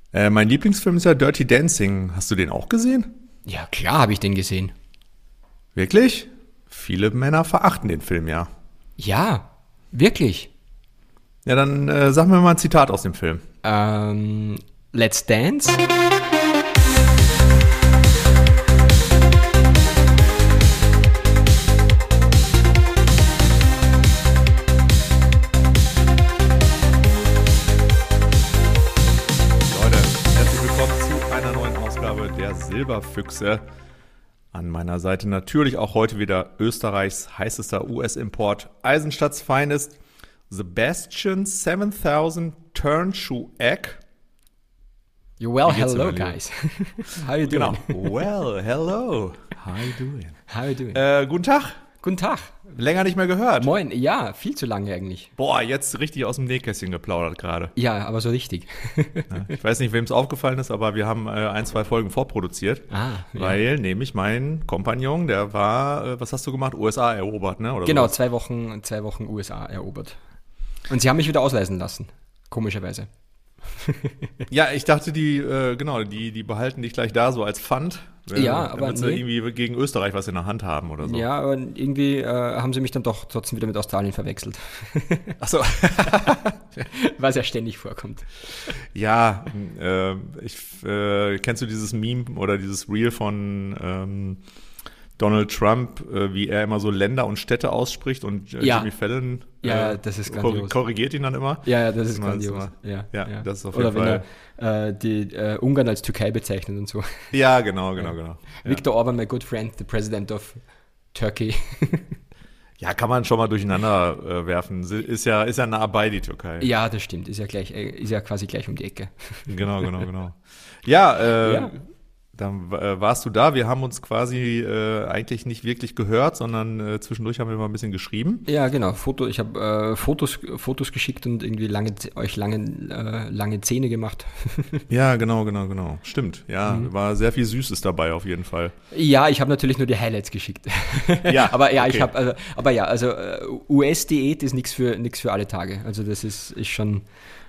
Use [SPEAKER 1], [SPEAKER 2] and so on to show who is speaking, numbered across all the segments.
[SPEAKER 1] Mein Lieblingsfilm ist ja Dirty Dancing. Hast du den auch gesehen?
[SPEAKER 2] Ja, klar habe ich den gesehen.
[SPEAKER 1] Wirklich? Viele Männer verachten den Film, ja.
[SPEAKER 2] Ja, wirklich.
[SPEAKER 1] Ja, dann sag mir mal ein Zitat aus dem Film.
[SPEAKER 2] Let's Dance.
[SPEAKER 1] Der Silberfüchse. An meiner Seite natürlich auch heute wieder Österreichs heißester US-Import, Eisenstadts Finest, Sebastian 7000 Turnschuh Egg.
[SPEAKER 2] Well, hello guys. How you doing?
[SPEAKER 1] Genau. Well, hello. How you doing?
[SPEAKER 2] How you doing?
[SPEAKER 1] Guten Tag.
[SPEAKER 2] Guten Tag.
[SPEAKER 1] Länger nicht mehr gehört.
[SPEAKER 2] Moin, ja, viel zu lange eigentlich.
[SPEAKER 1] Boah, jetzt richtig aus dem Nähkästchen geplaudert gerade.
[SPEAKER 2] Ja, aber so richtig.
[SPEAKER 1] Ich weiß nicht, wem es aufgefallen ist, aber wir haben 1-2 Folgen vorproduziert. Weil nämlich mein Kompagnon, der war, was hast du gemacht? USA erobert, ne? Oder
[SPEAKER 2] genau,
[SPEAKER 1] sowas?
[SPEAKER 2] 2 Wochen USA erobert. Und sie haben mich wieder ausreisen lassen, komischerweise.
[SPEAKER 1] Ja, ich dachte, die behalten dich gleich da so als Pfand.
[SPEAKER 2] Ja, aber
[SPEAKER 1] damit sie irgendwie gegen Österreich was in der Hand haben oder so.
[SPEAKER 2] Ja, aber irgendwie haben sie mich dann doch trotzdem wieder mit Australien verwechselt.
[SPEAKER 1] Ach so.
[SPEAKER 2] Was ja ständig vorkommt.
[SPEAKER 1] Ja, kennst du dieses Meme oder dieses Reel von Donald Trump, wie er immer so Länder und Städte ausspricht und Jimmy Fallon
[SPEAKER 2] das ist grandios.
[SPEAKER 1] Korrigiert ihn dann immer?
[SPEAKER 2] Ja, das ist grandios. Ja,
[SPEAKER 1] das ist auf jeden Fall.
[SPEAKER 2] Oder wenn er Ungarn als Türkei bezeichnet und so.
[SPEAKER 1] Ja, genau.
[SPEAKER 2] Viktor Orban, my good friend, the president of Turkey.
[SPEAKER 1] Ja, kann man schon mal durcheinander werfen. Ist ja nah bei, die Türkei.
[SPEAKER 2] Ja, das stimmt. Ist ja quasi gleich um die Ecke.
[SPEAKER 1] Genau. Ja, dann warst du da. Wir haben uns quasi eigentlich nicht wirklich gehört, sondern zwischendurch haben wir mal ein bisschen geschrieben.
[SPEAKER 2] Ja, genau. Ich habe Fotos geschickt und irgendwie lange Zähne gemacht.
[SPEAKER 1] Ja, genau. Stimmt. Ja, war sehr viel Süßes dabei auf jeden Fall.
[SPEAKER 2] Ja, ich habe natürlich nur die Highlights geschickt.
[SPEAKER 1] Ja,
[SPEAKER 2] aber ja,
[SPEAKER 1] okay.
[SPEAKER 2] US-Diät ist nichts für alle Tage. Also das ist schon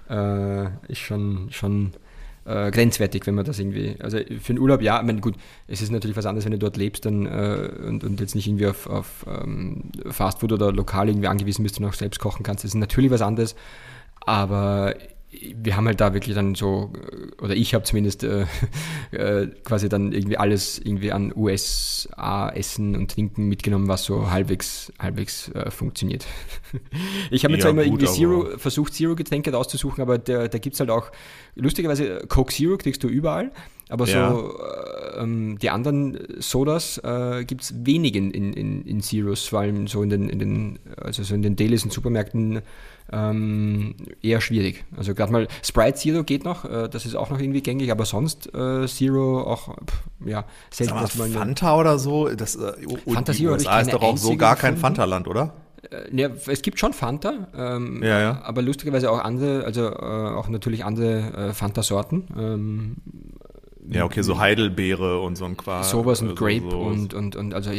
[SPEAKER 2] grenzwertig, wenn man das irgendwie, also für den Urlaub, ja, ich meine, gut, es ist natürlich was anderes, wenn du dort lebst dann, und jetzt nicht irgendwie auf Fastfood oder lokal irgendwie angewiesen bist und auch selbst kochen kannst, das ist natürlich was anderes, aber wir haben halt da wirklich dann so, oder ich habe zumindest quasi dann irgendwie alles irgendwie an USA-Essen und Trinken mitgenommen, was so halbwegs funktioniert. Ich habe mir zwar immer irgendwie versucht, Zero-Getränke auszusuchen, aber da gibt es halt auch, lustigerweise, Coke Zero kriegst du überall, aber so die anderen Sodas gibt es wenig in Zeros, vor allem so in den Dailies und Supermärkten eher schwierig. Also gerade mal Sprite Zero geht noch, das ist auch noch irgendwie gängig, aber sonst Zero auch, selten.
[SPEAKER 1] Sag mal, Fanta oder so,
[SPEAKER 2] Fanta
[SPEAKER 1] die
[SPEAKER 2] Zero
[SPEAKER 1] USA ist doch auch so gar kein Fanta-Land, oder?
[SPEAKER 2] Ja, es gibt schon Fanta, aber lustigerweise auch andere, also auch natürlich andere Fanta-Sorten.
[SPEAKER 1] Ja, okay, so Heidelbeere und so ein Quark.
[SPEAKER 2] Sowas und Grape und also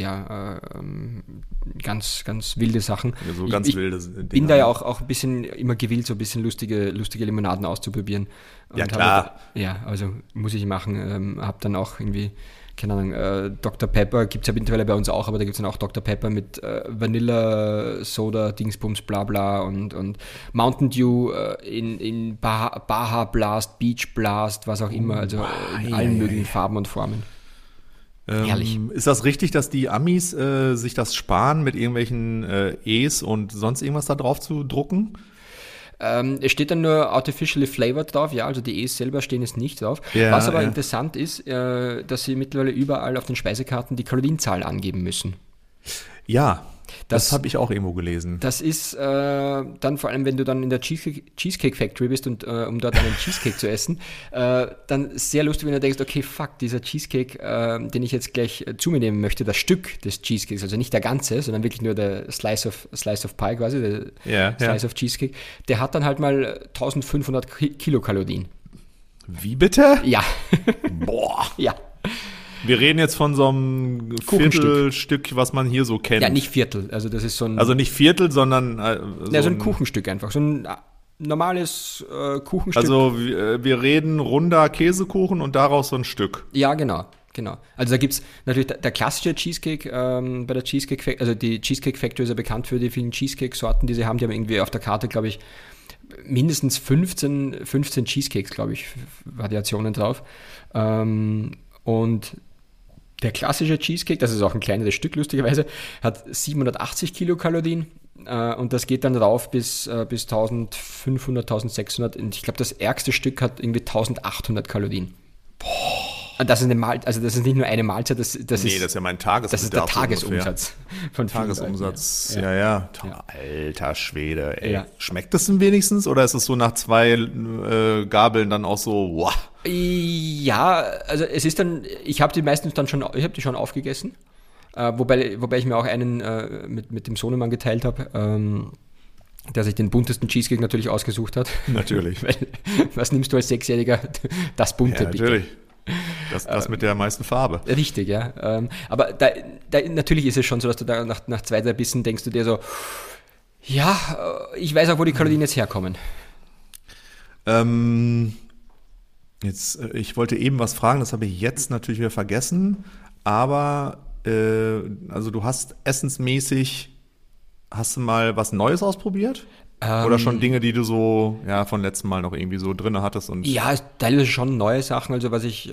[SPEAKER 2] ganz, ganz wilde Sachen.
[SPEAKER 1] Ja, so ganz wilde
[SPEAKER 2] Dinge. Ich bin da ja auch ein bisschen immer gewillt, so ein bisschen lustige Limonaden auszuprobieren.
[SPEAKER 1] Ja, klar.
[SPEAKER 2] Also muss ich machen. Hab dann auch irgendwie, keine Ahnung, Dr. Pepper gibt es ja mittlerweile bei uns auch, aber da gibt es dann auch Dr. Pepper mit Vanilla, Soda, Dingsbums, bla bla und Mountain Dew in Baja Blast, Beach Blast, was auch immer, also in allen möglichen Farben und Formen. Herrlich.
[SPEAKER 1] Ist das richtig, dass die Amis sich das sparen, mit irgendwelchen E's und sonst irgendwas da drauf zu drucken?
[SPEAKER 2] Es steht dann nur artificially flavored drauf, ja, also die E's selber stehen jetzt nicht drauf.
[SPEAKER 1] Ja,
[SPEAKER 2] was aber interessant ist, dass sie mittlerweile überall auf den Speisekarten die Kalorienzahl angeben müssen.
[SPEAKER 1] Ja, das habe ich auch irgendwo gelesen.
[SPEAKER 2] Das ist dann vor allem, wenn du dann in der Cheesecake Factory bist und um dort einen Cheesecake zu essen, dann sehr lustig, wenn du denkst, okay, fuck, dieser Cheesecake, den ich jetzt gleich zu mir nehmen möchte, das Stück des Cheesecakes, also nicht der ganze, sondern wirklich nur der Slice of Pie quasi, der Slice of Cheesecake, der hat dann halt mal 1500 Kilokalorien.
[SPEAKER 1] Wie bitte?
[SPEAKER 2] Ja.
[SPEAKER 1] Boah.
[SPEAKER 2] Ja.
[SPEAKER 1] Wir reden jetzt von so einem Viertelstück, was man hier so kennt.
[SPEAKER 2] Ja, nicht Viertel. Also das ist so ein...
[SPEAKER 1] Also nicht Viertel, sondern...
[SPEAKER 2] so ein Kuchenstück einfach. So ein normales Kuchenstück.
[SPEAKER 1] Also wir reden runder Käsekuchen und daraus so ein Stück.
[SPEAKER 2] Ja, genau. Also da gibt es natürlich der klassische Cheesecake bei der Cheesecake Factory, also die Cheesecake Factory ist ja bekannt für die vielen Cheesecake-Sorten, die sie haben. Die haben irgendwie auf der Karte, glaube ich, mindestens 15 Cheesecakes, glaube ich, Variationen drauf. Und der klassische Cheesecake, das ist auch ein kleineres Stück, lustigerweise, hat 780 Kilokalorien. Und das geht dann rauf bis 1500, 1600. Und ich glaube, das ärgste Stück hat irgendwie 1800 Kalorien. Boah. Das ist das ist nicht nur eine Mahlzeit, das ist
[SPEAKER 1] ja mein Tagesumsatz.
[SPEAKER 2] Das ist der Tagesumsatz
[SPEAKER 1] von Tagesumsatz. Ja. Alter Schwede, ey. Ja. Schmeckt das denn wenigstens oder ist es so nach 2 Gabeln dann auch so, wow?
[SPEAKER 2] Ja, also es ist dann, ich habe die schon aufgegessen, wobei ich mir auch einen mit dem Sohnemann geteilt habe, der sich den buntesten Cheesecake natürlich ausgesucht hat.
[SPEAKER 1] Natürlich.
[SPEAKER 2] Weil, was nimmst du als Sechsjähriger? Das bunte,
[SPEAKER 1] ja, natürlich. Das mit der meisten Farbe.
[SPEAKER 2] Richtig, ja. Aber da natürlich ist es schon so, dass du da nach 2, 3 Bissen denkst du dir so, ja, ich weiß auch, wo die Kalorien jetzt herkommen.
[SPEAKER 1] Ich wollte eben was fragen, das habe ich jetzt natürlich wieder vergessen, aber also du hast essensmäßig, hast du mal was Neues ausprobiert? Oder schon Dinge, die du so von letztem Mal noch irgendwie so drin hattest?
[SPEAKER 2] Ja, teilweise schon neue Sachen. Also was ich,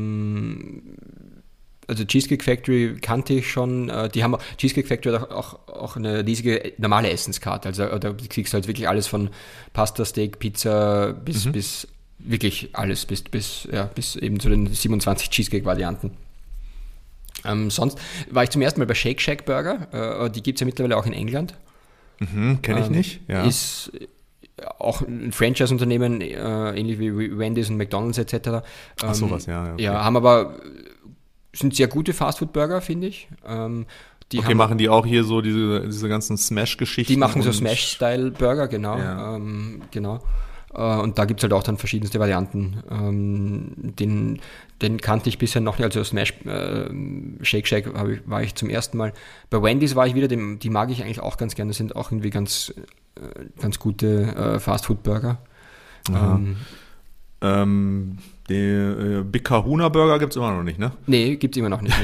[SPEAKER 2] Cheesecake Factory kannte ich schon. Cheesecake Factory hat auch eine riesige normale Essenskarte. Also da kriegst du halt wirklich alles von Pasta, Steak, Pizza bis wirklich alles, bis eben zu den 27 Cheesecake-Varianten. Sonst war ich zum ersten Mal bei Shake Shack Burger. Die gibt es ja mittlerweile auch in England.
[SPEAKER 1] Kenne ich nicht. Ja.
[SPEAKER 2] Ist auch ein Franchise-Unternehmen, ähnlich wie Wendy's und McDonald's etc.
[SPEAKER 1] Ach sowas, ja. Okay.
[SPEAKER 2] Ja, sind sehr gute Fastfood-Burger, finde ich.
[SPEAKER 1] Machen die auch hier so diese ganzen Smash-Geschichten?
[SPEAKER 2] Die machen so Smash-Style-Burger, genau.
[SPEAKER 1] Ja.
[SPEAKER 2] Genau. Und da gibt es halt auch dann verschiedenste Varianten. Den kannte ich bisher noch nicht, also Smash Shake Shack war ich zum ersten Mal. Bei Wendy's war ich wieder, die mag ich eigentlich auch ganz gerne, das sind auch irgendwie ganz gute Fastfood-Burger.
[SPEAKER 1] Die Big Kahuna Burger gibt es immer noch nicht, ne?
[SPEAKER 2] Nee, gibt es immer noch nicht.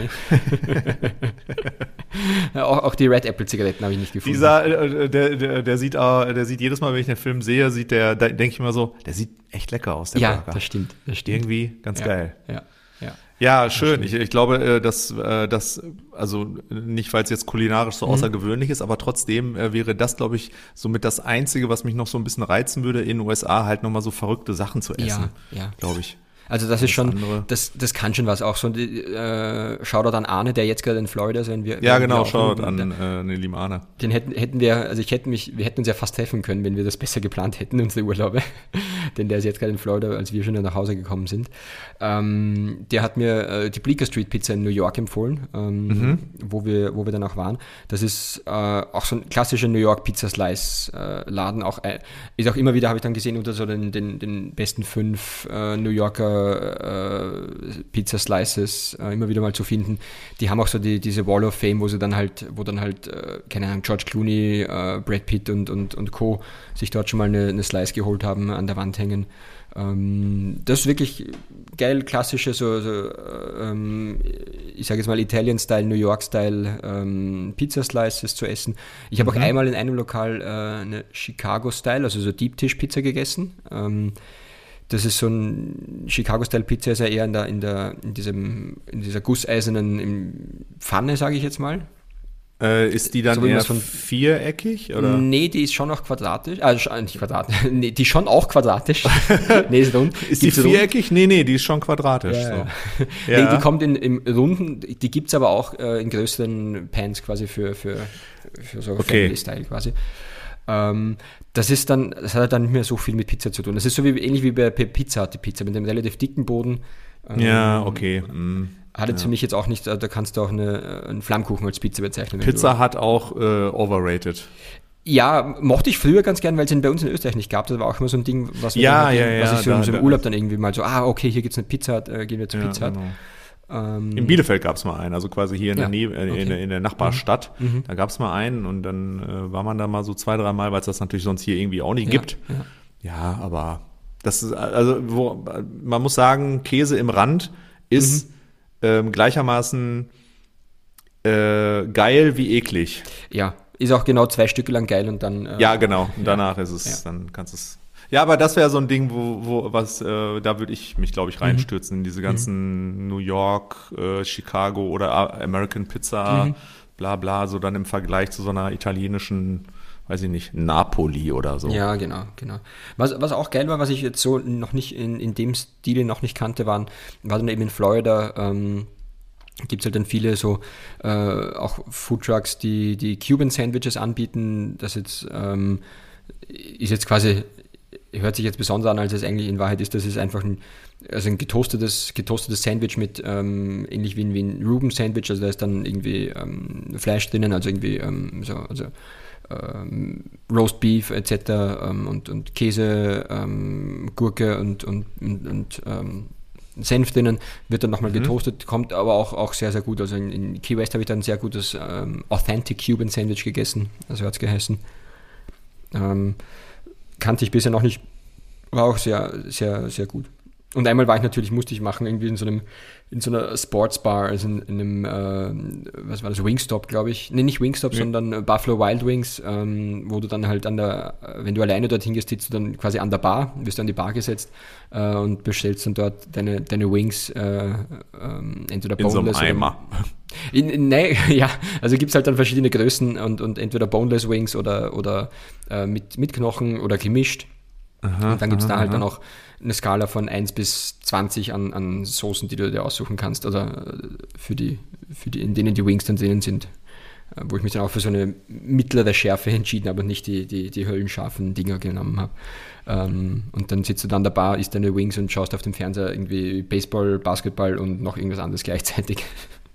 [SPEAKER 2] Nee. auch die Red Apple Zigaretten habe ich nicht gefunden.
[SPEAKER 1] Der sieht jedes Mal, wenn ich den Film sehe, da denke ich immer so, der sieht echt lecker aus, der Burger.
[SPEAKER 2] Ja, das stimmt.
[SPEAKER 1] Irgendwie ganz geil.
[SPEAKER 2] Ja.
[SPEAKER 1] Ja, schön. Ich glaube, dass also nicht, weil es jetzt kulinarisch so außergewöhnlich ist, aber trotzdem wäre das, glaube ich, somit das Einzige, was mich noch so ein bisschen reizen würde, in den USA halt nochmal so verrückte Sachen zu essen, glaube ich.
[SPEAKER 2] Also das ist schon, das kann schon was. Auch so Shoutout an Arne, der jetzt gerade in Florida ist.
[SPEAKER 1] Shoutout an lieben Arne.
[SPEAKER 2] Den hätten wir, also wir hätten uns ja fast treffen können, wenn wir das besser geplant hätten, unsere Urlaube. Denn der ist jetzt gerade in Florida, als wir schon nach Hause gekommen sind. Der hat mir die Bleecker Street Pizza in New York empfohlen, wo wir dann auch waren. Das ist auch so ein klassischer New York Pizza Slice Laden. Ist auch immer wieder, habe ich dann gesehen, unter so den besten 5 New Yorker Pizza Slices immer wieder mal zu finden. Die haben auch so diese Wall of Fame, wo dann halt, keine Ahnung, George Clooney, Brad Pitt und Co. sich dort schon mal eine Slice geholt haben, an der Wand hängen. Das ist wirklich geil, klassische, ich sage jetzt mal Italian-Style, New York-Style Pizza Slices zu essen. Ich habe auch einmal in einem Lokal eine Chicago-Style, also so Deep-Tisch-Pizza gegessen. Das ist so ein Chicago-Style-Pizza, ist ja eher in dieser gusseisernen Pfanne, sage ich jetzt mal.
[SPEAKER 1] Ist die dann so eher viereckig? Oder?
[SPEAKER 2] Nee, die ist schon auch quadratisch. Nicht quadratisch. Nee, die schon auch quadratisch. Nee, ist rund.
[SPEAKER 1] Ist die viereckig? Rund? Nee, die ist schon quadratisch. Ja,
[SPEAKER 2] so. Ja. Nee, die kommt im Runden, die gibt's aber auch in größeren Pans quasi für so Family-Style quasi. Das hat dann nicht mehr so viel mit Pizza zu tun. Das ist so ähnlich wie bei Pizza Hut, die Pizza mit einem relativ dicken Boden.
[SPEAKER 1] Ja, okay.
[SPEAKER 2] Hat jetzt für mich jetzt auch nicht, da kannst du auch einen Flammkuchen als Pizza bezeichnen.
[SPEAKER 1] Pizza Hut auch overrated.
[SPEAKER 2] Ja, mochte ich früher ganz gern, weil es ihn bei uns in Österreich nicht gab. Das war auch immer so ein Ding, was ich so im Urlaub dann irgendwie mal so, okay, hier gibt's eine Pizza Hut, gehen wir zur Pizza Hut.
[SPEAKER 1] Genau. In Bielefeld gab es mal einen, also quasi hier in der Nähe, in der Nachbarstadt. Da gab es mal einen und dann war man da mal so 2-3 Mal, weil es das natürlich sonst hier irgendwie auch nicht gibt. Ja. Ja, aber das ist, also man muss sagen, Käse im Rand ist gleichermaßen geil wie eklig.
[SPEAKER 2] Ja, ist auch genau 2 Stücke lang geil und dann.
[SPEAKER 1] Ja, genau. Und danach ist es, dann kannst du es. Ja, aber das wäre so ein Ding, da würde ich mich, glaube ich, reinstürzen in diese ganzen New York, Chicago oder American Pizza, bla bla, so dann im Vergleich zu so einer italienischen, weiß ich nicht, Napoli oder so.
[SPEAKER 2] Ja, genau. Was auch geil war, was ich jetzt so noch nicht in dem Stil noch nicht kannte, war dann eben in Florida, gibt es halt dann viele so auch Foodtrucks, die Cuban Sandwiches anbieten. Das jetzt ist jetzt quasi, hört sich jetzt besonders an, als es eigentlich in Wahrheit ist. Das ist einfach ein getoastetes Sandwich mit ähnlich wie ein Reuben Sandwich. Also da ist dann irgendwie Fleisch drinnen, also irgendwie Roast Beef etc. Und Käse, Gurke und Senf drinnen, wird dann nochmal getoastet, kommt aber auch sehr, sehr gut. Also in Key West habe ich dann ein sehr gutes Authentic Cuban Sandwich gegessen, also hat es geheißen. Kannte ich bisher noch nicht, war auch sehr, sehr, sehr gut. Und einmal musste ich machen, irgendwie in so einer Sportsbar, also in einem, was war das, Wingstop, glaube ich. Nee, nicht Wingstop, sondern Buffalo Wild Wings, wo du dann halt wenn du alleine dorthin gehst, sitzt du dann quasi an der Bar, wirst an die Bar gesetzt und bestellst dann dort deine Wings, entweder boneless
[SPEAKER 1] in so einem Eimer.
[SPEAKER 2] Nee, ja, also gibt es halt dann verschiedene Größen und entweder boneless Wings oder mit Knochen oder gemischt. Und dann gibt es da halt dann auch eine Skala von 1 bis 20 an Soßen, die du dir aussuchen kannst, oder in denen die Wings dann drinnen sind, wo ich mich dann auch für so eine mittlere Schärfe entschieden habe und nicht die höllenscharfen Dinger genommen habe. Und dann sitzt du dann an der Bar, isst deine Wings und schaust auf dem Fernseher irgendwie Baseball, Basketball und noch irgendwas anderes gleichzeitig.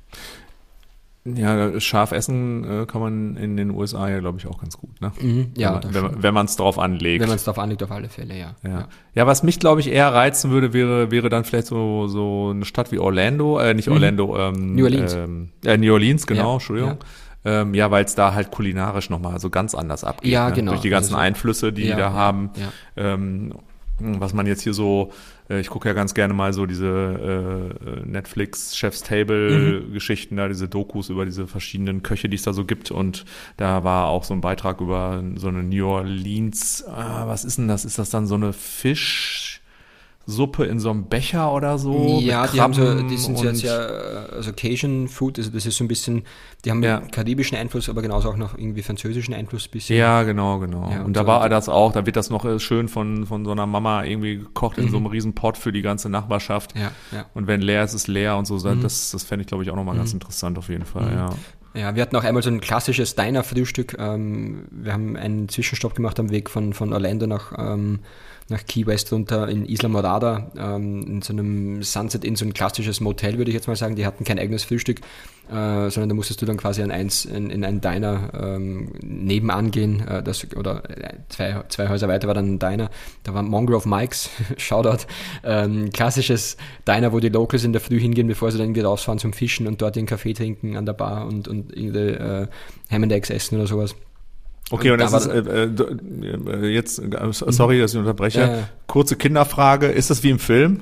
[SPEAKER 1] Ja, scharf essen kann man in den USA ja, glaube ich, auch ganz gut, ne?
[SPEAKER 2] Ja,
[SPEAKER 1] wenn man es drauf anlegt.
[SPEAKER 2] Wenn man es drauf anlegt, auf alle Fälle, ja.
[SPEAKER 1] Ja, was mich, glaube ich, eher reizen würde, wäre dann vielleicht so eine Stadt wie Orlando, nicht Orlando,
[SPEAKER 2] New Orleans.
[SPEAKER 1] New Orleans, genau,
[SPEAKER 2] Ja,
[SPEAKER 1] Entschuldigung. Ja, weil es da halt kulinarisch nochmal so ganz anders abgeht.
[SPEAKER 2] Ja,
[SPEAKER 1] ne?
[SPEAKER 2] genau.
[SPEAKER 1] Durch die ganzen Einflüsse, die da haben.
[SPEAKER 2] Ja.
[SPEAKER 1] Was man jetzt hier so, ich gucke ja ganz gerne mal so diese Netflix Chef's Table Geschichten, da diese Dokus über diese verschiedenen Köche, die es da so gibt, und da war auch so ein Beitrag über so eine New Orleans, was ist denn das? Ist das dann so eine Fischsuppe in so einem Becher oder so?
[SPEAKER 2] Ja, die sind jetzt ja, also Cajun Food, also das ist so ein bisschen, die haben karibischen Einfluss, aber genauso auch noch irgendwie französischen Einfluss ein bisschen.
[SPEAKER 1] Ja, genau.
[SPEAKER 2] Ja,
[SPEAKER 1] und da so war das auch, da wird das noch schön von so einer Mama irgendwie gekocht in so einem riesen Pot für die ganze Nachbarschaft.
[SPEAKER 2] Ja.
[SPEAKER 1] Und wenn leer ist, ist leer und so. Das fände ich, glaube ich, auch nochmal ganz interessant auf jeden Fall, ja.
[SPEAKER 2] Ja, wir hatten auch einmal so ein klassisches Diner-Frühstück. Wir haben einen Zwischenstopp gemacht am Weg von Orlando nach Key West runter in Isla Morada, in so einem Sunset Inn, so ein klassisches Motel, würde ich jetzt mal sagen. Die hatten kein eigenes Frühstück, sondern da musstest du dann quasi in einen Diner nebenan gehen, oder zwei Häuser weiter war dann ein Diner. Da war Mangrove Mike's, Shoutout, klassisches Diner, wo die Locals in der Früh hingehen, bevor sie dann wieder rausfahren zum Fischen und dort ihren Kaffee trinken an der Bar und irgendwie Ham and Eggs essen oder sowas.
[SPEAKER 1] Okay, und das ist jetzt, sorry, dass ich unterbreche, kurze Kinderfrage, ist das wie im Film?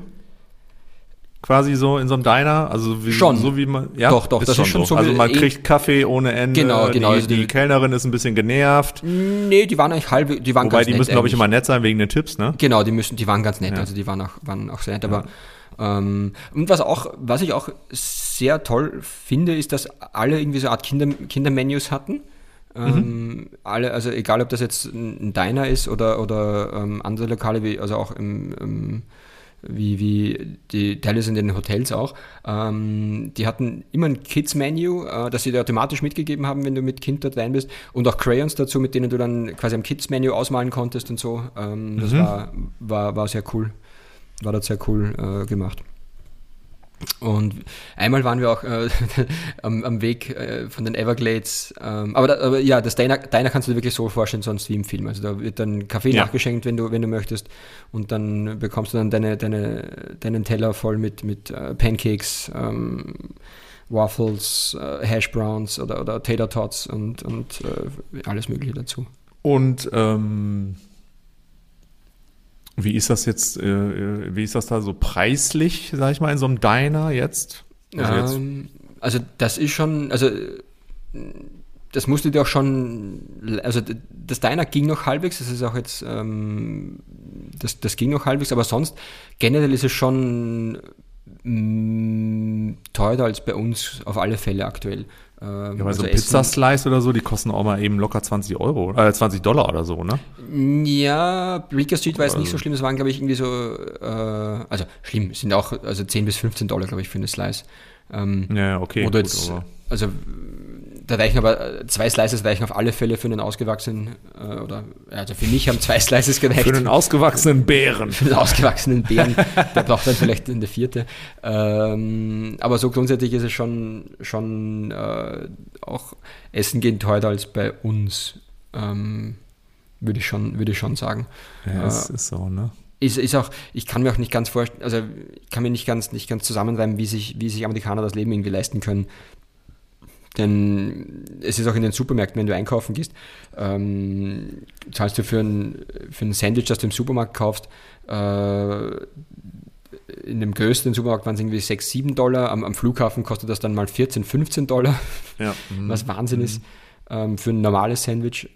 [SPEAKER 1] Quasi so in so einem Diner? Also
[SPEAKER 2] schon.
[SPEAKER 1] So wie man, ja?
[SPEAKER 2] Doch, das ist schon so.
[SPEAKER 1] Also man kriegt Kaffee ohne Ende.
[SPEAKER 2] Genau.
[SPEAKER 1] Die Kellnerin ist ein bisschen genervt.
[SPEAKER 2] Nee, die waren eigentlich
[SPEAKER 1] Wobei,
[SPEAKER 2] ganz nett.
[SPEAKER 1] Die müssen, glaube ich, immer nett sein wegen den Tipps, ne?
[SPEAKER 2] Genau, die waren ganz nett, also die waren auch sehr nett, aber und was ich auch sehr toll finde, ist, dass alle irgendwie so eine Art Kindermenüs hatten. Alle, also egal, ob das jetzt ein Diner ist oder andere Lokale, wie also auch wie die teilweise in den Hotels auch, die hatten immer ein Kids-Menü, das sie dir automatisch mitgegeben haben, wenn du mit Kind dort rein bist, und auch Crayons dazu, mit denen du dann quasi am Kids-Menü ausmalen konntest und so. Das war sehr cool. War dort sehr cool gemacht. Und einmal waren wir auch am Weg von den Everglades, aber das Diner kannst du dir wirklich so vorstellen, sonst wie im Film. Also da wird dann Kaffee nachgeschenkt, wenn du möchtest, und dann bekommst du dann deinen Teller voll mit Pancakes, Waffles, Hash Browns oder Tater Tots und alles Mögliche dazu.
[SPEAKER 1] Und Wie ist das jetzt, wie ist das da so preislich, sag ich mal, in so einem Diner jetzt?
[SPEAKER 2] Also das ist schon, also das musste dir auch schon, also das Diner ging noch halbwegs, das ist auch jetzt, das ging noch halbwegs, aber sonst generell ist es schon teurer als bei uns auf alle Fälle aktuell.
[SPEAKER 1] Ja, weil so Pizza-Slice oder so, die kosten auch mal eben locker $20 oder so, ne?
[SPEAKER 2] Ja, Bleecker Street war jetzt nicht so schlimm, das waren, glaube ich, irgendwie so, also schlimm, sind auch also $10 bis $15, glaube ich, für eine Slice.
[SPEAKER 1] Ja, okay.
[SPEAKER 2] Oder gut, jetzt, also da reichen aber 2 Slices reichen auf alle Fälle für einen ausgewachsenen, also für mich haben 2 Slices gereicht.
[SPEAKER 1] Für einen ausgewachsenen Bären.
[SPEAKER 2] Für einen ausgewachsenen Bären, der braucht dann vielleicht eine 4. Aber so grundsätzlich ist es schon auch Essen gehen teurer als bei uns, würde ich schon sagen.
[SPEAKER 1] Ja, es ist so, ne?
[SPEAKER 2] Ist auch, ich kann mir auch nicht ganz vorstellen, also ich kann mir nicht ganz zusammenreimen, wie sich Amerikaner das Leben irgendwie leisten können. Denn es ist auch in den Supermärkten, wenn du einkaufen gehst, zahlst du für ein Sandwich, das du im Supermarkt kaufst, in dem größten Supermarkt waren es irgendwie $6-7, am Flughafen kostet das dann mal $14-15,
[SPEAKER 1] ja.
[SPEAKER 2] Was Wahnsinn ist, für ein normales Sandwich.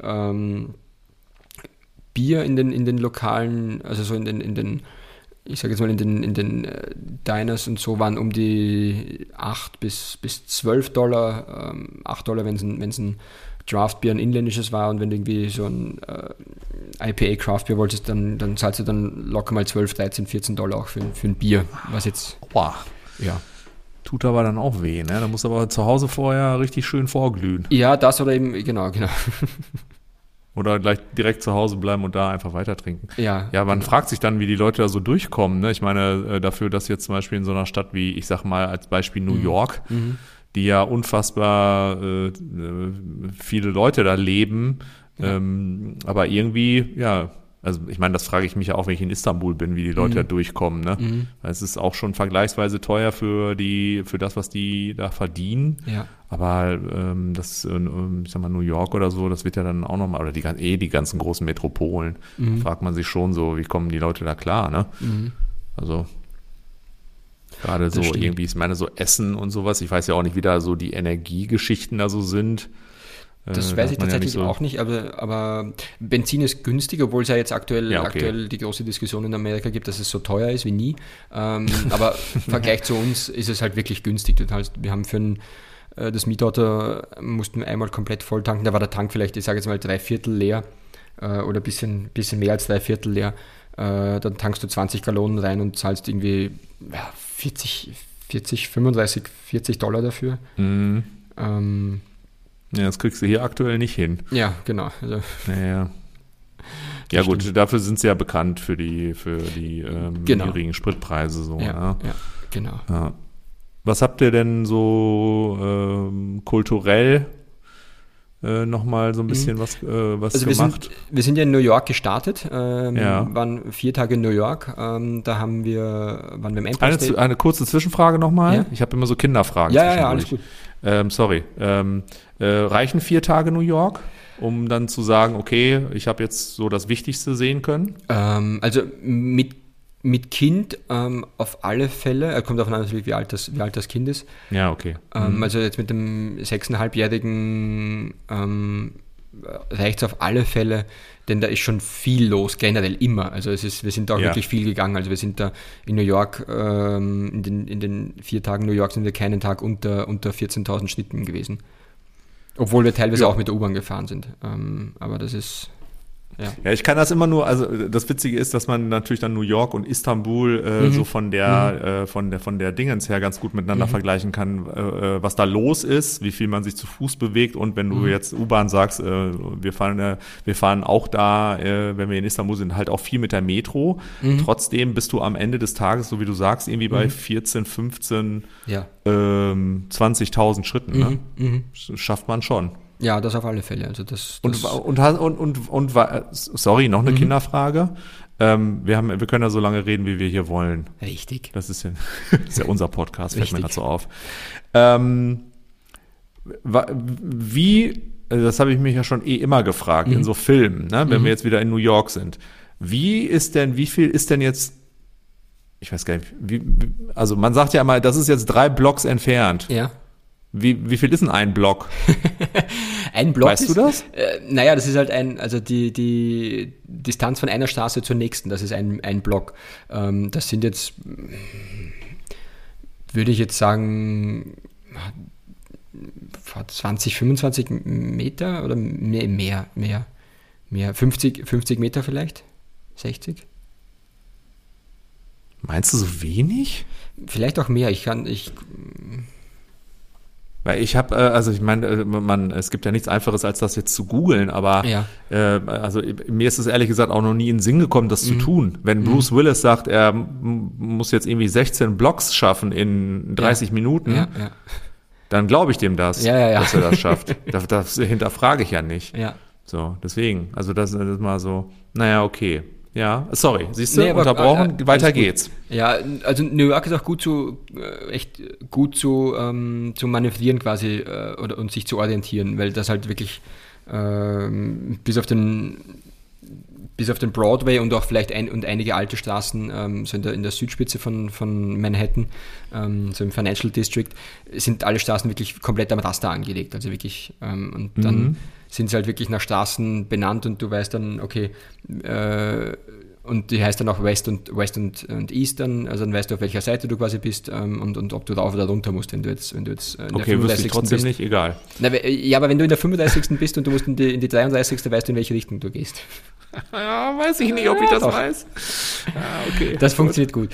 [SPEAKER 2] Bier in den Lokalen, also so in den ich sage jetzt mal in den Diners und so waren um die $8 bis $12, $8, wenn es ein Draftbier, ein inländisches war, und wenn du irgendwie so ein IPA Craftbier wolltest, dann zahlst du dann locker mal $12, $13, $14 auch für ein Bier, was jetzt, ja.
[SPEAKER 1] Tut aber dann auch weh, ne? Da musst du aber zu Hause vorher richtig schön vorglühen.
[SPEAKER 2] Ja, das oder eben, genau.
[SPEAKER 1] Oder gleich direkt zu Hause bleiben und da einfach weiter trinken.
[SPEAKER 2] Ja,
[SPEAKER 1] man fragt sich dann, wie die Leute da so durchkommen. Ne? Ich meine, dafür, dass jetzt zum Beispiel in so einer Stadt wie, ich sag mal als Beispiel New York, die ja unfassbar viele Leute da leben, aber irgendwie, ja, also ich meine, das frage ich mich ja auch, wenn ich in Istanbul bin, wie die Leute da durchkommen. Ne? Weil es ist auch schon vergleichsweise teuer für das, was die da verdienen.
[SPEAKER 2] Ja.
[SPEAKER 1] Aber ich sag mal, New York oder so, das wird ja dann auch nochmal, oder die ganzen großen Metropolen, fragt man sich schon so, wie kommen die Leute da klar, ne? Also gerade so irgendwie, ich meine, so Essen und sowas, ich weiß ja auch nicht, wie da so die Energiegeschichten da so sind.
[SPEAKER 2] Das weiß ich tatsächlich auch nicht, aber Benzin ist günstig, obwohl es ja jetzt aktuell die große Diskussion in Amerika gibt, dass es so teuer ist wie nie. Aber im Vergleich zu uns ist es halt wirklich günstig. Das heißt, wir haben für das Mietauto mussten wir einmal komplett voll tanken, da war der Tank vielleicht, ich sage jetzt mal 3/4 leer oder ein bisschen mehr als 3/4 leer. Dann tankst du 20 Gallonen rein und zahlst irgendwie $40 dafür.
[SPEAKER 1] Ja, das kriegst du hier aktuell nicht hin.
[SPEAKER 2] Ja, genau. Also,
[SPEAKER 1] ja gut, dafür sind sie ja bekannt für die niedrigen Spritpreise. So,
[SPEAKER 2] ja, genau.
[SPEAKER 1] Ja. Was habt ihr denn so kulturell nochmal so ein bisschen was
[SPEAKER 2] also
[SPEAKER 1] gemacht?
[SPEAKER 2] Wir sind ja in New York gestartet, waren 4 Tage in New York, waren wir im Empire State.
[SPEAKER 1] Eine kurze Zwischenfrage nochmal. Ja? Ich habe immer so Kinderfragen.
[SPEAKER 2] Ja, alles gut.
[SPEAKER 1] Sorry. Reichen 4 Tage New York, um dann zu sagen, okay, ich habe jetzt so das Wichtigste sehen können?
[SPEAKER 2] Also mit Kind auf alle Fälle, kommt davon an natürlich, wie alt das Kind ist.
[SPEAKER 1] Ja, okay.
[SPEAKER 2] Also jetzt mit dem 6,5-Jährigen reicht es auf alle Fälle, denn da ist schon viel los, generell immer. Also wir sind da auch wirklich viel gegangen. Also wir sind da in New York, in den 4 Tagen New York sind wir keinen Tag unter 14.000 Schritten gewesen. Obwohl wir teilweise auch mit der U-Bahn gefahren sind. Aber das ist...
[SPEAKER 1] Ja, ich kann das immer nur, also das Witzige ist, dass man natürlich dann New York und Istanbul so von der Dingens her ganz gut miteinander vergleichen kann, was da los ist, wie viel man sich zu Fuß bewegt, und wenn du jetzt U-Bahn sagst, wir fahren auch da, wenn wir in Istanbul sind, halt auch viel mit der Metro. Trotzdem bist du am Ende des Tages, so wie du sagst, irgendwie bei 14, 15, 20.000 Schritten. Ne? Das schafft man schon.
[SPEAKER 2] Ja, das auf alle Fälle. Also das
[SPEAKER 1] sorry, noch eine Kinderfrage. Wir können ja so lange reden, wie wir hier wollen.
[SPEAKER 2] Richtig.
[SPEAKER 1] Das ist ja unser Podcast, fällt mir gerade so auf. Wie, das habe ich mich ja schon immer gefragt, in so Filmen, ne, wenn wir jetzt wieder in New York sind. Wie viel ist denn jetzt, ich weiß gar nicht, also man sagt ja mal, das ist jetzt 3 Blocks entfernt.
[SPEAKER 2] Ja.
[SPEAKER 1] Wie viel ist denn ein Block?
[SPEAKER 2] Ein Block
[SPEAKER 1] weißt du das?
[SPEAKER 2] Naja, das ist halt also die Distanz von einer Straße zur nächsten, das ist ein Block. Das sind jetzt, würde ich jetzt sagen, 20, 25 Meter oder mehr. 50 Meter vielleicht? 60?
[SPEAKER 1] Meinst du so wenig?
[SPEAKER 2] Vielleicht auch mehr.
[SPEAKER 1] Weil ich habe, also ich meine, es gibt ja nichts Einfaches, als das jetzt zu googeln, aber
[SPEAKER 2] Ja.
[SPEAKER 1] Also mir ist es ehrlich gesagt auch noch nie in den Sinn gekommen, das zu tun. Wenn Bruce Willis sagt, er muss jetzt irgendwie 16 Blocks schaffen in 30 Minuten,
[SPEAKER 2] Ja.
[SPEAKER 1] dann glaube ich dem das,
[SPEAKER 2] Ja.
[SPEAKER 1] dass er das schafft. Das hinterfrage ich ja nicht.
[SPEAKER 2] Ja.
[SPEAKER 1] So, deswegen, also das ist mal so, naja, okay. Ja, sorry, siehst du,
[SPEAKER 2] Nee, aber,
[SPEAKER 1] unterbrochen, weiter geht's.
[SPEAKER 2] Ja, also New York ist auch echt gut zu manövrieren quasi und sich zu orientieren, weil das halt wirklich bis auf den Broadway und auch vielleicht einige alte Straßen so in der Südspitze von Manhattan, so im Financial District, sind alle Straßen wirklich komplett am Raster angelegt, also wirklich und dann sind sie halt wirklich nach Straßen benannt und du weißt dann, okay, und die heißt dann auch West und Eastern, also dann weißt du, auf welcher Seite du quasi bist und ob du rauf oder runter musst, wenn du jetzt in der
[SPEAKER 1] okay,
[SPEAKER 2] 35.
[SPEAKER 1] ich trotzdem
[SPEAKER 2] bist.
[SPEAKER 1] nicht, egal.
[SPEAKER 2] Ja, aber wenn du in der 35. bist und du musst in die 33. weißt du, in welche Richtung du gehst.
[SPEAKER 1] Ja, weiß ich nicht, ob ich das
[SPEAKER 2] doch.
[SPEAKER 1] weiß. Okay.
[SPEAKER 2] Das funktioniert gut.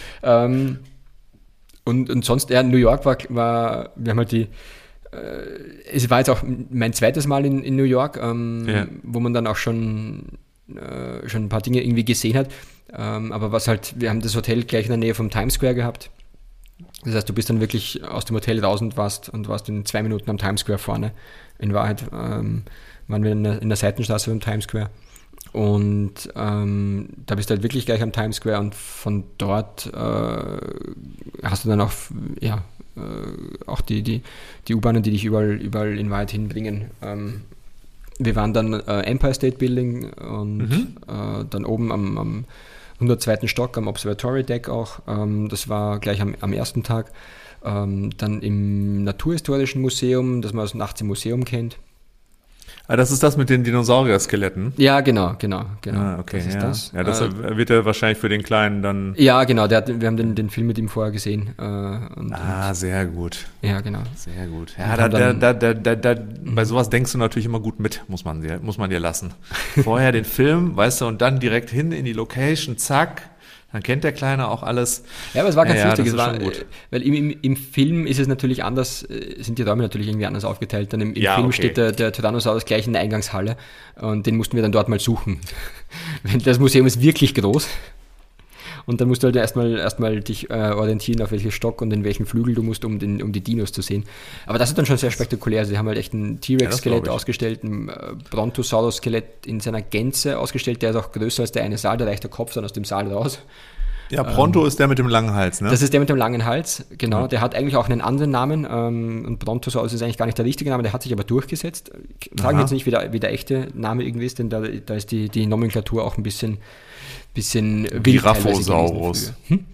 [SPEAKER 2] Und sonst, ja, New York wir haben halt es war jetzt auch mein zweites Mal in New York, wo man dann auch schon ein paar Dinge irgendwie gesehen hat. Aber wir haben das Hotel gleich in der Nähe vom Times Square gehabt. Das heißt, du bist dann wirklich aus dem Hotel raus und warst in 2 Minuten am Times Square vorne. In Wahrheit waren wir in der Seitenstraße vom Times Square. Und da bist du halt wirklich gleich am Times Square und von dort hast du dann auch, auch die U-Bahnen, die dich überall in Wahrheit hinbringen. Wir waren dann Empire State Building und dann oben am 102. Stock am Observatory Deck auch. Das war gleich am ersten Tag. Dann im Naturhistorischen Museum, das man nachts im Museum kennt.
[SPEAKER 1] Ah, das ist das mit den Dinosaurier-Skeletten?
[SPEAKER 2] Ja, genau.
[SPEAKER 1] Ah, okay,
[SPEAKER 2] das ist das.
[SPEAKER 1] Ja, das wird ja wahrscheinlich für den Kleinen dann...
[SPEAKER 2] Ja, genau, wir haben den Film mit ihm vorher gesehen.
[SPEAKER 1] Sehr gut.
[SPEAKER 2] Ja, genau.
[SPEAKER 1] Sehr gut. Ja, bei sowas denkst du natürlich immer gut mit, muss man dir lassen. Vorher den Film, weißt du, und dann direkt hin in die Location, zack, dann kennt der Kleine auch alles.
[SPEAKER 2] Ja, aber es war ganz lustig.
[SPEAKER 1] Es war gut.
[SPEAKER 2] Weil im Film ist es natürlich anders, sind die Räume natürlich irgendwie anders aufgeteilt. Dann im Film steht der Tyrannosaurus gleich in der Eingangshalle und den mussten wir dann dort mal suchen. Das Museum ist wirklich groß. Und dann musst du halt erstmal dich orientieren, auf welchen Stock und in welchen Flügel du musst, um die Dinos zu sehen. Aber das ist dann schon sehr spektakulär. Also sie haben halt echt ein T-Rex-Skelett ausgestellt, ein Brontosaurus-Skelett in seiner Gänze ausgestellt. Der ist auch größer als der eine Saal, da reicht der Kopf dann aus dem Saal raus.
[SPEAKER 1] Ja, Pronto ist der mit dem langen Hals, ne?
[SPEAKER 2] Das ist der mit dem langen Hals, genau. Ja. Der hat eigentlich auch einen anderen Namen und Brontosaurus ist eigentlich gar nicht der richtige Name, der hat sich aber durchgesetzt. Fragen jetzt nicht, wie der echte Name irgendwie ist, denn da ist die Nomenklatur auch ein bisschen wild.
[SPEAKER 1] Giraffosaurus.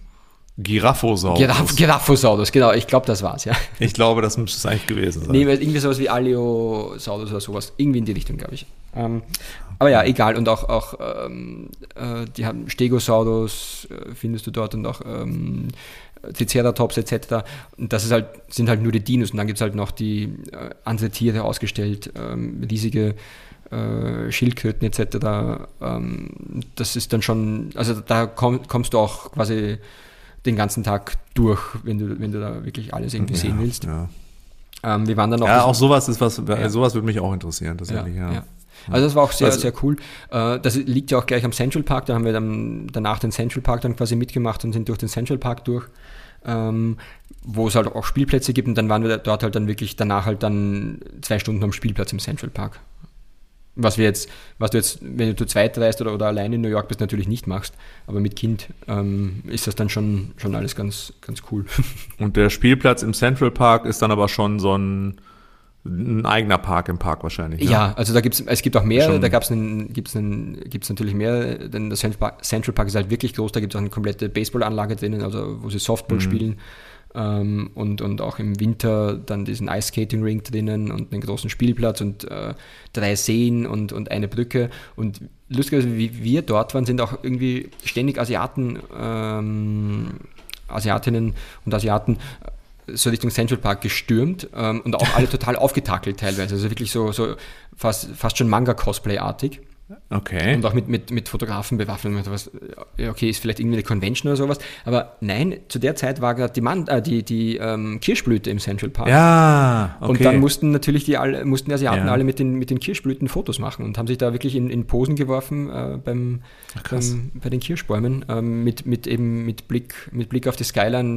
[SPEAKER 2] Giraffosaurus, genau, ich glaube, das war's, ja.
[SPEAKER 1] Ich glaube, das müsste es eigentlich gewesen sein.
[SPEAKER 2] Nee, irgendwie sowas wie Aliosaurus oder sowas, irgendwie in die Richtung, glaube ich. Aber ja, egal, und auch die haben Stegosaurus, findest du dort, und auch Triceratops etc. Und das sind halt nur die Dinos, und dann gibt es halt noch die andere Tiere ausgestellt, riesige Schildkröten etc. Das ist dann schon, also da kommst du auch quasi den ganzen Tag durch, wenn du da wirklich alles irgendwie sehen willst.
[SPEAKER 1] Ja.
[SPEAKER 2] Wir waren dann noch.
[SPEAKER 1] Ja, auch sowas ist was, sowas würde mich auch interessieren, tatsächlich, ja.
[SPEAKER 2] Also das war auch sehr cool. Das liegt ja auch gleich am Central Park, da haben wir dann danach den Central Park dann quasi mitgemacht und sind durch den Central Park durch, wo es halt auch Spielplätze gibt, und dann waren wir dort halt dann wirklich danach halt dann 2 Stunden am Spielplatz im Central Park. Was du jetzt, wenn du zu zweit reist oder alleine in New York bist, natürlich nicht machst, aber mit Kind ist das dann schon alles ganz, ganz cool.
[SPEAKER 1] Und der Spielplatz im Central Park ist dann aber schon so ein Ein eigener Park im Park wahrscheinlich. Ne?
[SPEAKER 2] Ja, also es gibt auch mehr, da gibt's natürlich mehr, denn der Central Park ist halt wirklich groß, da gibt es auch eine komplette Baseballanlage drinnen, also wo sie Softball spielen. Und auch im Winter dann diesen Ice-Skating-Ring drinnen und einen großen Spielplatz und 3 Seen und eine Brücke. Und lustigerweise, wie wir dort waren, sind auch irgendwie ständig Asiatinnen und Asiaten so Richtung Central Park gestürmt und auch alle total aufgetakelt teilweise. Also wirklich so fast schon Manga-Cosplay-artig.
[SPEAKER 1] Okay.
[SPEAKER 2] Und auch mit Fotografen bewaffnet. Okay, ist vielleicht irgendwie eine Convention oder sowas. Aber nein, zu der Zeit war gerade die Kirschblüte im Central Park.
[SPEAKER 1] Ja, okay.
[SPEAKER 2] Und dann mussten die Asiaten alle mit den Kirschblüten Fotos machen und haben sich da wirklich in Posen geworfen bei den Kirschbäumen mit Blick auf die Skyline,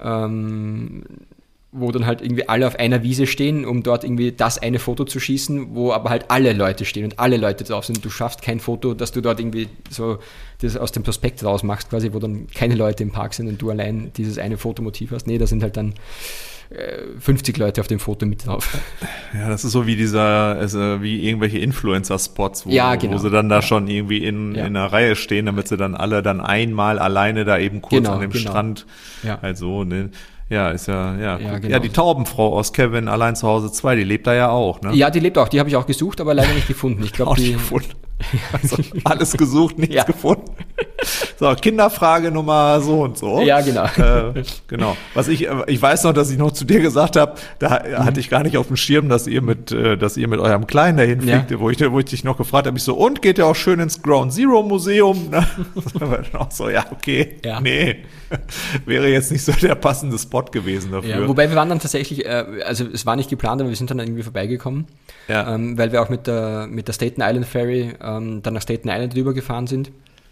[SPEAKER 2] wo dann halt irgendwie alle auf einer Wiese stehen, um dort irgendwie das eine Foto zu schießen, wo aber halt alle Leute stehen und alle Leute drauf sind. Du schaffst kein Foto, dass du dort irgendwie so das aus dem Prospekt raus machst, quasi, wo dann keine Leute im Park sind und du allein dieses eine Fotomotiv hast. Nee, da sind halt dann 50 Leute auf dem Foto mit drauf.
[SPEAKER 1] Ja, das ist so wie wie irgendwelche Influencer-Spots, wo sie dann da schon irgendwie in einer Reihe stehen, damit sie dann alle dann einmal alleine da eben kurz an dem Strand halt so, ne? Ja, ist ja genau. Ja, die Taubenfrau aus Kevin allein zu Hause 2, die lebt da ja auch, ne?
[SPEAKER 2] Ja, die lebt auch. Die habe ich auch gesucht, aber leider nicht gefunden. Ich glaube, die
[SPEAKER 1] gefunden. Also, alles gesucht, nichts gefunden. So, Kinderfrage Nummer so und so.
[SPEAKER 2] Ja, genau.
[SPEAKER 1] Genau. Ich weiß noch, dass ich noch zu dir gesagt habe, da hatte ich gar nicht auf dem Schirm, dass ihr mit eurem Kleinen dahin fliegt, wo ich dich noch gefragt habe, und geht ja auch schön ins Ground Zero Museum? Das war dann auch so, nee, wäre jetzt nicht so der passende Spot gewesen dafür.
[SPEAKER 2] Ja, wobei wir waren dann tatsächlich, also es war nicht geplant, aber wir sind dann irgendwie vorbeigekommen, weil wir auch mit der Staten Island Ferry dann nach Staten Island rübergefahren sind,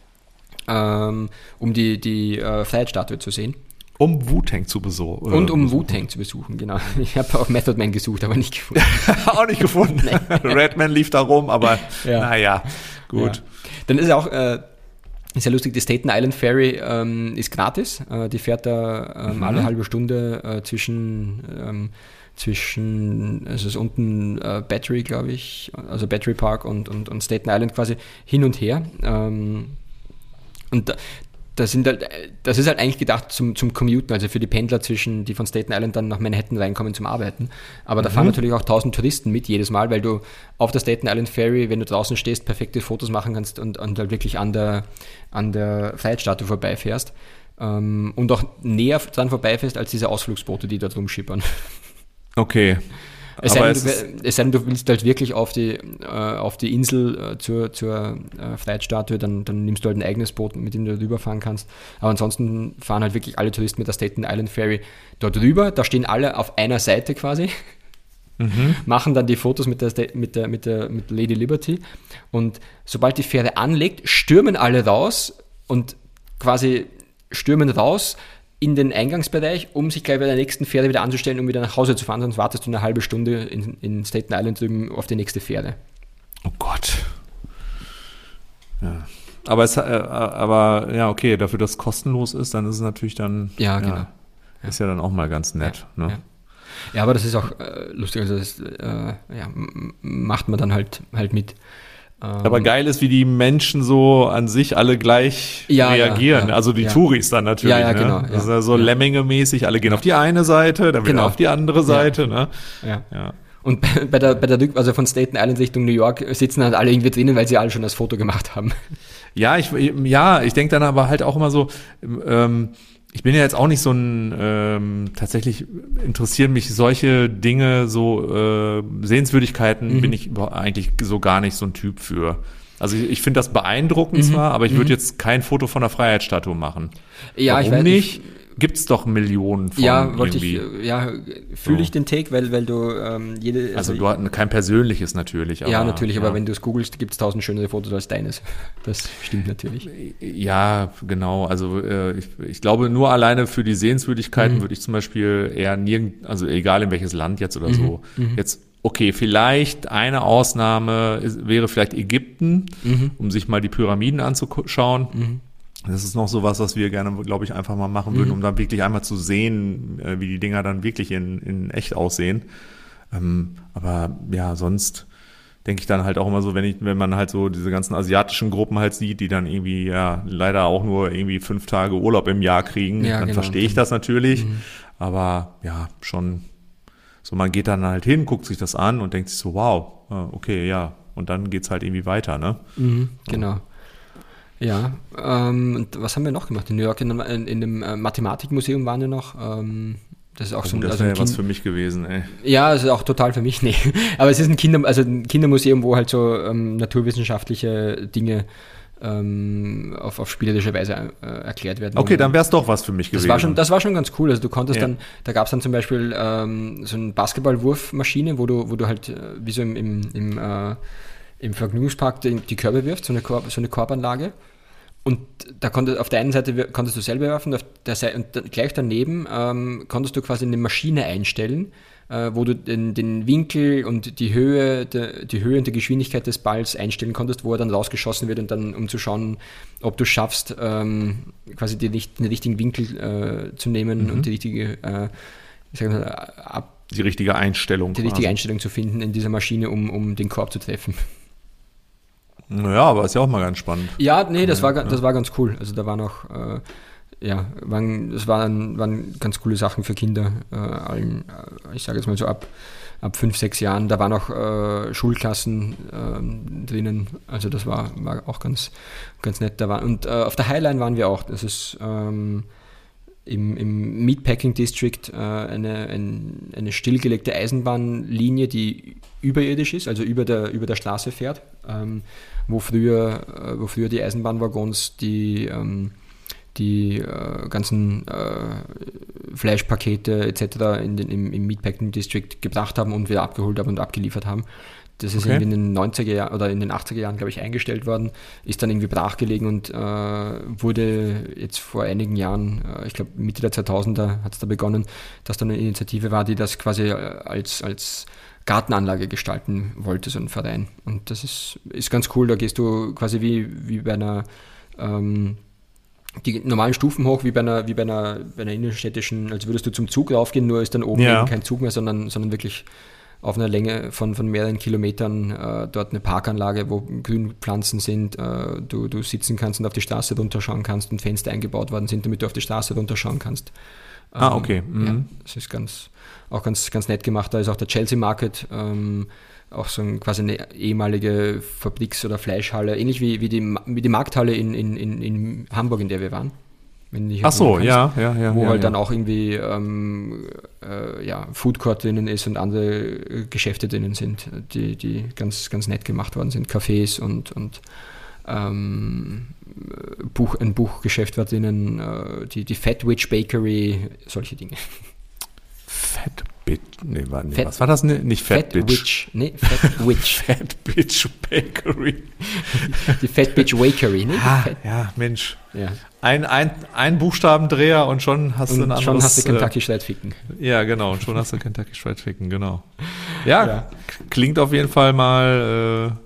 [SPEAKER 2] um die Freiheitsstatue zu sehen.
[SPEAKER 1] Um Wu-Tang zu besuchen.
[SPEAKER 2] Und um Wu-Tang zu besuchen, genau. Ich habe auch Method Man gesucht, aber nicht gefunden.
[SPEAKER 1] Auch nicht gefunden. Redman lief da rum, aber naja, gut.
[SPEAKER 2] Ja. Dann ist auch, ist ja lustig, die Staten Island Ferry ist gratis. Die fährt da alle halbe Stunde zwischen es ist unten Battery, glaube ich, also Battery Park und Staten Island quasi hin und her. Und das ist halt eigentlich gedacht zum Commuten, also für die Pendler die von Staten Island dann nach Manhattan reinkommen zum Arbeiten. Aber da fahren natürlich auch 1000 Touristen mit jedes Mal, weil du auf der Staten Island Ferry, wenn du draußen stehst, perfekte Fotos machen kannst und halt wirklich an der Freiheitsstatue vorbeifährst. Und auch näher dran vorbeifährst als diese Ausflugsboote, die dort rumschippern.
[SPEAKER 1] Okay.
[SPEAKER 2] Es sei denn, du willst halt wirklich auf die Insel zur Freiheitsstatue, dann nimmst du halt ein eigenes Boot, mit dem du rüberfahren kannst. Aber ansonsten fahren halt wirklich alle Touristen mit der Staten Island Ferry dort rüber. Da stehen alle auf einer Seite quasi, machen dann die Fotos mit Lady Liberty. Und sobald die Fähre anlegt, stürmen alle raus und quasi stürmen raus in den Eingangsbereich, um sich gleich bei der nächsten Fähre wieder anzustellen, um wieder nach Hause zu fahren, sonst wartest du eine halbe Stunde in Staten Island drüben auf die nächste Fähre.
[SPEAKER 1] Oh Gott. Ja. Aber ja, okay, dafür, dass es kostenlos ist, dann ist es natürlich dann,
[SPEAKER 2] genau.
[SPEAKER 1] Ist ja dann auch mal ganz nett.
[SPEAKER 2] Ja,
[SPEAKER 1] ne?
[SPEAKER 2] Ja, aber das ist auch lustig, also das macht man dann halt mit.
[SPEAKER 1] Aber geil ist, wie die Menschen so an sich alle gleich reagieren. Also die Touris dann natürlich.
[SPEAKER 2] Ja, genau.
[SPEAKER 1] Ne? Das ist ja so Lemminge-mäßig. Alle gehen auf die eine Seite, dann wieder auf die andere Seite. Ne?
[SPEAKER 2] Ja. Und bei der also von Staten Island Richtung New York sitzen halt alle irgendwie drinnen, weil sie alle schon das Foto gemacht haben.
[SPEAKER 1] Ja, ich denke dann aber halt auch immer so, ich bin ja jetzt auch nicht so tatsächlich interessieren mich solche Dinge, so Sehenswürdigkeiten bin ich eigentlich so gar nicht so ein Typ für. Also ich finde das beeindruckend zwar, aber ich würde jetzt kein Foto von der Freiheitsstatue machen.
[SPEAKER 2] Ja,
[SPEAKER 1] warum nicht? Gibt's doch Millionen von
[SPEAKER 2] fühle ich den Take, weil du
[SPEAKER 1] also du hast kein persönliches natürlich.
[SPEAKER 2] Aber, natürlich, aber wenn du es googelst, gibt es 1000 schönere Fotos als deines. Das stimmt natürlich.
[SPEAKER 1] Ja, genau. Also ich glaube, nur alleine für die Sehenswürdigkeiten würde ich zum Beispiel eher also egal in welches Land jetzt oder so, jetzt okay, vielleicht eine Ausnahme wäre vielleicht Ägypten, um sich mal die Pyramiden anzuschauen. Das ist noch so was wir gerne, glaube ich, einfach mal machen würden, um dann wirklich einmal zu sehen, wie die Dinger dann wirklich in echt aussehen. Aber ja, sonst denke ich dann halt auch immer so, wenn man halt so diese ganzen asiatischen Gruppen halt sieht, die dann irgendwie ja leider auch nur irgendwie 5 Tage Urlaub im Jahr kriegen, dann
[SPEAKER 2] genau.
[SPEAKER 1] verstehe ich das natürlich. Aber ja, schon so, man geht dann halt hin, guckt sich das an und denkt sich so, wow, okay, ja. Und dann geht's halt irgendwie weiter, ne?
[SPEAKER 2] Genau. Ja, und was haben wir noch gemacht? In New York, in dem Mathematikmuseum waren wir noch. Das ist auch so ein,
[SPEAKER 1] das wäre ja was für mich gewesen, ey.
[SPEAKER 2] Ja, also auch total für mich, nee. Aber es ist ein Kindermuseum, wo halt so naturwissenschaftliche Dinge auf spielerische Weise erklärt werden.
[SPEAKER 1] Okay, dann wäre es doch was für mich gewesen.
[SPEAKER 2] Das war schon ganz cool. Also du konntest dann, da gab es dann zum Beispiel so eine Basketballwurfmaschine, wo du halt wie so im Vergnügungspark die Körbe wirfst, so eine Korbanlage. Und da auf der einen Seite konntest du selber werfen, und gleich daneben konntest du quasi eine Maschine einstellen, wo du den Winkel und die Höhe und die Geschwindigkeit des Balls einstellen konntest, wo er dann rausgeschossen wird, und dann, um zu schauen, ob du schaffst, quasi den richtigen Winkel zu nehmen und die richtige
[SPEAKER 1] die richtige Einstellung.
[SPEAKER 2] Die richtige Einstellung zu finden in dieser Maschine, um den Korb zu treffen.
[SPEAKER 1] Naja, aber ist ja auch mal ganz spannend.
[SPEAKER 2] Ja, nee, das war ganz cool. Also da war noch, waren ganz coole Sachen für Kinder, ich sage jetzt mal so ab 5, 6 Jahren. Da waren auch Schulklassen drinnen, also das war auch ganz, ganz nett. Und auf der Highline waren wir auch, das ist im Meatpacking District eine stillgelegte Eisenbahnlinie, die überirdisch ist, also über der Straße fährt, wo früher die Eisenbahnwaggons die ganzen Fleischpakete etc. im Meatpacking District gebracht haben und wieder abgeholt haben und abgeliefert haben. Das ist irgendwie in den 90er Jahren oder in den 80er Jahren, glaube ich, eingestellt worden, ist dann irgendwie brachgelegen und wurde jetzt vor einigen Jahren, ich glaube Mitte der 2000er hat es da begonnen, dass da eine Initiative war, die das quasi als Gartenanlage gestalten wollte, so ein Verein. Und das ist ganz cool, da gehst du quasi wie bei einer die normalen Stufen hoch, wie bei einer innenstädtischen, als würdest du zum Zug raufgehen, nur ist dann oben eben kein Zug mehr, sondern wirklich auf einer Länge von mehreren Kilometern dort eine Parkanlage, wo Grünpflanzen sind, du sitzen kannst und auf die Straße runterschauen kannst und Fenster eingebaut worden sind, damit du auf die Straße runterschauen kannst.
[SPEAKER 1] Okay.
[SPEAKER 2] Ja, das ist ganz nett gemacht. Da ist auch der Chelsea Market, auch so quasi eine ehemalige Fabriks- oder Fleischhalle, ähnlich wie die Markthalle in Hamburg, in der wir waren.
[SPEAKER 1] Ach so, ja.
[SPEAKER 2] Wo halt dann auch irgendwie Food Court drinnen ist und andere Geschäfte drinnen sind, die ganz, ganz nett gemacht worden sind. Cafés und ein Buchgeschäft war drinnen, die Fat Witch Bakery, solche Dinge.
[SPEAKER 1] Fat Bitch, was war das? Nicht Fat Bitch.
[SPEAKER 2] Fat Witch.
[SPEAKER 1] Fat Bitch Bakery.
[SPEAKER 2] Die Fat Bitch Wakery, ne?
[SPEAKER 1] Ja, Mensch.
[SPEAKER 2] Ja.
[SPEAKER 1] Ein Buchstabendreher und schon hast du ein anderes.
[SPEAKER 2] Schon hast du Kentucky Fried Chicken.
[SPEAKER 1] Ja, genau. Und schon hast du Kentucky Fried Chicken, genau. Ja, klingt auf jeden Fall mal,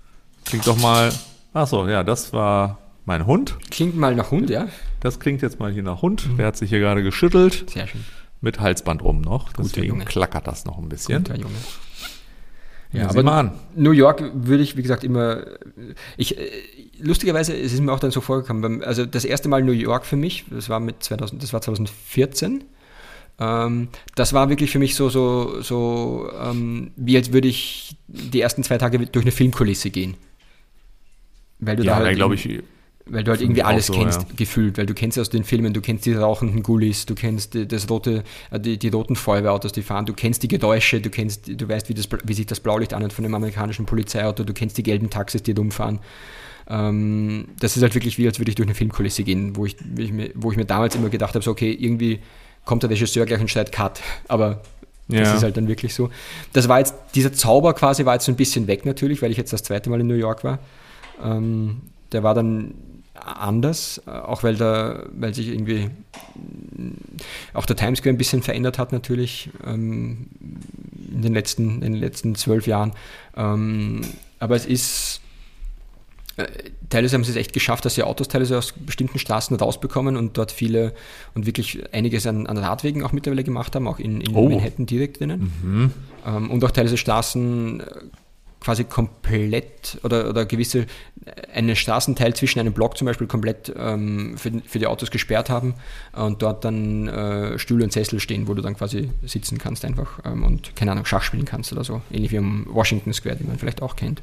[SPEAKER 1] ach so, ja, das war mein Hund.
[SPEAKER 2] Klingt mal nach Hund, ja?
[SPEAKER 1] Das klingt jetzt mal hier nach Hund. Der hat sich hier gerade geschüttelt.
[SPEAKER 2] Sehr schön.
[SPEAKER 1] Mit Halsband rum noch. Deswegen
[SPEAKER 2] Junge.
[SPEAKER 1] Klackert das noch ein bisschen.
[SPEAKER 2] Guter Junge.
[SPEAKER 1] Ja, aber mal an.
[SPEAKER 2] New York würde ich, wie gesagt, immer. Lustigerweise, es ist mir auch dann so vorgekommen. Also das erste Mal New York für mich, das war 2014. Das war wirklich für mich so wie als würde ich die ersten 2 Tage durch eine Filmkulisse gehen. Weil du da halt
[SPEAKER 1] glaube ich.
[SPEAKER 2] Weil du halt irgendwie alles kennst,
[SPEAKER 1] ja.
[SPEAKER 2] Gefühlt, weil du kennst aus den Filmen, du kennst die rauchenden Gullis, du kennst die roten Feuerwehrautos, die fahren, du kennst die Geräusche, du weißt, wie sich das Blaulicht anhört von einem amerikanischen Polizeiauto, du kennst die gelben Taxis, die rumfahren. Das ist halt wirklich wie, als würde ich durch eine Filmkulisse gehen, wo ich mir damals immer gedacht habe, so okay, irgendwie kommt der Regisseur gleich und schreit Cut, aber das ist halt dann wirklich so. Das war jetzt, dieser Zauber quasi war jetzt so ein bisschen weg natürlich, weil ich jetzt das 2. Mal in New York war. Der war dann anders, auch weil sich irgendwie auch der Times Square ein bisschen verändert hat natürlich in den letzten 12 Jahren. Aber es ist Teilweise haben sie es echt geschafft, dass sie Autos teilweise aus bestimmten Straßen rausbekommen und dort viele und wirklich einiges an Radwegen auch mittlerweile gemacht haben, auch in Manhattan direkt drinnen. Und auch teilweise Straßen quasi komplett oder gewisse, einen Straßenteil zwischen einem Block zum Beispiel komplett für die Autos gesperrt haben und dort dann Stühle und Sessel stehen, wo du dann quasi sitzen kannst einfach und, keine Ahnung, Schach spielen kannst oder so. Ähnlich wie am Washington Square, den man vielleicht auch kennt.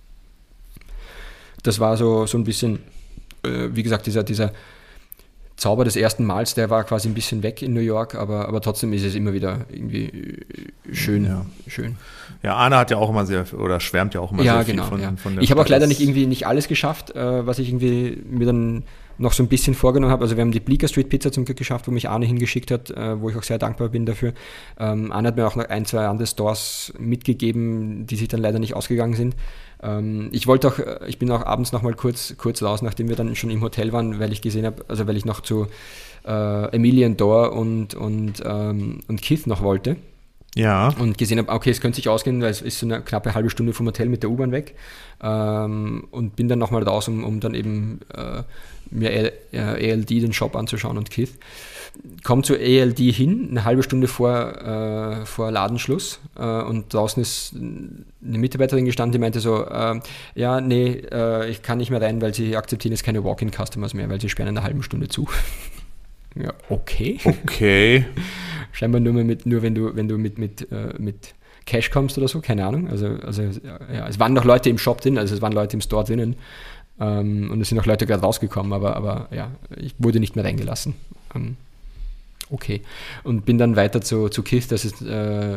[SPEAKER 2] Das war so ein bisschen, wie gesagt, dieser Zauber des ersten Mals, der war quasi ein bisschen weg in New York, aber trotzdem ist es immer wieder irgendwie schön.
[SPEAKER 1] Ja.
[SPEAKER 2] Schön.
[SPEAKER 1] Ja, Arne hat ja auch immer schwärmt ja auch immer sehr viel von der
[SPEAKER 2] Ich habe auch
[SPEAKER 1] Stadt.
[SPEAKER 2] leider nicht alles geschafft, was ich irgendwie mir dann noch so ein bisschen vorgenommen habe. Also wir haben die Bleecker Street Pizza zum Glück geschafft, wo mich Arne hingeschickt hat, wo ich auch sehr dankbar bin dafür. Arne hat mir auch noch 1, 2 andere Stores mitgegeben, die sich dann leider nicht ausgegangen sind. Ich bin auch abends noch mal kurz raus, nachdem wir dann schon im Hotel waren, weil ich gesehen habe, also weil ich noch zu Emilian Dore und Keith noch wollte.
[SPEAKER 1] Ja.
[SPEAKER 2] Und gesehen habe, okay, es könnte sich ausgehen, weil es ist so eine knappe halbe Stunde vom Hotel mit der U-Bahn weg. Und bin dann nochmal raus, um dann eben mir ALD den Shop anzuschauen und Keith. Komm zu ALD hin, eine halbe Stunde vor Ladenschluss und draußen ist eine Mitarbeiterin gestanden, die meinte so, ich kann nicht mehr rein, weil sie akzeptieren jetzt keine Walk-in-Customers mehr, weil sie sperren in einer halben Stunde zu. Ja, okay. Scheinbar nur wenn du mit Cash kommst oder so, keine Ahnung. Also es waren noch Leute im Shop drin, also es waren Leute im Store drinnen und es sind auch Leute gerade rausgekommen, aber ja, ich wurde nicht mehr reingelassen. Okay. Und bin dann weiter zu Keith, das ist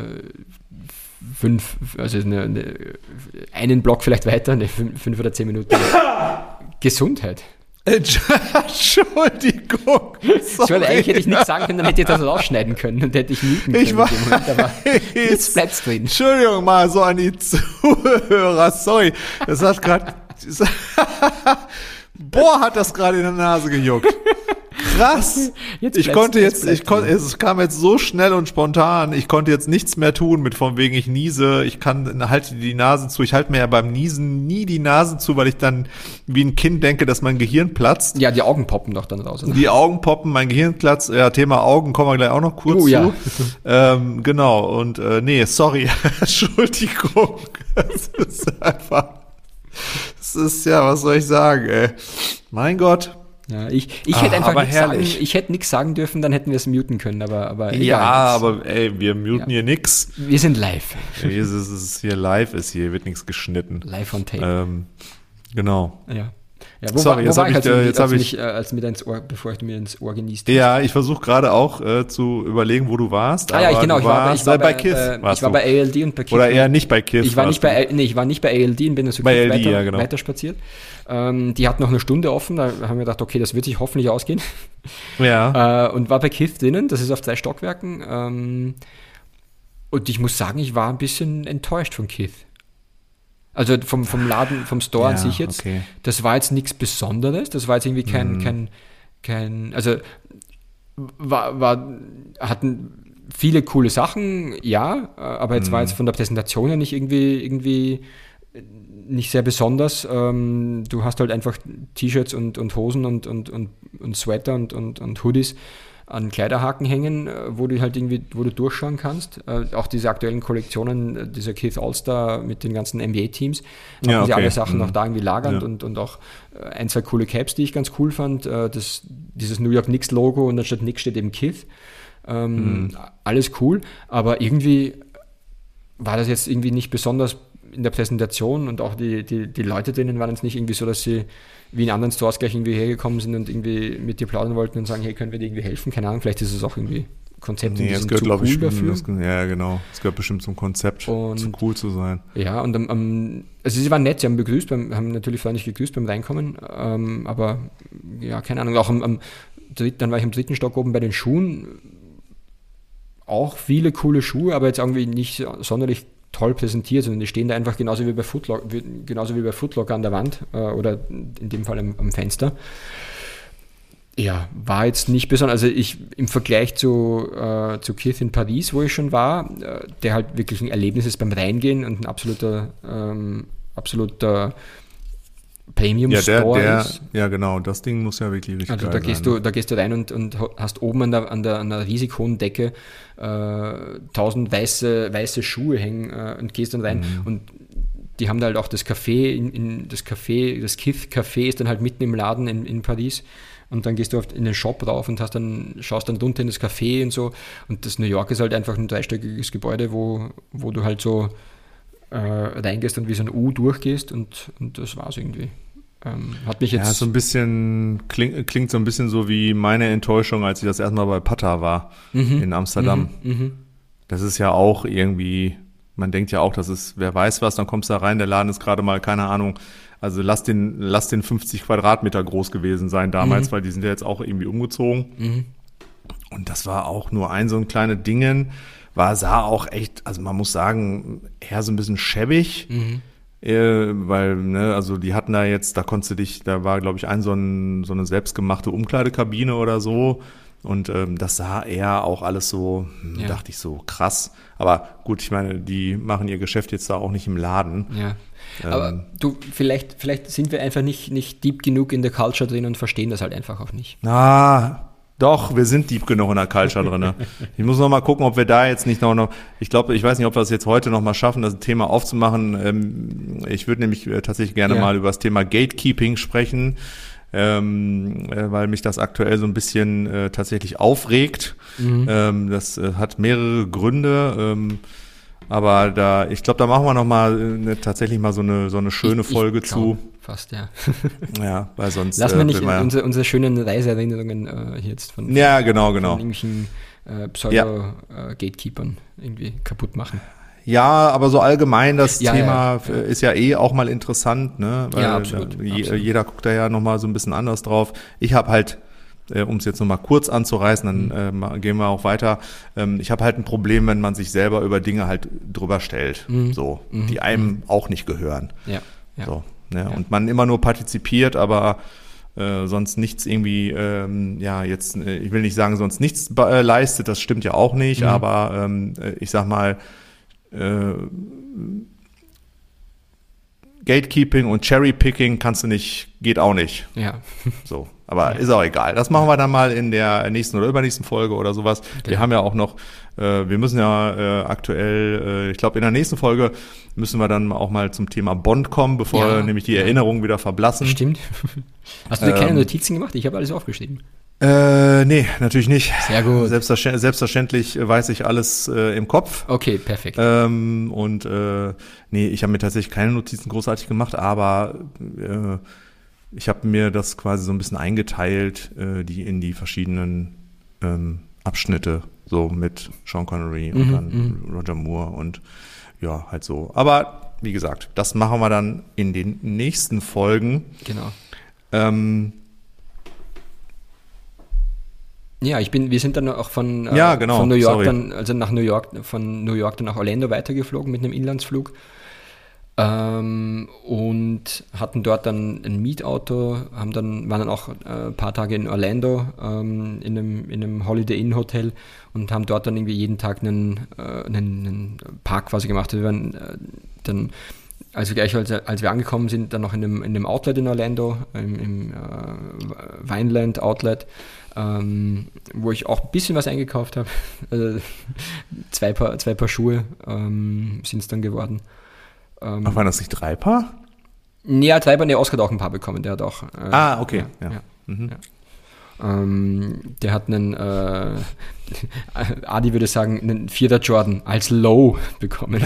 [SPEAKER 2] einen Block vielleicht weiter, 5 oder 10 Minuten. Gesundheit.
[SPEAKER 1] Entschuldigung.
[SPEAKER 2] Eigentlich hätte ich nichts sagen können, dann hätte ich das rausschneiden können und hätte ich muten können. Aber jetzt bleibt's drin.
[SPEAKER 1] Entschuldigung mal so an die Zuhörer, sorry. Das hat gerade... hat das gerade in der Nase gejuckt. Krass. Es kam jetzt so schnell und spontan, ich konnte jetzt nichts mehr tun mit von wegen ich niese, halte die Nase zu. Ich halte mir ja beim Niesen nie die Nase zu, weil ich dann wie ein Kind denke, dass mein Gehirn platzt.
[SPEAKER 2] Ja, die Augen poppen doch dann raus. Oder?
[SPEAKER 1] Die Augen poppen, mein Gehirn platzt. Ja, Thema Augen kommen wir gleich auch noch kurz zu.
[SPEAKER 2] Ja.
[SPEAKER 1] Genau, und sorry, Entschuldigung. Das ist einfach, was soll ich sagen, ey. Mein Gott.
[SPEAKER 2] Ja, ich hätte einfach nichts sagen, ich hätte nichts sagen dürfen, dann hätten wir es muten können, aber
[SPEAKER 1] egal. Ja, aber wir muten hier nix.
[SPEAKER 2] Wir sind live.
[SPEAKER 1] Es ist hier live, wird nichts geschnitten.
[SPEAKER 2] Live on tape.
[SPEAKER 1] Genau.
[SPEAKER 2] Ja. Ja,
[SPEAKER 1] Sorry, jetzt habe ich
[SPEAKER 2] bevor ich mir ins Ohr genießt.
[SPEAKER 1] Ja, ich versuche gerade auch zu überlegen, wo du warst.
[SPEAKER 2] Ich war
[SPEAKER 1] bei Keith.
[SPEAKER 2] Ich war bei ALD und bei Keith.
[SPEAKER 1] Oder eher nicht bei Keith.
[SPEAKER 2] Ich war nicht bei ALD und bin dann zu
[SPEAKER 1] Keith
[SPEAKER 2] weiter spaziert. Die hatten noch eine Stunde offen, da haben wir gedacht, okay, das wird sich hoffentlich ausgehen.
[SPEAKER 1] Ja.
[SPEAKER 2] Und war bei Keith drinnen, das ist auf 3 Stockwerken. Und ich muss sagen, ich war ein bisschen enttäuscht von Keith. Also vom Laden, vom Store an sich jetzt, okay. Das war jetzt nichts Besonderes, das war jetzt irgendwie kein also hatten viele coole Sachen, ja, aber jetzt war jetzt von der Präsentation her nicht irgendwie nicht sehr besonders. Du hast halt einfach T-Shirts und Hosen und Sweater und Hoodies an Kleiderhaken hängen, wo du durchschauen kannst. Auch diese aktuellen Kollektionen, dieser Keith All-Star mit den ganzen NBA-Teams, haben sie alle Sachen noch da irgendwie lagernd und auch 1, 2 coole Caps, die ich ganz cool fand. Dieses New York Knicks-Logo und dann statt Knicks steht eben Keith. Alles cool, aber irgendwie war das jetzt irgendwie nicht besonders in der Präsentation und auch die Leute drinnen waren jetzt nicht irgendwie so, dass sie wie in anderen Stores gleich irgendwie hergekommen sind und irgendwie mit dir plaudern wollten und sagen, hey, können wir dir irgendwie helfen? Keine Ahnung, vielleicht ist es auch irgendwie Konzept und
[SPEAKER 1] es gehört, glaube ich, dafür. Ja, genau. Es gehört bestimmt zum Konzept, zu cool zu sein.
[SPEAKER 2] Ja, und also sie waren nett, sie haben begrüßt, haben natürlich freundlich gegrüßt beim Reinkommen, aber ja, keine Ahnung, auch dann war ich am 3. Stock oben bei den Schuhen, auch viele coole Schuhe, aber jetzt irgendwie nicht sonderlich toll präsentiert, sondern die stehen da einfach genauso wie bei Footlocker an der Wand oder in dem Fall am Fenster. Ja, war jetzt nicht besonders, also im Vergleich zu Keith in Paris, wo ich schon war, der halt wirklich ein Erlebnis ist beim Reingehen und ein absoluter Premium-Store ist.
[SPEAKER 1] Ja, genau, das Ding muss ja wirklich richtig
[SPEAKER 2] Also
[SPEAKER 1] geil sein.
[SPEAKER 2] da gehst du rein und hast oben an der riesig hohen Decke 1000 weiße Schuhe hängen und gehst dann rein und die haben da halt auch das Café, das Kith-Café ist dann halt mitten im Laden in Paris und dann gehst du in den Shop rauf und schaust dann runter in das Café und so und das New York ist halt einfach ein dreistöckiges Gebäude, wo du halt so reingehst und wie so ein U durchgehst und das war's irgendwie. Hat mich jetzt...
[SPEAKER 1] Ja, so ein bisschen, klingt so ein bisschen so wie meine Enttäuschung, als ich das erste Mal bei Pata war in Amsterdam. Das ist ja auch irgendwie, man denkt ja auch, das ist, wer weiß was, dann kommst du da rein, der Laden ist gerade mal, keine Ahnung, also lass den 50 Quadratmeter groß gewesen sein damals, weil die sind ja jetzt auch irgendwie umgezogen. Und das war auch nur so ein kleines Dingen, sah auch echt, also man muss sagen, eher so ein bisschen schäbig. Weil, ne, also die hatten da jetzt, da war, glaube ich, so eine selbstgemachte Umkleidekabine oder so. Und das sah eher auch alles so, dachte ich so, krass. Aber gut, ich meine, die machen ihr Geschäft jetzt da auch nicht im Laden.
[SPEAKER 2] Ja. Aber du, vielleicht sind wir einfach nicht deep genug in der Culture drin und verstehen das halt einfach auch nicht.
[SPEAKER 1] Doch, wir sind deep genug in der Culture drin. Ich muss noch mal gucken, ob wir da jetzt nicht noch, ich weiß nicht, ob wir es jetzt heute noch mal schaffen, das Thema aufzumachen. Ich würde nämlich tatsächlich gerne mal über das Thema Gatekeeping sprechen, weil mich das aktuell so ein bisschen tatsächlich aufregt. Das hat mehrere Gründe. Aber ich glaube, da machen wir noch mal tatsächlich mal so eine schöne Folge zu.
[SPEAKER 2] Fast, ja.
[SPEAKER 1] Ja, weil sonst...
[SPEAKER 2] Lassen wir nicht unsere schönen Reiseerinnerungen hier jetzt von irgendwelchen Pseudo-Gatekeepern irgendwie kaputt machen.
[SPEAKER 1] Ja, aber so allgemein, das Thema ist ja auch mal interessant, ne? Weil
[SPEAKER 2] absolut.
[SPEAKER 1] Jeder guckt da ja noch mal so ein bisschen anders drauf. Ich habe halt, um es jetzt noch mal kurz anzureißen, dann gehen wir auch weiter. Ich habe halt ein Problem, wenn man sich selber über Dinge halt drüber stellt, die einem auch nicht gehören.
[SPEAKER 2] Ja.
[SPEAKER 1] So. Ja, und man immer nur partizipiert, aber sonst nichts irgendwie, ich will nicht sagen, sonst nichts leistet, das stimmt ja auch nicht, aber ich sag mal, Gatekeeping und Cherrypicking geht auch nicht.
[SPEAKER 2] Ja.
[SPEAKER 1] So, aber ist auch egal. Das machen wir dann mal in der nächsten oder übernächsten Folge oder sowas. Okay. Wir haben ja auch noch, wir müssen ja aktuell, ich glaube in der nächsten Folge müssen wir dann auch mal zum Thema Bond kommen, bevor nämlich die Erinnerungen wieder verblassen.
[SPEAKER 2] Stimmt. Hast du dir keine Notizen gemacht? Ich habe alles aufgeschrieben.
[SPEAKER 1] Nee, natürlich nicht.
[SPEAKER 2] Sehr gut.
[SPEAKER 1] Selbstverständlich weiß ich alles im Kopf.
[SPEAKER 2] Okay, perfekt.
[SPEAKER 1] Ich habe mir tatsächlich keine Notizen großartig gemacht, aber ich habe mir das quasi so ein bisschen eingeteilt, die in die verschiedenen Abschnitte, so mit Sean Connery und dann Roger Moore und ja, halt so. Aber wie gesagt, das machen wir dann in den nächsten Folgen.
[SPEAKER 2] Genau. Wir sind dann auch von New York von New York dann nach Orlando weitergeflogen mit einem Inlandsflug und hatten dort dann ein Mietauto, waren dann auch ein paar Tage in Orlando in einem Holiday Inn Hotel und haben dort dann irgendwie jeden Tag einen Park quasi gemacht. Wir waren dann als wir angekommen sind, dann noch in einem Outlet in Orlando, im Vineland Outlet, wo ich auch ein bisschen was eingekauft habe. Zwei Paar Schuhe sind es dann geworden.
[SPEAKER 1] Waren das nicht 3 Paar?
[SPEAKER 2] Ja, 3 Paar, Oscar hat auch ein paar bekommen, der hat auch.
[SPEAKER 1] Okay.
[SPEAKER 2] Der hat einen, Adi würde sagen, einen 4er Jordan als Low bekommen.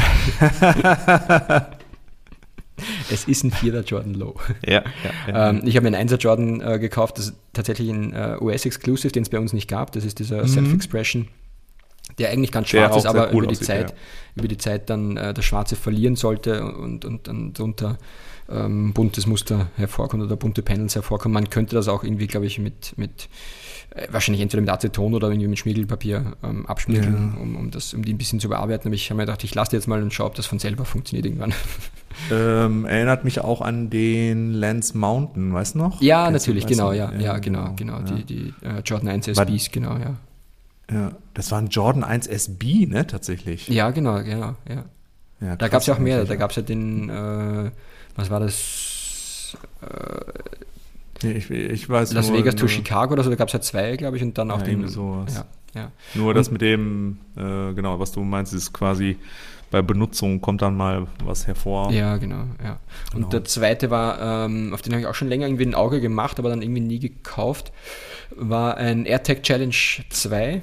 [SPEAKER 2] Es ist ein 4er Jordan Low.
[SPEAKER 1] Ja.
[SPEAKER 2] Ich habe mir einen 1er Jordan gekauft, das ist tatsächlich ein US-Exclusive, den es bei uns nicht gab. Das ist dieser Self-Expression, der eigentlich ganz schwarz ist, aber cool über die Zeit dann das Schwarze verlieren sollte und dann drunter buntes Muster hervorkommt oder bunte Panels hervorkommen. Man könnte das auch irgendwie, glaube ich, mit wahrscheinlich entweder mit Aceton oder irgendwie mit Schmiergelpapier abschmirgeln, um die ein bisschen zu bearbeiten. Aber ich habe mir gedacht, ich lasse die jetzt mal und schaue, ob das von selber funktioniert irgendwann.
[SPEAKER 1] Erinnert mich auch an den Lance Mountain, weißt du noch?
[SPEAKER 2] Ja, natürlich, genau. Die Jordan 1 SBs, genau, ja.
[SPEAKER 1] Ja, das war ein Jordan 1 SB, ne, tatsächlich.
[SPEAKER 2] Ja, genau, ja. Da gab es ja auch mehrere. Da gab es ja den, was war das?
[SPEAKER 1] Ich weiß
[SPEAKER 2] Las Vegas to Chicago oder so, da gab es ja 2, glaube ich, und dann auch den.
[SPEAKER 1] Sowas.
[SPEAKER 2] Ja.
[SPEAKER 1] Nur das mit dem, genau, was du meinst, ist quasi bei Benutzung kommt dann mal was hervor.
[SPEAKER 2] Ja, genau. Und der zweite war, auf den habe ich auch schon länger irgendwie ein Auge gemacht, aber dann irgendwie nie gekauft, war ein AirTag Challenge 2.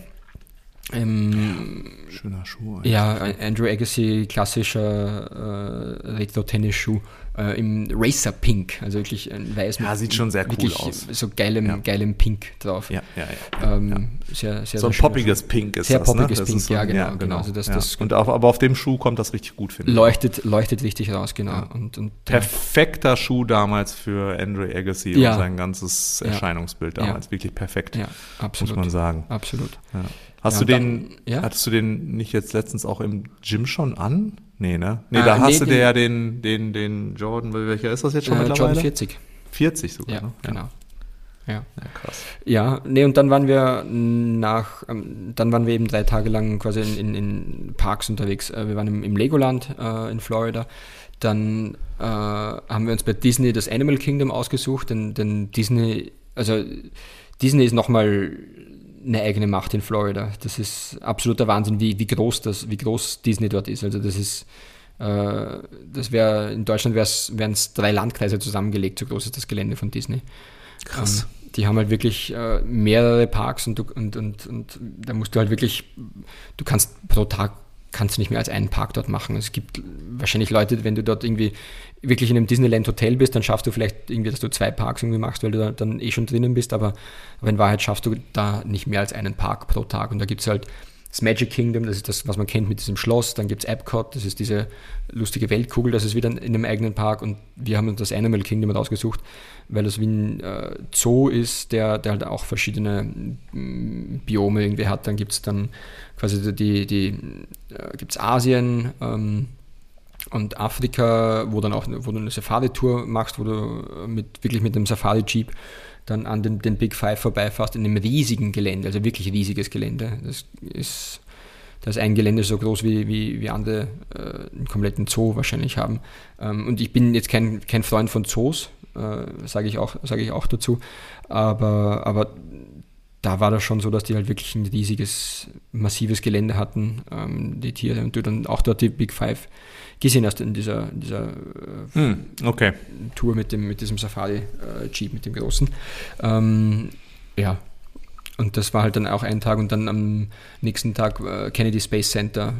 [SPEAKER 1] Schöner Schuh. Eigentlich.
[SPEAKER 2] Ja, Andrew Agassi, klassischer Retro-Tennis-Schuh im Racer Pink, also wirklich ein weiß mit
[SPEAKER 1] sieht schon sehr cool aus.
[SPEAKER 2] So geilem Pink drauf.
[SPEAKER 1] Ja.
[SPEAKER 2] Sehr, sehr,
[SPEAKER 1] so ein poppiges Pink ist
[SPEAKER 2] sehr
[SPEAKER 1] das,
[SPEAKER 2] poppiges
[SPEAKER 1] ne?
[SPEAKER 2] Pink,
[SPEAKER 1] so,
[SPEAKER 2] genau. Also das
[SPEAKER 1] und aber auf dem Schuh kommt das richtig gut, finde ich.
[SPEAKER 2] Leuchtet richtig raus, genau.
[SPEAKER 1] Ja.
[SPEAKER 2] Und
[SPEAKER 1] perfekter Schuh damals für Andrew Agassi und sein ganzes Erscheinungsbild damals. Wirklich perfekt,
[SPEAKER 2] absolut,
[SPEAKER 1] muss man sagen.
[SPEAKER 2] Absolut.
[SPEAKER 1] Ja. Hattest du den nicht jetzt letztens auch im Gym schon an? Nee, ne? Da hast du dir ja den Jordan, welcher ist das jetzt schon mittlerweile?
[SPEAKER 2] Jordan 40.
[SPEAKER 1] 40 sogar,
[SPEAKER 2] ja,
[SPEAKER 1] ne?
[SPEAKER 2] Genau. Ja,
[SPEAKER 1] krass.
[SPEAKER 2] Ja, und dann waren wir eben 3 Tage lang quasi in Parks unterwegs. Wir waren im Legoland in Florida. Dann haben wir uns bei Disney das Animal Kingdom ausgesucht, denn Disney ist nochmal eine eigene Macht in Florida. Das ist absoluter Wahnsinn, wie groß Disney dort ist. Also das ist, in Deutschland wären es 3 Landkreise zusammengelegt, so groß ist das Gelände von Disney.
[SPEAKER 1] Krass.
[SPEAKER 2] Die haben halt wirklich mehrere Parks und da musst du halt wirklich, du kannst pro Tag nicht mehr als einen Park dort machen. Es gibt wahrscheinlich Leute, wenn du dort irgendwie wirklich in einem Disneyland-Hotel bist, dann schaffst du vielleicht irgendwie, dass du 2 Parks irgendwie machst, weil du da dann schon drinnen bist, aber in Wahrheit schaffst du da nicht mehr als einen Park pro Tag. Und da gibt es halt das Magic Kingdom, das ist das, was man kennt mit diesem Schloss, dann gibt es Epcot, das ist diese lustige Weltkugel, das ist wieder in einem eigenen Park, und wir haben uns das Animal Kingdom rausgesucht, weil das wie ein Zoo ist, der halt auch verschiedene Biome irgendwie hat. Dann gibt es dann quasi gibt's Asien und Afrika, wo du eine Safari-Tour machst, wo du wirklich mit einem Safari-Jeep dann an den Big Five vorbeifährst in einem riesigen Gelände, also wirklich riesiges Gelände. Das ist ein Gelände so groß wie andere einen kompletten Zoo wahrscheinlich haben. Und ich bin jetzt kein Freund von Zoos, sage ich auch dazu, aber da war das schon so, dass die halt wirklich ein riesiges, massives Gelände hatten, die Tiere, und du dann auch dort die Big Five gesehen hast in dieser Tour mit diesem Safari-Jeep, mit dem großen. Und das war halt dann auch ein Tag, und dann am nächsten Tag Kennedy Space Center.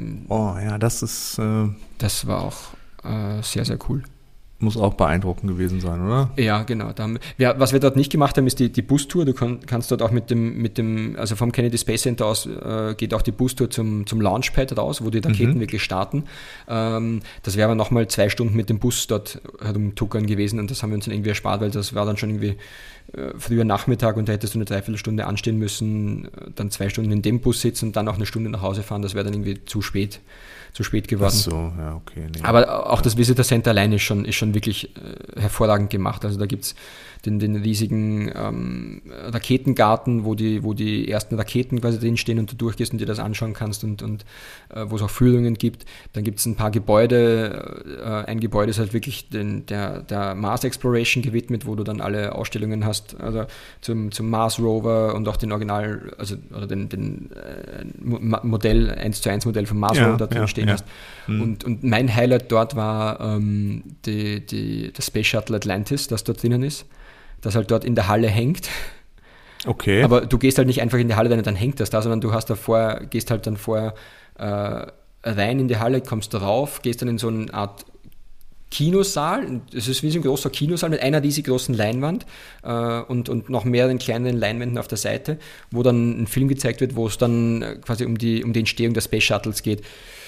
[SPEAKER 2] Das war auch sehr, sehr cool.
[SPEAKER 1] Muss auch beeindruckend gewesen sein, oder?
[SPEAKER 2] Ja, genau. Was wir dort nicht gemacht haben, ist die Bustour. Du kannst dort auch mit dem, also vom Kennedy Space Center aus geht auch die Bustour zum Launchpad raus, wo die Raketen wirklich starten. Das wäre aber nochmal 2 Stunden mit dem Bus dort herumtuckern gewesen, und das haben wir uns dann irgendwie erspart, weil das war dann schon irgendwie früher Nachmittag, und da hättest du eine Dreiviertelstunde anstehen müssen, dann 2 Stunden in dem Bus sitzen und dann auch eine Stunde nach Hause fahren. Das wäre dann irgendwie zu spät geworden.
[SPEAKER 1] Ach so, ja, okay. Nee.
[SPEAKER 2] Aber auch das Visitor Center alleine ist schon wirklich hervorragend gemacht. Also da gibt es den riesigen Raketengarten, wo die ersten Raketen quasi drinstehen und du durchgehst und dir das anschauen kannst, und wo es auch Führungen gibt. Dann gibt es ein paar Gebäude. Ein Gebäude ist halt wirklich der Mars Exploration gewidmet, wo du dann alle Ausstellungen hast, also zum Mars Rover und auch den Original, oder den Modell, 1:1 Modell vom Mars Rover da drin stehen hast. Und mein Highlight dort war das Space Shuttle Atlantis, das dort drinnen ist, das halt dort in der Halle hängt.
[SPEAKER 1] Okay.
[SPEAKER 2] Aber du gehst halt nicht einfach in die Halle, dann hängt das da, sondern du gehst halt dann vorher rein in die Halle, kommst drauf, gehst dann in so eine Art Kinosaal. Es ist wie so ein großer Kinosaal mit einer riesig großen Leinwand und noch mehreren kleineren Leinwänden auf der Seite, wo dann ein Film gezeigt wird, wo es dann quasi um die Entstehung der Space Shuttles geht.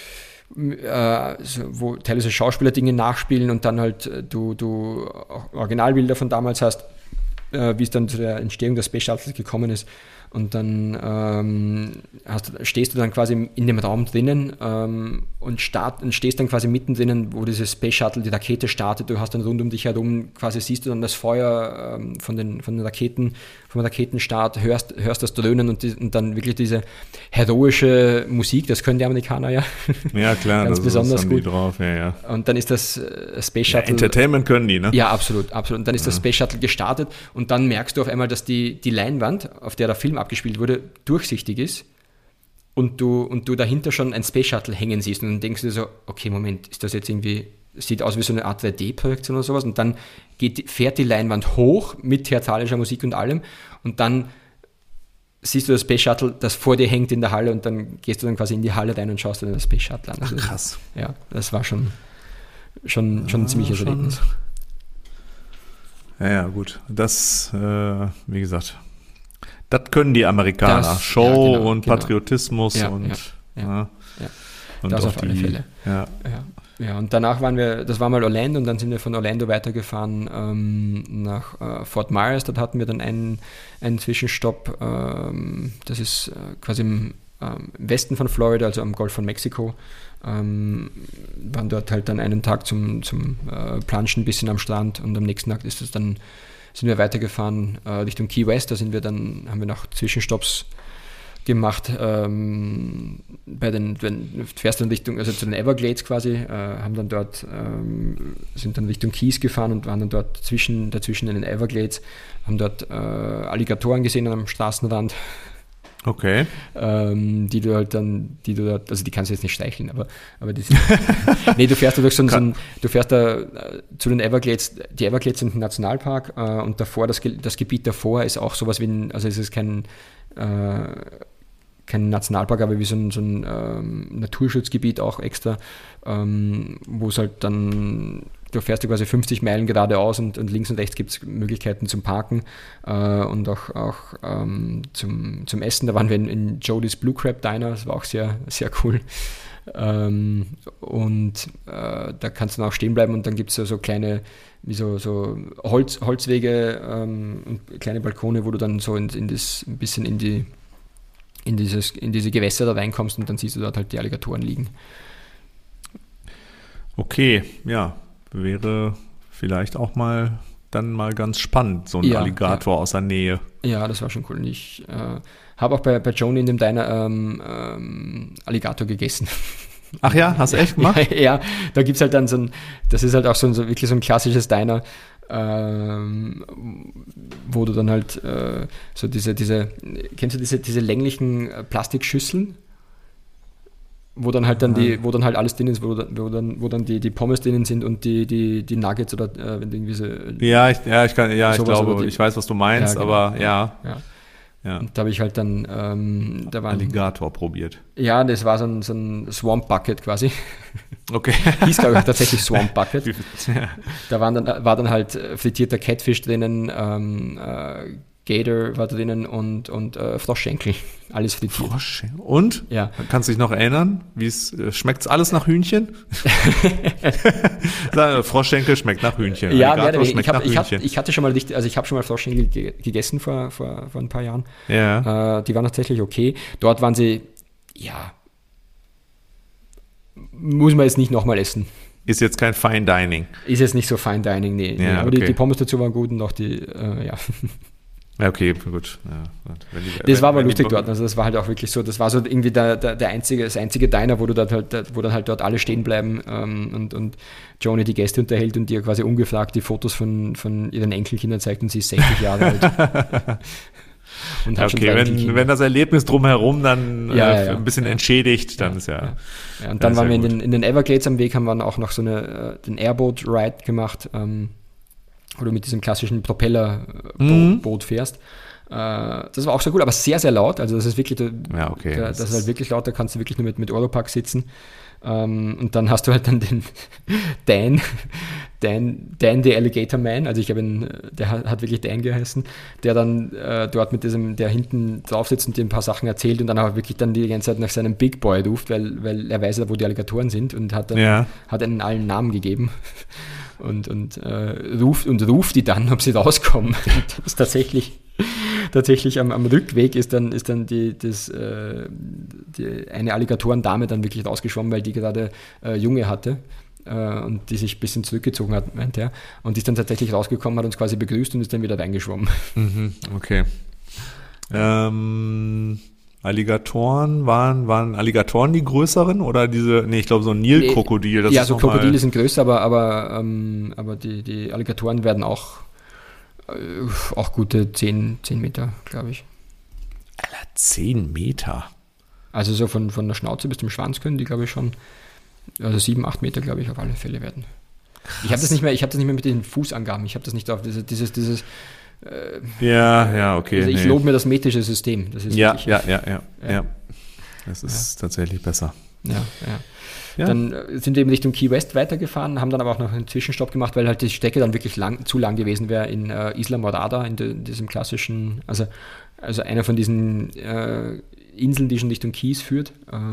[SPEAKER 2] Wo teilweise Schauspieler Dinge nachspielen und dann halt du Originalbilder von damals hast, wie es dann zu der Entstehung der Space Shuttles gekommen ist. Und dann stehst du dann quasi in dem Raum drinnen und stehst dann quasi mittendrin, wo dieses Space Shuttle, die Rakete startet. Du hast dann rund um dich herum, quasi siehst du dann das Feuer von den Raketen, vom Raketenstart, hörst das Dröhnen und dann wirklich diese heroische Musik, das können die Amerikaner ja.
[SPEAKER 1] Ja, klar,
[SPEAKER 2] ganz
[SPEAKER 1] das
[SPEAKER 2] besonders
[SPEAKER 1] haben
[SPEAKER 2] gut.
[SPEAKER 1] Die drauf, ja.
[SPEAKER 2] Und dann ist das Space Shuttle...
[SPEAKER 1] Entertainment können die, ne?
[SPEAKER 2] Ja, absolut. Und dann ist das Space Shuttle gestartet und dann merkst du auf einmal, dass die Leinwand, auf der der Film abgespielt wurde, durchsichtig ist und du dahinter schon ein Space Shuttle hängen siehst und dann denkst du dir so, okay, Moment, ist das jetzt irgendwie, sieht aus wie so eine Art 3D-Projektion oder sowas und dann fährt die Leinwand hoch mit theatralischer Musik und allem und dann siehst du das Space Shuttle, das vor dir hängt in der Halle und dann gehst du dann quasi in die Halle rein und schaust dir das Space Shuttle an. Also,
[SPEAKER 1] krass.
[SPEAKER 2] Ja, das war schon ein ziemliches Erlebnis.
[SPEAKER 1] Ja, gut. Das, wie gesagt, das können die Amerikaner. Show und Patriotismus und
[SPEAKER 2] das auf alle Fälle. Ja, und danach das war mal Orlando und dann sind wir von Orlando weitergefahren nach Fort Myers. Dort hatten wir dann einen Zwischenstopp, das ist quasi im Westen von Florida, also am Golf von Mexiko. Waren dort halt dann einen Tag zum Planschen ein bisschen am Strand und am nächsten Tag sind wir weitergefahren Richtung Key West. Da haben wir noch Zwischenstopps gemacht. Du fährst dann Richtung, also zu den Everglades quasi, sind dann Richtung Keys gefahren und waren dann dort dazwischen in den Everglades, haben dort Alligatoren gesehen am Straßenrand.
[SPEAKER 1] Okay.
[SPEAKER 2] Die du dort, also die kannst du jetzt nicht streicheln, aber die sind, nee, du fährst da durch du fährst da zu den Everglades, die Everglades sind ein Nationalpark und davor, das Gebiet davor ist auch sowas wie also es ist kein Nationalpark, aber wie so ein Naturschutzgebiet auch extra, wo es halt dann, du fährst ja quasi 50 Meilen geradeaus und links und rechts gibt es Möglichkeiten zum Parken und auch zum Essen. Da waren wir in Jody's Blue Crab Diner, das war auch sehr, sehr cool. Da kannst du dann auch stehen bleiben und dann gibt es ja so kleine, wie so Holzwege und kleine Balkone, wo du dann so ein bisschen in diese Gewässer da reinkommst und dann siehst du dort halt die Alligatoren liegen.
[SPEAKER 1] Okay, ja, wäre vielleicht auch mal ganz spannend, so ein Alligator aus der Nähe. Ja,
[SPEAKER 2] das war schon cool. Und ich habe auch bei Joni in dem Diner Alligator gegessen.
[SPEAKER 1] Ach ja, hast du echt gemacht?
[SPEAKER 2] Ja, da gibt es halt dann das ist halt auch wirklich so ein klassisches Diner, wo du dann halt so kennst du diese länglichen Plastikschüsseln, wo dann halt alles drin ist, wo dann die Pommes drinnen sind und die Nuggets oder wenn irgendwie so.
[SPEAKER 1] Ich glaube, ich weiß, was du meinst, genau. Aber ja.
[SPEAKER 2] Und da habe ich halt dann
[SPEAKER 1] Alligator probiert.
[SPEAKER 2] Ja, das war so ein Swamp Bucket quasi.
[SPEAKER 1] Okay.
[SPEAKER 2] Hieß, glaube ich, tatsächlich Swamp Bucket. Ja. Da war dann halt frittierter Catfish drinnen, Gator war drinnen und Froschschenkel. Alles frittiert.
[SPEAKER 1] Froschschenkel. Und?
[SPEAKER 2] Ja.
[SPEAKER 1] Kannst du dich noch erinnern? Schmeckt's alles nach Hühnchen? Froschschenkel schmeckt nach Hühnchen.
[SPEAKER 2] Ja, ich hatte schon mal ich habe schon mal Froschschenkel gegessen vor ein paar Jahren.
[SPEAKER 1] Ja.
[SPEAKER 2] Die waren tatsächlich okay. Dort waren sie, muss man jetzt nicht nochmal essen.
[SPEAKER 1] Ist jetzt kein Fine Dining.
[SPEAKER 2] Ist jetzt nicht so Fine Dining, nee.
[SPEAKER 1] Ja,
[SPEAKER 2] aber
[SPEAKER 1] okay.
[SPEAKER 2] die Pommes dazu waren gut und auch die,
[SPEAKER 1] Ja, okay, gut. Ja,
[SPEAKER 2] das war aber lustig dort. Also das war halt auch wirklich so, das war so irgendwie das einzige Diner, wo dann halt dort alle stehen bleiben und Joni die Gäste unterhält und dir quasi ungefragt die Fotos von ihren Enkelkindern zeigt und sie ist 60 Jahre alt. Und hat
[SPEAKER 1] okay, wenn das Erlebnis drumherum dann ein bisschen entschädigt, dann ist ja.
[SPEAKER 2] Und dann waren wir in den Everglades am Weg, haben wir auch noch so den Airboat-Ride gemacht, wo du mit diesem klassischen Propellerboot fährst. Das war auch sehr cool, aber sehr, sehr laut. Also das ist wirklich, das ist halt wirklich laut, da kannst du wirklich nur mit Oropax sitzen. Und dann hast du halt dann den Dan the Alligator Man, also ich habe ihn, der hat wirklich Dan geheißen, der dann dort der hinten drauf sitzt und dir ein paar Sachen erzählt und dann auch wirklich dann die ganze Zeit nach seinem Big Boy ruft, weil er weiß ja, wo die Alligatoren sind und hat ihnen allen Namen gegeben und ruft die dann, ob sie rauskommen. Und das ist tatsächlich tatsächlich am Rückweg ist dann die eine Alligatorendame dann wirklich rausgeschwommen, weil die gerade Junge hatte. Und die sich ein bisschen zurückgezogen hat, meint er. Und die ist dann tatsächlich rausgekommen, hat uns quasi begrüßt und ist dann wieder reingeschwommen.
[SPEAKER 1] Okay. Alligatoren, waren Alligatoren die größeren oder ich glaube so ein Nilkrokodil.
[SPEAKER 2] Ja, so Krokodile sind größer, aber die Alligatoren werden auch gute 10 Meter, glaube ich.
[SPEAKER 1] Alter, 10 Meter?
[SPEAKER 2] Also so von der Schnauze bis zum Schwanz können die, glaube ich, schon 7, 8 Meter, glaube ich, auf alle Fälle werden. Krass. Ich habe das nicht mehr mit den Fußangaben. Ich habe das nicht auf dieses
[SPEAKER 1] okay.
[SPEAKER 2] Also ich lobe mir das metrische System. Das ist
[SPEAKER 1] ja. Das ist tatsächlich besser.
[SPEAKER 2] Ja. Dann sind wir eben Richtung Key West weitergefahren, haben dann aber auch noch einen Zwischenstopp gemacht, weil halt die Strecke dann wirklich zu lang gewesen wäre in Isla Morada, in diesem klassischen, also einer von diesen Inseln, die schon Richtung Keys führt.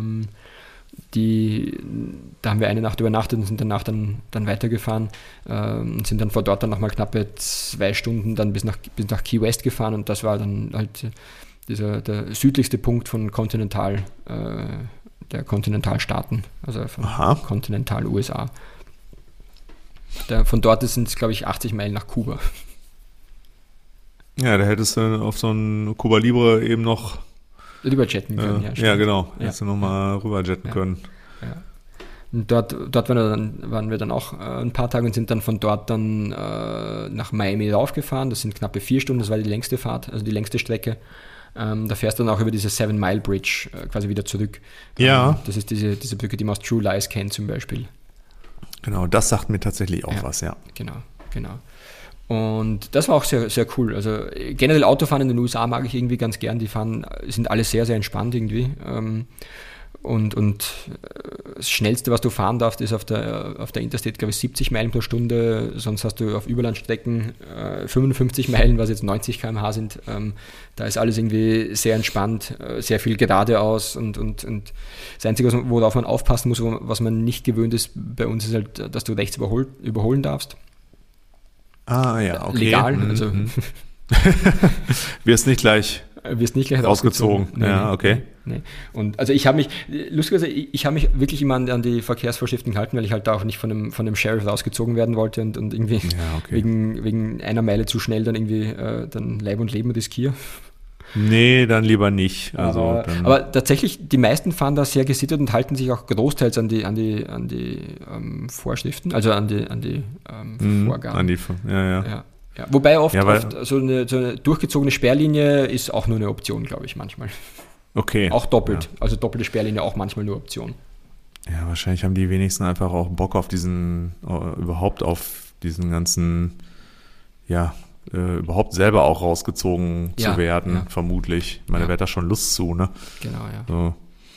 [SPEAKER 2] Da haben wir eine Nacht übernachtet und sind danach dann weitergefahren und sind dann von dort dann nochmal knappe 2 Stunden dann bis nach Key West gefahren und das war dann halt der südlichste Punkt von der Kontinentalstaaten, also von Kontinental-USA. Von dort sind es, glaube ich, 80 Meilen nach Kuba.
[SPEAKER 1] Ja, da hättest du auf so ein Cuba Libre eben noch
[SPEAKER 2] rüberjetten können,
[SPEAKER 1] ja, genau. Hättest du nochmal rüberjetten können.
[SPEAKER 2] Ja. Und dort waren wir dann auch ein paar Tage und sind dann von dort dann nach Miami raufgefahren. Das sind knappe 4 Stunden, das war die längste Fahrt, also die längste Strecke. Da fährst du dann auch über diese 7 Mile Bridge quasi wieder zurück.
[SPEAKER 1] Ja.
[SPEAKER 2] Das ist diese Brücke, die man aus True Lies kennt zum Beispiel.
[SPEAKER 1] Genau, das sagt mir tatsächlich auch was, ja.
[SPEAKER 2] Genau. Und das war auch sehr, sehr cool. Also generell Autofahren in den USA mag ich irgendwie ganz gern. Sind alle sehr, sehr entspannt irgendwie. Und das Schnellste, was du fahren darfst, ist auf der Interstate, glaube ich, 70 Meilen pro Stunde. Sonst hast du auf Überlandstrecken 55 Meilen, was jetzt 90 km/h sind. Da ist alles irgendwie sehr entspannt, sehr viel geradeaus. Und das Einzige, worauf man aufpassen muss, was man nicht gewöhnt ist bei uns, ist halt, dass du rechts überholen darfst.
[SPEAKER 1] Ah, ja, okay.
[SPEAKER 2] Legal, also.
[SPEAKER 1] Wirst nicht gleich rausgezogen.
[SPEAKER 2] Nee,
[SPEAKER 1] ja, okay.
[SPEAKER 2] Nee. Und also ich habe mich wirklich immer an die Verkehrsvorschriften gehalten, weil ich halt auch nicht von dem Sheriff rausgezogen werden wollte und irgendwie wegen einer Meile zu schnell dann irgendwie dann Leib und Leben riskiere.
[SPEAKER 1] Nee, dann lieber nicht.
[SPEAKER 2] Aber tatsächlich, die meisten fahren da sehr gesittet und halten sich auch großteils an die Vorschriften, also an die Vorgaben.
[SPEAKER 1] Ja.
[SPEAKER 2] Wobei oft so eine durchgezogene Sperrlinie ist auch nur eine Option, glaube ich, manchmal.
[SPEAKER 1] Okay.
[SPEAKER 2] Auch doppelt. Ja. Also doppelte Sperrlinie auch manchmal nur Option.
[SPEAKER 1] Ja, wahrscheinlich haben die wenigsten einfach auch Bock auf überhaupt auf diesen ganzen, überhaupt selber auch rausgezogen zu werden, vermutlich. Ich meine, da wäre da schon Lust zu, ne?
[SPEAKER 2] Genau, ja.
[SPEAKER 1] So.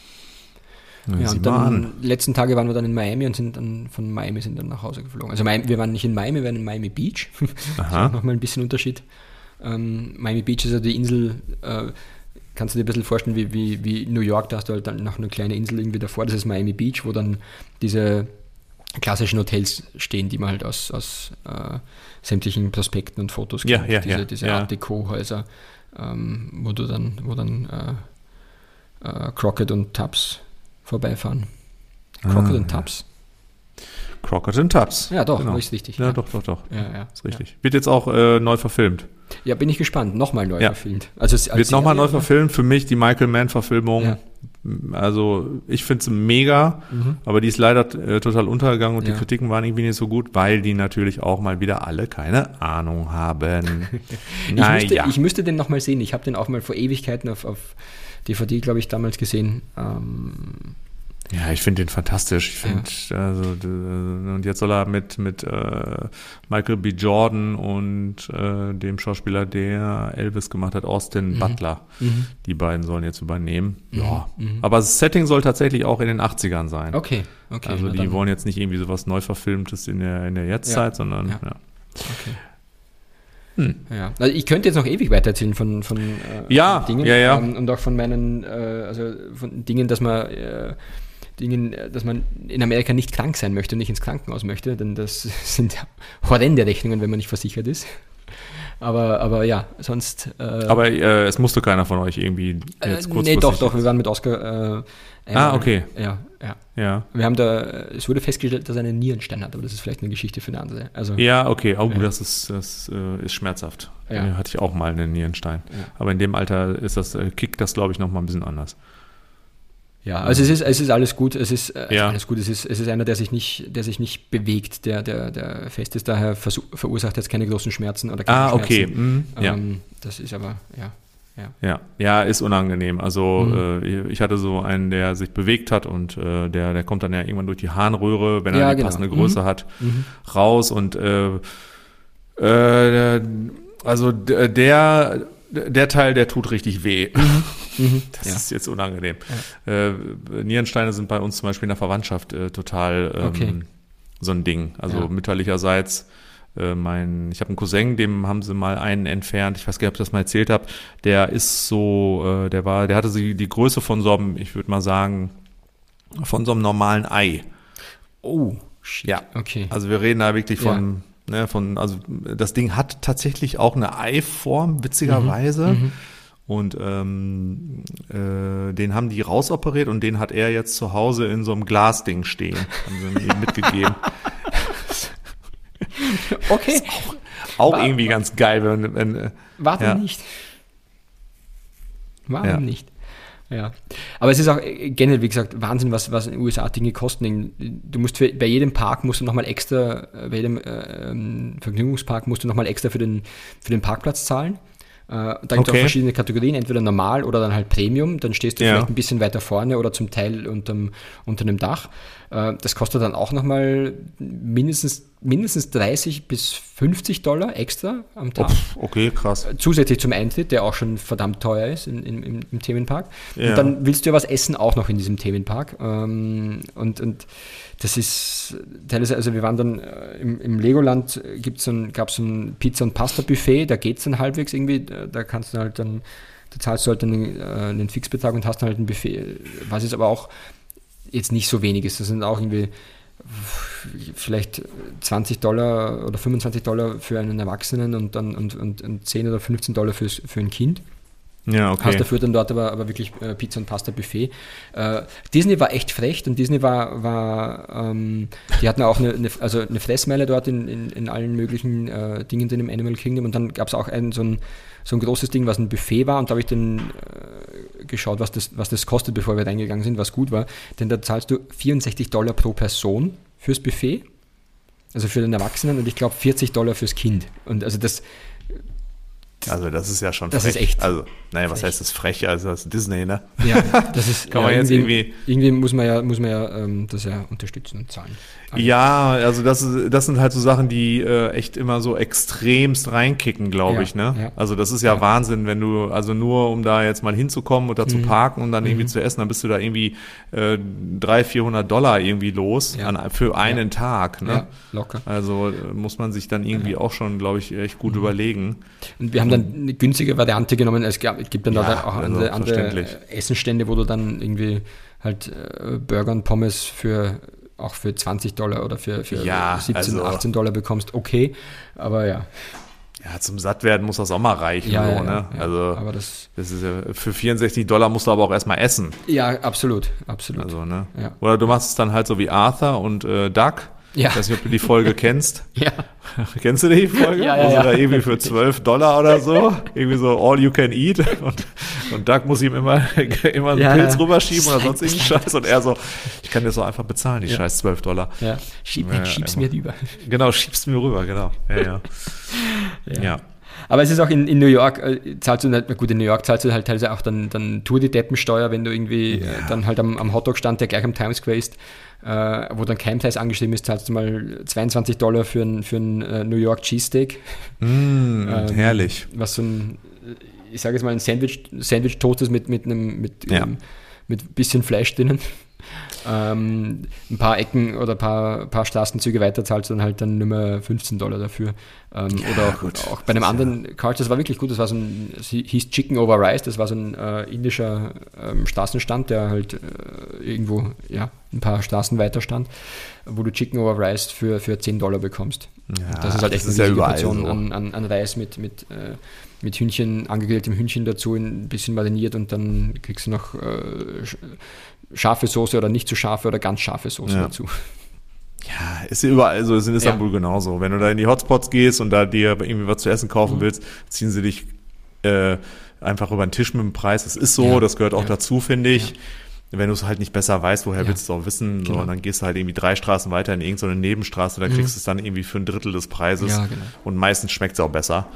[SPEAKER 2] Ja, und dann letzten Tage waren wir dann in Miami und sind dann nach Hause geflogen. Also wir waren nicht in Miami, wir waren in Miami Beach. Das ist auch nochmal ein bisschen Unterschied. Miami Beach ist ja die Insel, kannst du dir ein bisschen vorstellen, wie New York, da hast du halt dann noch eine kleine Insel irgendwie davor, das ist Miami Beach, wo dann diese klassischen Hotels stehen, die man halt aus sämtlichen Prospekten und Fotos kennt. Diese Art Deco-Häuser, wo dann Crockett und Tubbs vorbeifahren. Crockett und Tubbs?
[SPEAKER 1] Crockett und Tubbs.
[SPEAKER 2] Ja, doch, ist richtig.
[SPEAKER 1] Ja, doch.
[SPEAKER 2] Ja,
[SPEAKER 1] ist richtig. Wird jetzt auch neu verfilmt.
[SPEAKER 2] Ja, bin ich gespannt. Nochmal neu verfilmt.
[SPEAKER 1] Wird nochmal neu verfilmt. Für mich die Michael Mann-Verfilmung. Ja. Also ich finde es mega, aber die ist leider total untergegangen und die Kritiken waren irgendwie nicht so gut, weil die natürlich auch mal wieder alle keine Ahnung haben.
[SPEAKER 2] Ich müsste den nochmal sehen. Ich habe den auch mal vor Ewigkeiten auf DVD, glaube ich, damals gesehen.
[SPEAKER 1] Ja, ich finde den fantastisch. Ich finde, und jetzt soll er mit Michael B. Jordan und dem Schauspieler, der Elvis gemacht hat, Austin Butler. Die beiden sollen jetzt übernehmen. Ja. Aber das Setting soll tatsächlich auch in den 80ern sein.
[SPEAKER 2] Okay.
[SPEAKER 1] Also die wollen jetzt nicht irgendwie sowas neu Verfilmtes in der Jetztzeit, sondern
[SPEAKER 2] Okay. Ja. Also ich könnte jetzt noch ewig weiter erzählen von Dingen und auch von meinen von Dingen, dass man in Amerika nicht krank sein möchte und nicht ins Krankenhaus möchte, denn das sind horrende Rechnungen, wenn man nicht versichert ist. Aber ja, sonst...
[SPEAKER 1] aber es musste keiner von euch irgendwie jetzt kurzfristig...
[SPEAKER 2] Nee, doch, wir waren mit Oskar...
[SPEAKER 1] okay.
[SPEAKER 2] Ja. Wir haben es wurde festgestellt, dass er einen Nierenstein hat, aber das ist vielleicht eine Geschichte für eine andere. Also,
[SPEAKER 1] ja, okay, das ist schmerzhaft.
[SPEAKER 2] Ja.
[SPEAKER 1] Hatte ich auch mal einen Nierenstein. Ja. Aber in dem Alter kickt das, glaube ich, nochmal ein bisschen anders.
[SPEAKER 2] Ja, also es ist alles gut. Es ist alles gut. Es ist einer, der sich nicht bewegt, der fest ist. Daher verursacht jetzt keine großen Schmerzen oder keine Schmerzen.
[SPEAKER 1] Okay.
[SPEAKER 2] Das ist aber,
[SPEAKER 1] Ja, ist unangenehm. Also ich hatte so einen, der sich bewegt hat und der kommt dann ja irgendwann durch die Harnröhre, wenn er die passende Größe hat, raus und der Teil, der tut richtig weh. Das ist jetzt unangenehm. Ja. Nierensteine sind bei uns zum Beispiel in der Verwandtschaft total so ein Ding. Also mütterlicherseits, ich habe einen Cousin, dem haben sie mal einen entfernt. Ich weiß gar nicht, ob ich das mal erzählt habe. Der ist so, der hatte die Größe von so einem, ich würde mal sagen, von so einem normalen Ei.
[SPEAKER 2] Oh, shit.
[SPEAKER 1] Ja,
[SPEAKER 2] okay.
[SPEAKER 1] Also wir reden da wirklich also das Ding hat tatsächlich auch eine Eiform, witzigerweise. Und den haben die rausoperiert und den hat er jetzt zu Hause in so einem Glasding stehen. Haben sie ihm mitgegeben.
[SPEAKER 2] Okay.
[SPEAKER 1] Auch irgendwie ganz geil. Wenn
[SPEAKER 2] Warum nicht? Warum nicht? Ja. Aber es ist auch generell, wie gesagt, Wahnsinn, was in den USA Dinge kosten. Du musst bei jedem Park nochmal extra, bei jedem Vergnügungspark musst du nochmal extra für den Parkplatz zahlen. Da gibt es auch verschiedene Kategorien, entweder normal oder dann halt Premium. Dann stehst du vielleicht ein bisschen weiter vorne oder zum Teil unter dem Dach. Das kostet dann auch nochmal mindestens $30 bis $50 extra am Tag.
[SPEAKER 1] Okay, krass.
[SPEAKER 2] Zusätzlich zum Eintritt, der auch schon verdammt teuer ist im Themenpark.
[SPEAKER 1] Ja.
[SPEAKER 2] Und dann willst du ja was essen auch noch in diesem Themenpark. Und das ist teilweise, also wir waren dann im Legoland, gab es so ein Pizza- und Pasta-Buffet, da geht es dann halbwegs irgendwie, da kannst du halt dann, da zahlst du halt dann einen Fixbetrag und hast dann halt ein Buffet, was jetzt aber auch jetzt nicht so wenig ist. Das sind auch irgendwie vielleicht $20 oder $25 für einen Erwachsenen und dann und $10 oder $15 für ein Kind.
[SPEAKER 1] Ja, okay.
[SPEAKER 2] Hast dafür dann dort aber wirklich Pizza und Pasta Buffet. Disney war echt frech und Disney die hatten auch eine Fressmeile dort in allen möglichen Dingen in dem Animal Kingdom und dann gab es auch so ein großes Ding, was ein Buffet war und da habe ich dann geschaut, was das kostet, bevor wir reingegangen sind, was gut war, denn da zahlst du $64 pro Person fürs Buffet, also für den Erwachsenen und ich glaube $40 fürs Kind und also das
[SPEAKER 1] ist ja schon
[SPEAKER 2] frech. Das ist echt.
[SPEAKER 1] Also, naja, was heißt das frech? Also das ist Disney, ne?
[SPEAKER 2] Ja, das ist
[SPEAKER 1] kann man jetzt irgendwie
[SPEAKER 2] muss man ja das ja unterstützen und zahlen.
[SPEAKER 1] Ja, also das sind halt so Sachen, die echt immer so extremst reinkicken, glaube ich, ne? Ja. Also das ist ja Wahnsinn, wenn du, also nur um da jetzt mal hinzukommen oder zu parken und dann irgendwie zu essen, dann bist du da irgendwie $300-400 irgendwie los für einen Tag, ne?
[SPEAKER 2] Ja, locker.
[SPEAKER 1] Also muss man sich dann irgendwie auch schon, glaube ich, echt gut überlegen.
[SPEAKER 2] Und wir haben dann eine günstige Variante genommen. Es gibt dann auch andere Essenstände, wo du dann irgendwie halt Burger und Pommes auch für $20 oder für $17-18 bekommst. Okay, aber ja.
[SPEAKER 1] Ja, zum Sattwerden muss das auch mal reichen. Ne? Also
[SPEAKER 2] aber das
[SPEAKER 1] ist ja, für $64 musst du aber auch erstmal essen.
[SPEAKER 2] Ja, absolut.
[SPEAKER 1] Also, ne?
[SPEAKER 2] Ja.
[SPEAKER 1] Oder du machst es dann halt so wie Arthur und Duck.
[SPEAKER 2] Ja.
[SPEAKER 1] Ich weiß nicht, ob du die Folge kennst.
[SPEAKER 2] Ja.
[SPEAKER 1] Kennst du die Folge?
[SPEAKER 2] Ja.
[SPEAKER 1] Wo sie da irgendwie für $12 oder so, irgendwie so all you can eat und Doug muss ihm immer einen Pilz rüberschieben oder sonst irgendeinen Scheiß und er so, ich kann das so einfach bezahlen, die scheiß $12.
[SPEAKER 2] Ja, schieb's mir rüber.
[SPEAKER 1] Genau, schieb's mir rüber, genau. Ja.
[SPEAKER 2] Aber es ist auch in New York, zahlst du nicht, gut, in New York zahlst du halt teilweise auch dann die Deppensteuer, wenn du irgendwie dann halt am Hotdog-Stand, der gleich am Times Square ist, wo dann kein Preis angeschrieben ist, zahlst du mal $22 für ein New York Cheesesteak.
[SPEAKER 1] Herrlich.
[SPEAKER 2] Was so ein, ich sage jetzt mal, ein Sandwich-Toast ist mit bisschen Fleisch drinnen. Ein paar Ecken oder ein paar Straßenzüge weiter zahlst du dann halt dann nur mehr $15 dafür. Oder auch bei einem anderen Culture, das war wirklich gut, das hieß Chicken Over Rice, das war so ein indischer Straßenstand, der halt irgendwo ein paar Straßen weiter stand, wo du Chicken Over Rice für $10 bekommst. Ja, das ist halt echt eine Portion an Reis mit Hühnchen, angegrilltem Hühnchen dazu, ein bisschen mariniert und dann kriegst du noch scharfe Soße oder nicht so scharfe oder ganz scharfe Soße dazu.
[SPEAKER 1] Ja, ist ja überall so, ist in Istanbul genauso. Wenn du da in die Hotspots gehst und da dir irgendwie was zu essen kaufen willst, ziehen sie dich einfach über den Tisch mit dem Preis. Das ist so, das gehört auch dazu, finde ich. Ja. Wenn du es halt nicht besser weißt, woher willst du es auch wissen? Genau. So, und dann gehst du halt irgendwie 3 Straßen weiter in irgendeine Nebenstraße, da kriegst du es dann irgendwie für 1/3 des Preises. Ja, genau. Und meistens schmeckt es auch besser.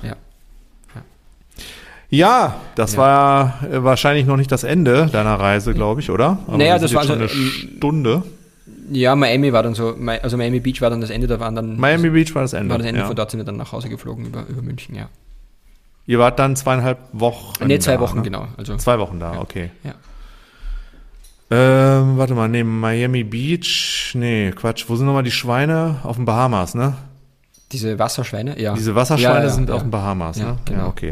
[SPEAKER 1] Ja, das war wahrscheinlich noch nicht das Ende deiner Reise, glaube ich, oder?
[SPEAKER 2] Aber das war
[SPEAKER 1] schon eine Stunde.
[SPEAKER 2] Ja, Miami war dann so, also Miami Beach war dann das Ende,
[SPEAKER 1] Miami Beach war das Ende.
[SPEAKER 2] Von dort sind wir dann nach Hause geflogen über München, ja.
[SPEAKER 1] Ihr wart dann 2,5 Wochen?
[SPEAKER 2] Nee, 2 Wochen, genau.
[SPEAKER 1] Also 2 Wochen da, okay.
[SPEAKER 2] Ja.
[SPEAKER 1] Warte mal, Miami Beach, wo sind nochmal die Schweine? Auf den Bahamas, ne?
[SPEAKER 2] Diese Wasserschweine, ja.
[SPEAKER 1] Diese Wasserschweine sind auf den Bahamas, ne?
[SPEAKER 2] Genau.
[SPEAKER 1] Ja, okay.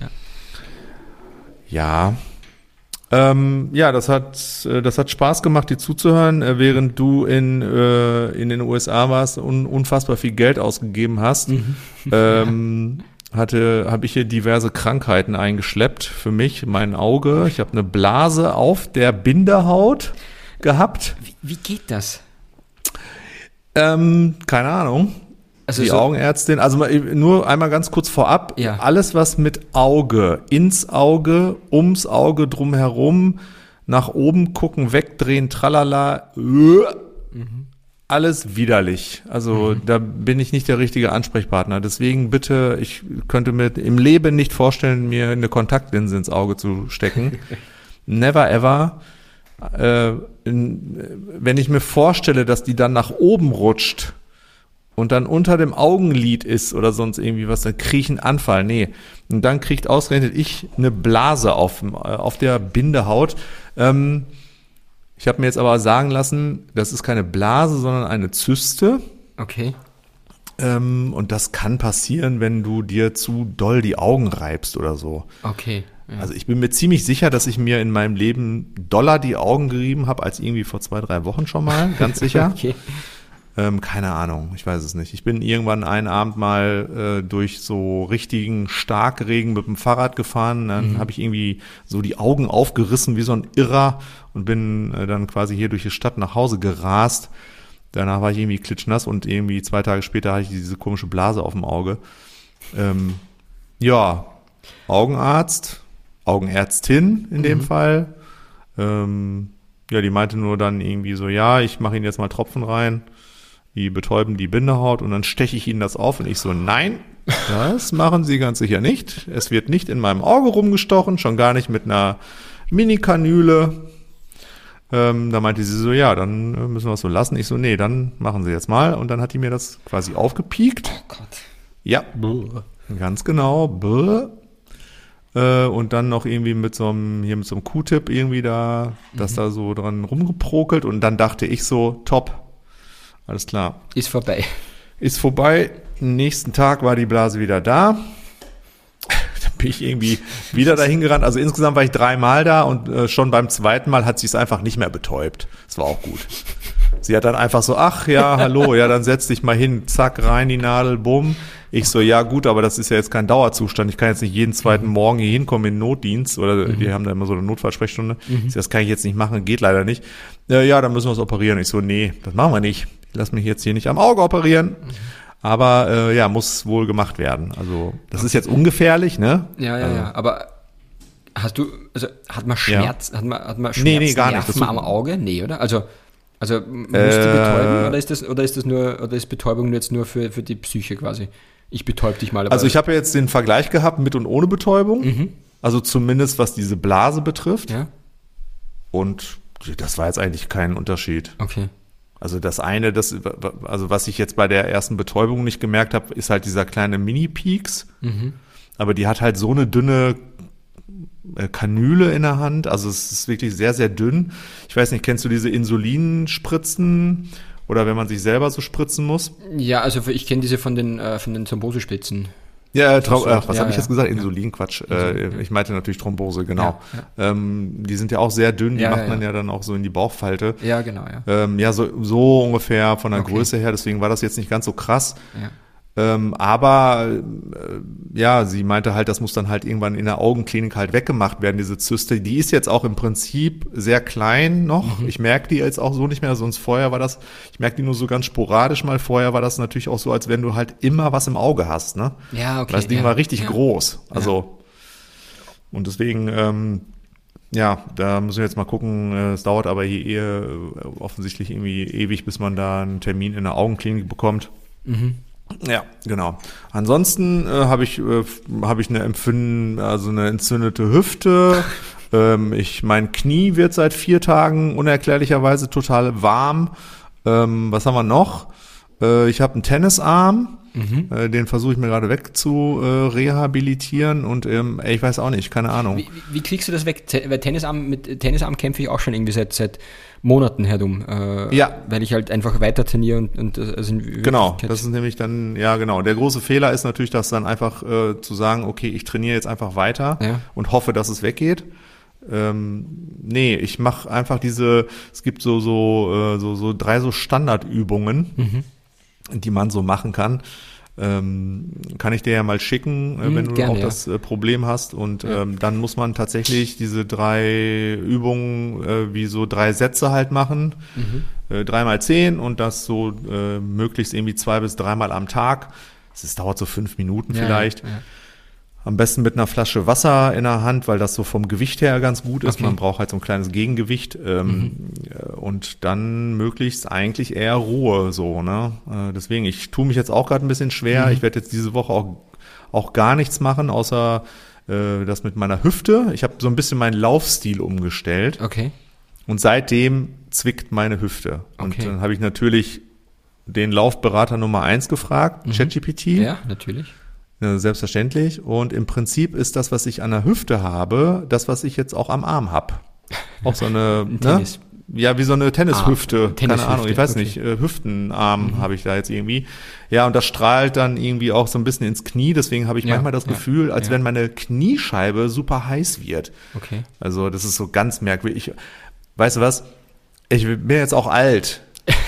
[SPEAKER 1] Ja. Das hat Spaß gemacht, dir zuzuhören, während du in den USA warst und unfassbar viel Geld ausgegeben hast. Habe ich hier diverse Krankheiten eingeschleppt für mich, mein Auge. Ich habe eine Blase auf der Bindehaut gehabt.
[SPEAKER 2] Wie geht das?
[SPEAKER 1] Keine Ahnung. Also die Augenärztin, also nur einmal ganz kurz vorab, alles was mit Auge, ins Auge, ums Auge drumherum, nach oben gucken, wegdrehen, tralala, alles widerlich. Also da bin ich nicht der richtige Ansprechpartner. Deswegen bitte, ich könnte mir im Leben nicht vorstellen, mir eine Kontaktlinse ins Auge zu stecken. Never ever. Wenn ich mir vorstelle, dass die dann nach oben rutscht und dann unter dem Augenlid ist oder sonst irgendwie was, dann kriege ich einen Anfall. Nee. Und dann kriegt ausgerechnet ich eine Blase auf der Bindehaut. Ich habe mir jetzt aber sagen lassen, das ist keine Blase, sondern eine Zyste.
[SPEAKER 2] Okay.
[SPEAKER 1] Und das kann passieren, wenn du dir zu doll die Augen reibst oder so.
[SPEAKER 2] Okay. Ja.
[SPEAKER 1] Also ich bin mir ziemlich sicher, dass ich mir in meinem Leben doller die Augen gerieben habe, als irgendwie vor 2-3 Wochen schon mal, ganz sicher.
[SPEAKER 2] Okay.
[SPEAKER 1] Keine Ahnung, ich weiß es nicht. Ich bin irgendwann einen Abend mal durch so richtigen Starkregen mit dem Fahrrad gefahren. Dann habe ich irgendwie so die Augen aufgerissen wie so ein Irrer und bin dann quasi hier durch die Stadt nach Hause gerast. Danach war ich irgendwie klitschnass und irgendwie 2 Tage später hatte ich diese komische Blase auf dem Auge. Augenarzt, Augenärztin in dem Fall. Die meinte nur dann irgendwie so, ich mache Ihnen jetzt mal Tropfen rein. Die betäuben die Bindehaut und dann steche ich ihnen das auf und ich so, nein, das machen sie ganz sicher nicht. Es wird nicht in meinem Auge rumgestochen, schon gar nicht mit einer Mini-Kanüle. Da meinte sie so, dann müssen wir es so lassen. Ich so, nee, dann machen sie jetzt mal. Und dann hat die mir das quasi aufgepiekt.
[SPEAKER 2] Oh Gott.
[SPEAKER 1] Ja, ganz genau. Und dann noch irgendwie mit so einem Q-Tip irgendwie da, das da so dran rumgeprokelt. Und dann dachte ich so, top. Alles klar.
[SPEAKER 2] Ist vorbei.
[SPEAKER 1] Nächsten Tag war die Blase wieder da. Dann bin ich irgendwie wieder dahin gerannt. Also insgesamt war ich 3 Mal da und schon beim 2. Mal hat sie es einfach nicht mehr betäubt. Das war auch gut. Sie hat dann einfach so, ach ja, hallo, dann setz dich mal hin, zack, rein die Nadel, bumm. Ich so, ja gut, aber das ist ja jetzt kein Dauerzustand. Ich kann jetzt nicht jeden 2. Morgen hier hinkommen in den Notdienst oder die haben da immer so eine Notfallsprechstunde. Das kann ich jetzt nicht machen, geht leider nicht. Dann müssen wir es operieren. Ich so, nee, das machen wir nicht. Ich lass mich jetzt hier nicht am Auge operieren. Aber muss wohl gemacht werden. Also das ist jetzt ungefährlich, ne?
[SPEAKER 2] Ja. Aber hat man Schmerz? Hat man Schmerzen,
[SPEAKER 1] nee, gar nicht.
[SPEAKER 2] Am Auge? Nee, oder? Also musst du betäuben oder ist Betäubung jetzt nur für die Psyche quasi? Ich betäub dich mal.
[SPEAKER 1] Also ich habe jetzt den Vergleich gehabt mit und ohne Betäubung. Also zumindest was diese Blase betrifft.
[SPEAKER 2] Ja.
[SPEAKER 1] Und das war jetzt eigentlich kein Unterschied.
[SPEAKER 2] Okay.
[SPEAKER 1] Also das eine, was ich jetzt bei der ersten Betäubung nicht gemerkt habe, ist halt dieser kleine Mini-Peaks. Aber die hat halt so eine dünne Kanüle in der Hand. Also es ist wirklich sehr, sehr dünn. Ich weiß nicht, kennst du diese Insulinspritzen? Oder wenn man sich selber so spritzen muss?
[SPEAKER 2] Ja, also ich kenne diese von den Thrombosespitzen.
[SPEAKER 1] Ja, was habe ich jetzt gesagt? Insulin, Quatsch. Ich meinte natürlich Thrombose, genau. Ja. Die sind ja auch sehr dünn, die macht man ja dann auch so in die Bauchfalte.
[SPEAKER 2] Ja, genau, ja.
[SPEAKER 1] So ungefähr von der Größe her, deswegen war das jetzt nicht ganz so krass. Aber ja, sie meinte halt, das muss dann halt irgendwann in der Augenklinik halt weggemacht werden, diese Zyste. Die ist jetzt auch im Prinzip sehr klein noch. Ich merke die jetzt auch so nicht mehr, sonst vorher war das, ich merke die nur so ganz sporadisch mal. Vorher war das natürlich auch so, als wenn du halt immer was im Auge hast, ne?
[SPEAKER 2] Ja, okay.
[SPEAKER 1] Das Ding war richtig groß. Also, und deswegen, ja, da müssen wir jetzt mal gucken. Es dauert aber hier offensichtlich irgendwie ewig, bis man da einen Termin in der Augenklinik bekommt. Ja, genau. Ansonsten habe ich eine eine entzündete Hüfte. Mein Knie wird seit 4 Tagen unerklärlicherweise total warm. Was haben wir noch? Ich habe einen Tennisarm. Den versuche ich mir gerade weg zu rehabilitieren und ich weiß auch nicht, keine Ahnung.
[SPEAKER 2] Wie kriegst du das weg? Weil mit Tennisarm kämpfe ich auch schon irgendwie seit Monaten herum. Weil ich halt einfach weiter trainiere und also
[SPEAKER 1] genau, das ist nämlich dann, ja genau. Der große Fehler ist natürlich, dass dann einfach zu sagen, okay, ich trainiere jetzt einfach weiter und hoffe, dass es weggeht. Nee, ich mache einfach es gibt so 3 so Standardübungen, die man so machen kann. Kann ich dir ja mal schicken, wenn du gerne, auch das Problem hast. Und dann muss man tatsächlich diese 3 Übungen wie so 3 Sätze halt machen. 3x10 und das so möglichst irgendwie 2 bis 3 Mal am Tag. Das dauert so 5 Minuten vielleicht. Ja. Am besten mit einer Flasche Wasser in der Hand, weil das so vom Gewicht her ganz gut ist. Okay. Man braucht halt so ein kleines Gegengewicht und dann möglichst eigentlich eher Ruhe so, ne? Deswegen, ich tue mich jetzt auch gerade ein bisschen schwer. Ich werde jetzt diese Woche auch gar nichts machen, außer das mit meiner Hüfte. Ich habe so ein bisschen meinen Laufstil umgestellt.
[SPEAKER 2] Okay.
[SPEAKER 1] Und seitdem zwickt meine Hüfte. Und dann habe ich natürlich den Laufberater Nummer 1 gefragt, ChatGPT.
[SPEAKER 2] Ja, natürlich.
[SPEAKER 1] Selbstverständlich. Und im Prinzip ist das, was ich an der Hüfte habe, das, was ich jetzt auch am Arm habe. Auch so eine,
[SPEAKER 2] Tennis.
[SPEAKER 1] Ja, wie so eine Tennishüfte. Keine Ahnung, ich weiß nicht. Hüftenarm habe ich da jetzt irgendwie. Ja, und das strahlt dann irgendwie auch so ein bisschen ins Knie. Deswegen habe ich manchmal das Gefühl, als wenn meine Kniescheibe super heiß wird.
[SPEAKER 2] Okay.
[SPEAKER 1] Also das ist so ganz merkwürdig. Weißt du was? Ich bin jetzt auch alt.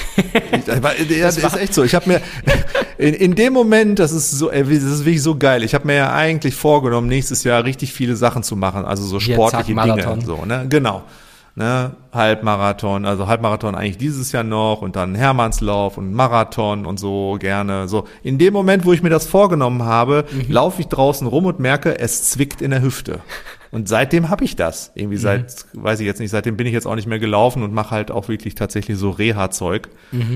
[SPEAKER 1] Das ist echt so. Ich habe mir in dem Moment, das ist wirklich so geil. Ich habe mir ja eigentlich vorgenommen, nächstes Jahr richtig viele Sachen zu machen, also so sportliche Dinge, so, ne? Genau. Ne? Halbmarathon eigentlich dieses Jahr noch und dann Hermannslauf und Marathon und so gerne. So in dem Moment, wo ich mir das vorgenommen habe, laufe ich draußen rum und merke, es zwickt in der Hüfte. Und seitdem habe ich das. Irgendwie weiß ich jetzt nicht, seitdem bin ich jetzt auch nicht mehr gelaufen und mache halt auch wirklich tatsächlich so Reha-Zeug.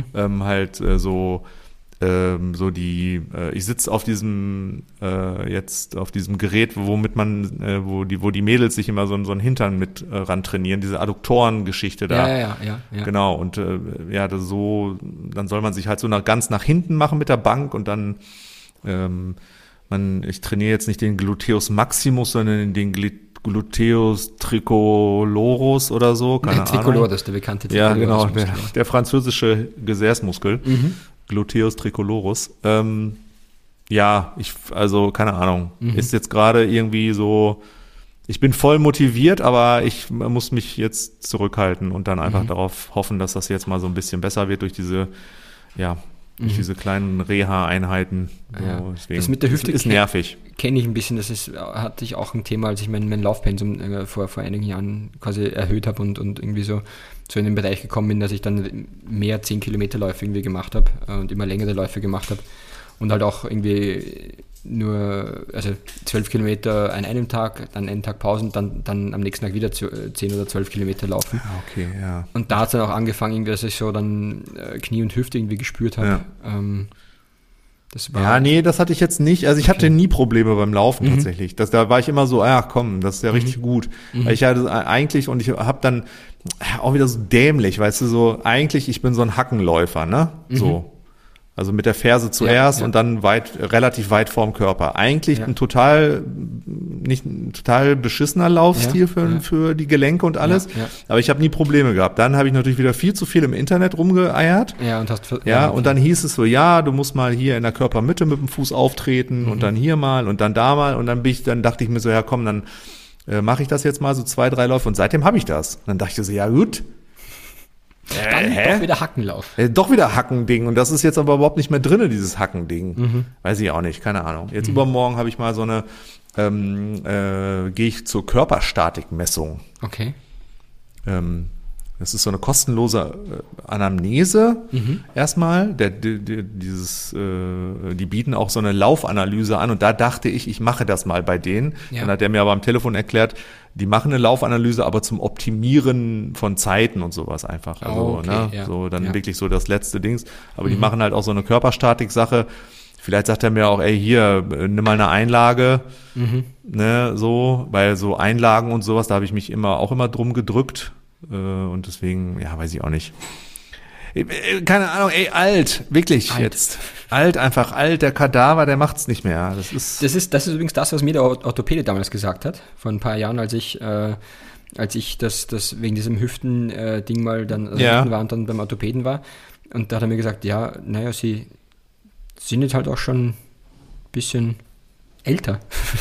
[SPEAKER 1] Ich sitze auf diesem Gerät, womit man, wo die Mädels sich immer so einen Hintern mit ran trainieren, diese Adduktoren-Geschichte da.
[SPEAKER 2] Ja.
[SPEAKER 1] Genau, und dann soll man sich halt so ganz nach hinten machen mit der Bank und dann ich trainiere jetzt nicht den Gluteus Maximus, sondern den Gluteus Tricolorus oder so. Keine
[SPEAKER 2] Tricolor, das ist der bekannte Tricolor.
[SPEAKER 1] Ja, genau, der französische Gesäßmuskel. Gluteus Tricolorus. Keine Ahnung. Ist jetzt gerade irgendwie so, ich bin voll motiviert, aber ich muss mich jetzt zurückhalten und dann einfach darauf hoffen, dass das jetzt mal so ein bisschen besser wird durch diese diese kleinen Reha-Einheiten.
[SPEAKER 2] Ja. Deswegen, das mit der Hüfte
[SPEAKER 1] ist nervig.
[SPEAKER 2] Kenne ich ein bisschen. Hatte ich auch ein Thema, als ich mein Laufpensum vor einigen Jahren quasi erhöht habe und irgendwie so in den Bereich gekommen bin, dass ich dann mehr 10 Kilometer Läufe irgendwie gemacht habe und immer längere Läufe gemacht habe und halt auch irgendwie nur 12 Kilometer an einem Tag, dann einen Tag Pausen, dann am nächsten Tag wieder 10 oder 12 Kilometer laufen.
[SPEAKER 1] Okay, ja.
[SPEAKER 2] Und da hat es dann auch angefangen, dass ich so dann Knie und Hüfte irgendwie gespürt habe.
[SPEAKER 1] Ja. Das hatte ich jetzt nicht. Also ich hatte nie Probleme beim Laufen tatsächlich. Da war ich immer so, das ist ja richtig gut. Weil ich hatte eigentlich, und ich habe dann auch wieder so dämlich, weißt du, so eigentlich, ich bin so ein Hackenläufer, ne? So. Also mit der Ferse zuerst und dann relativ weit vorm Körper. Eigentlich ein total beschissener Laufstil für die Gelenke und alles. Aber ich habe nie Probleme gehabt. Dann habe ich natürlich wieder viel zu viel im Internet rumgeeiert. Und dann hieß es so, du musst mal hier in der Körpermitte mit dem Fuß auftreten und dann hier mal und dann da mal. Und dann dachte ich mir so, dann mache ich das jetzt mal so 2, 3 Läufe und seitdem habe ich das. Und dann dachte ich so, ja gut.
[SPEAKER 2] Doch wieder Hackenlauf.
[SPEAKER 1] Doch wieder Hackending. Und das ist jetzt aber überhaupt nicht mehr drin, dieses Hackending. Weiß ich auch nicht, keine Ahnung. Jetzt übermorgen habe ich mal so eine, gehe ich zur Körperstatikmessung.
[SPEAKER 2] Okay.
[SPEAKER 1] Das ist so eine kostenlose Anamnese erstmal. Die bieten auch so eine Laufanalyse an und da dachte ich mache das mal bei denen. Ja. Dann hat er mir aber am Telefon erklärt, die machen eine Laufanalyse, aber zum Optimieren von Zeiten und sowas einfach. Also, so dann wirklich so das letzte Dings. Aber die machen halt auch so eine Körperstatik-Sache. Vielleicht sagt er mir auch, ey, hier, nimm mal eine Einlage, ne, so, weil so Einlagen und sowas, da habe ich mich auch immer drum gedrückt. Und deswegen, ja, weiß ich auch nicht. Keine Ahnung, ey, alt, wirklich jetzt. Einfach alt, der Kadaver, der macht's nicht mehr. Das ist
[SPEAKER 2] übrigens das, was mir der Orthopäde damals gesagt hat, vor ein paar Jahren, als ich das wegen diesem Hüften-Ding mal dann, Hüften war und dann beim Orthopäden war. Und da hat er mir gesagt, ja, naja, Sie sind jetzt halt auch schon ein bisschen älter.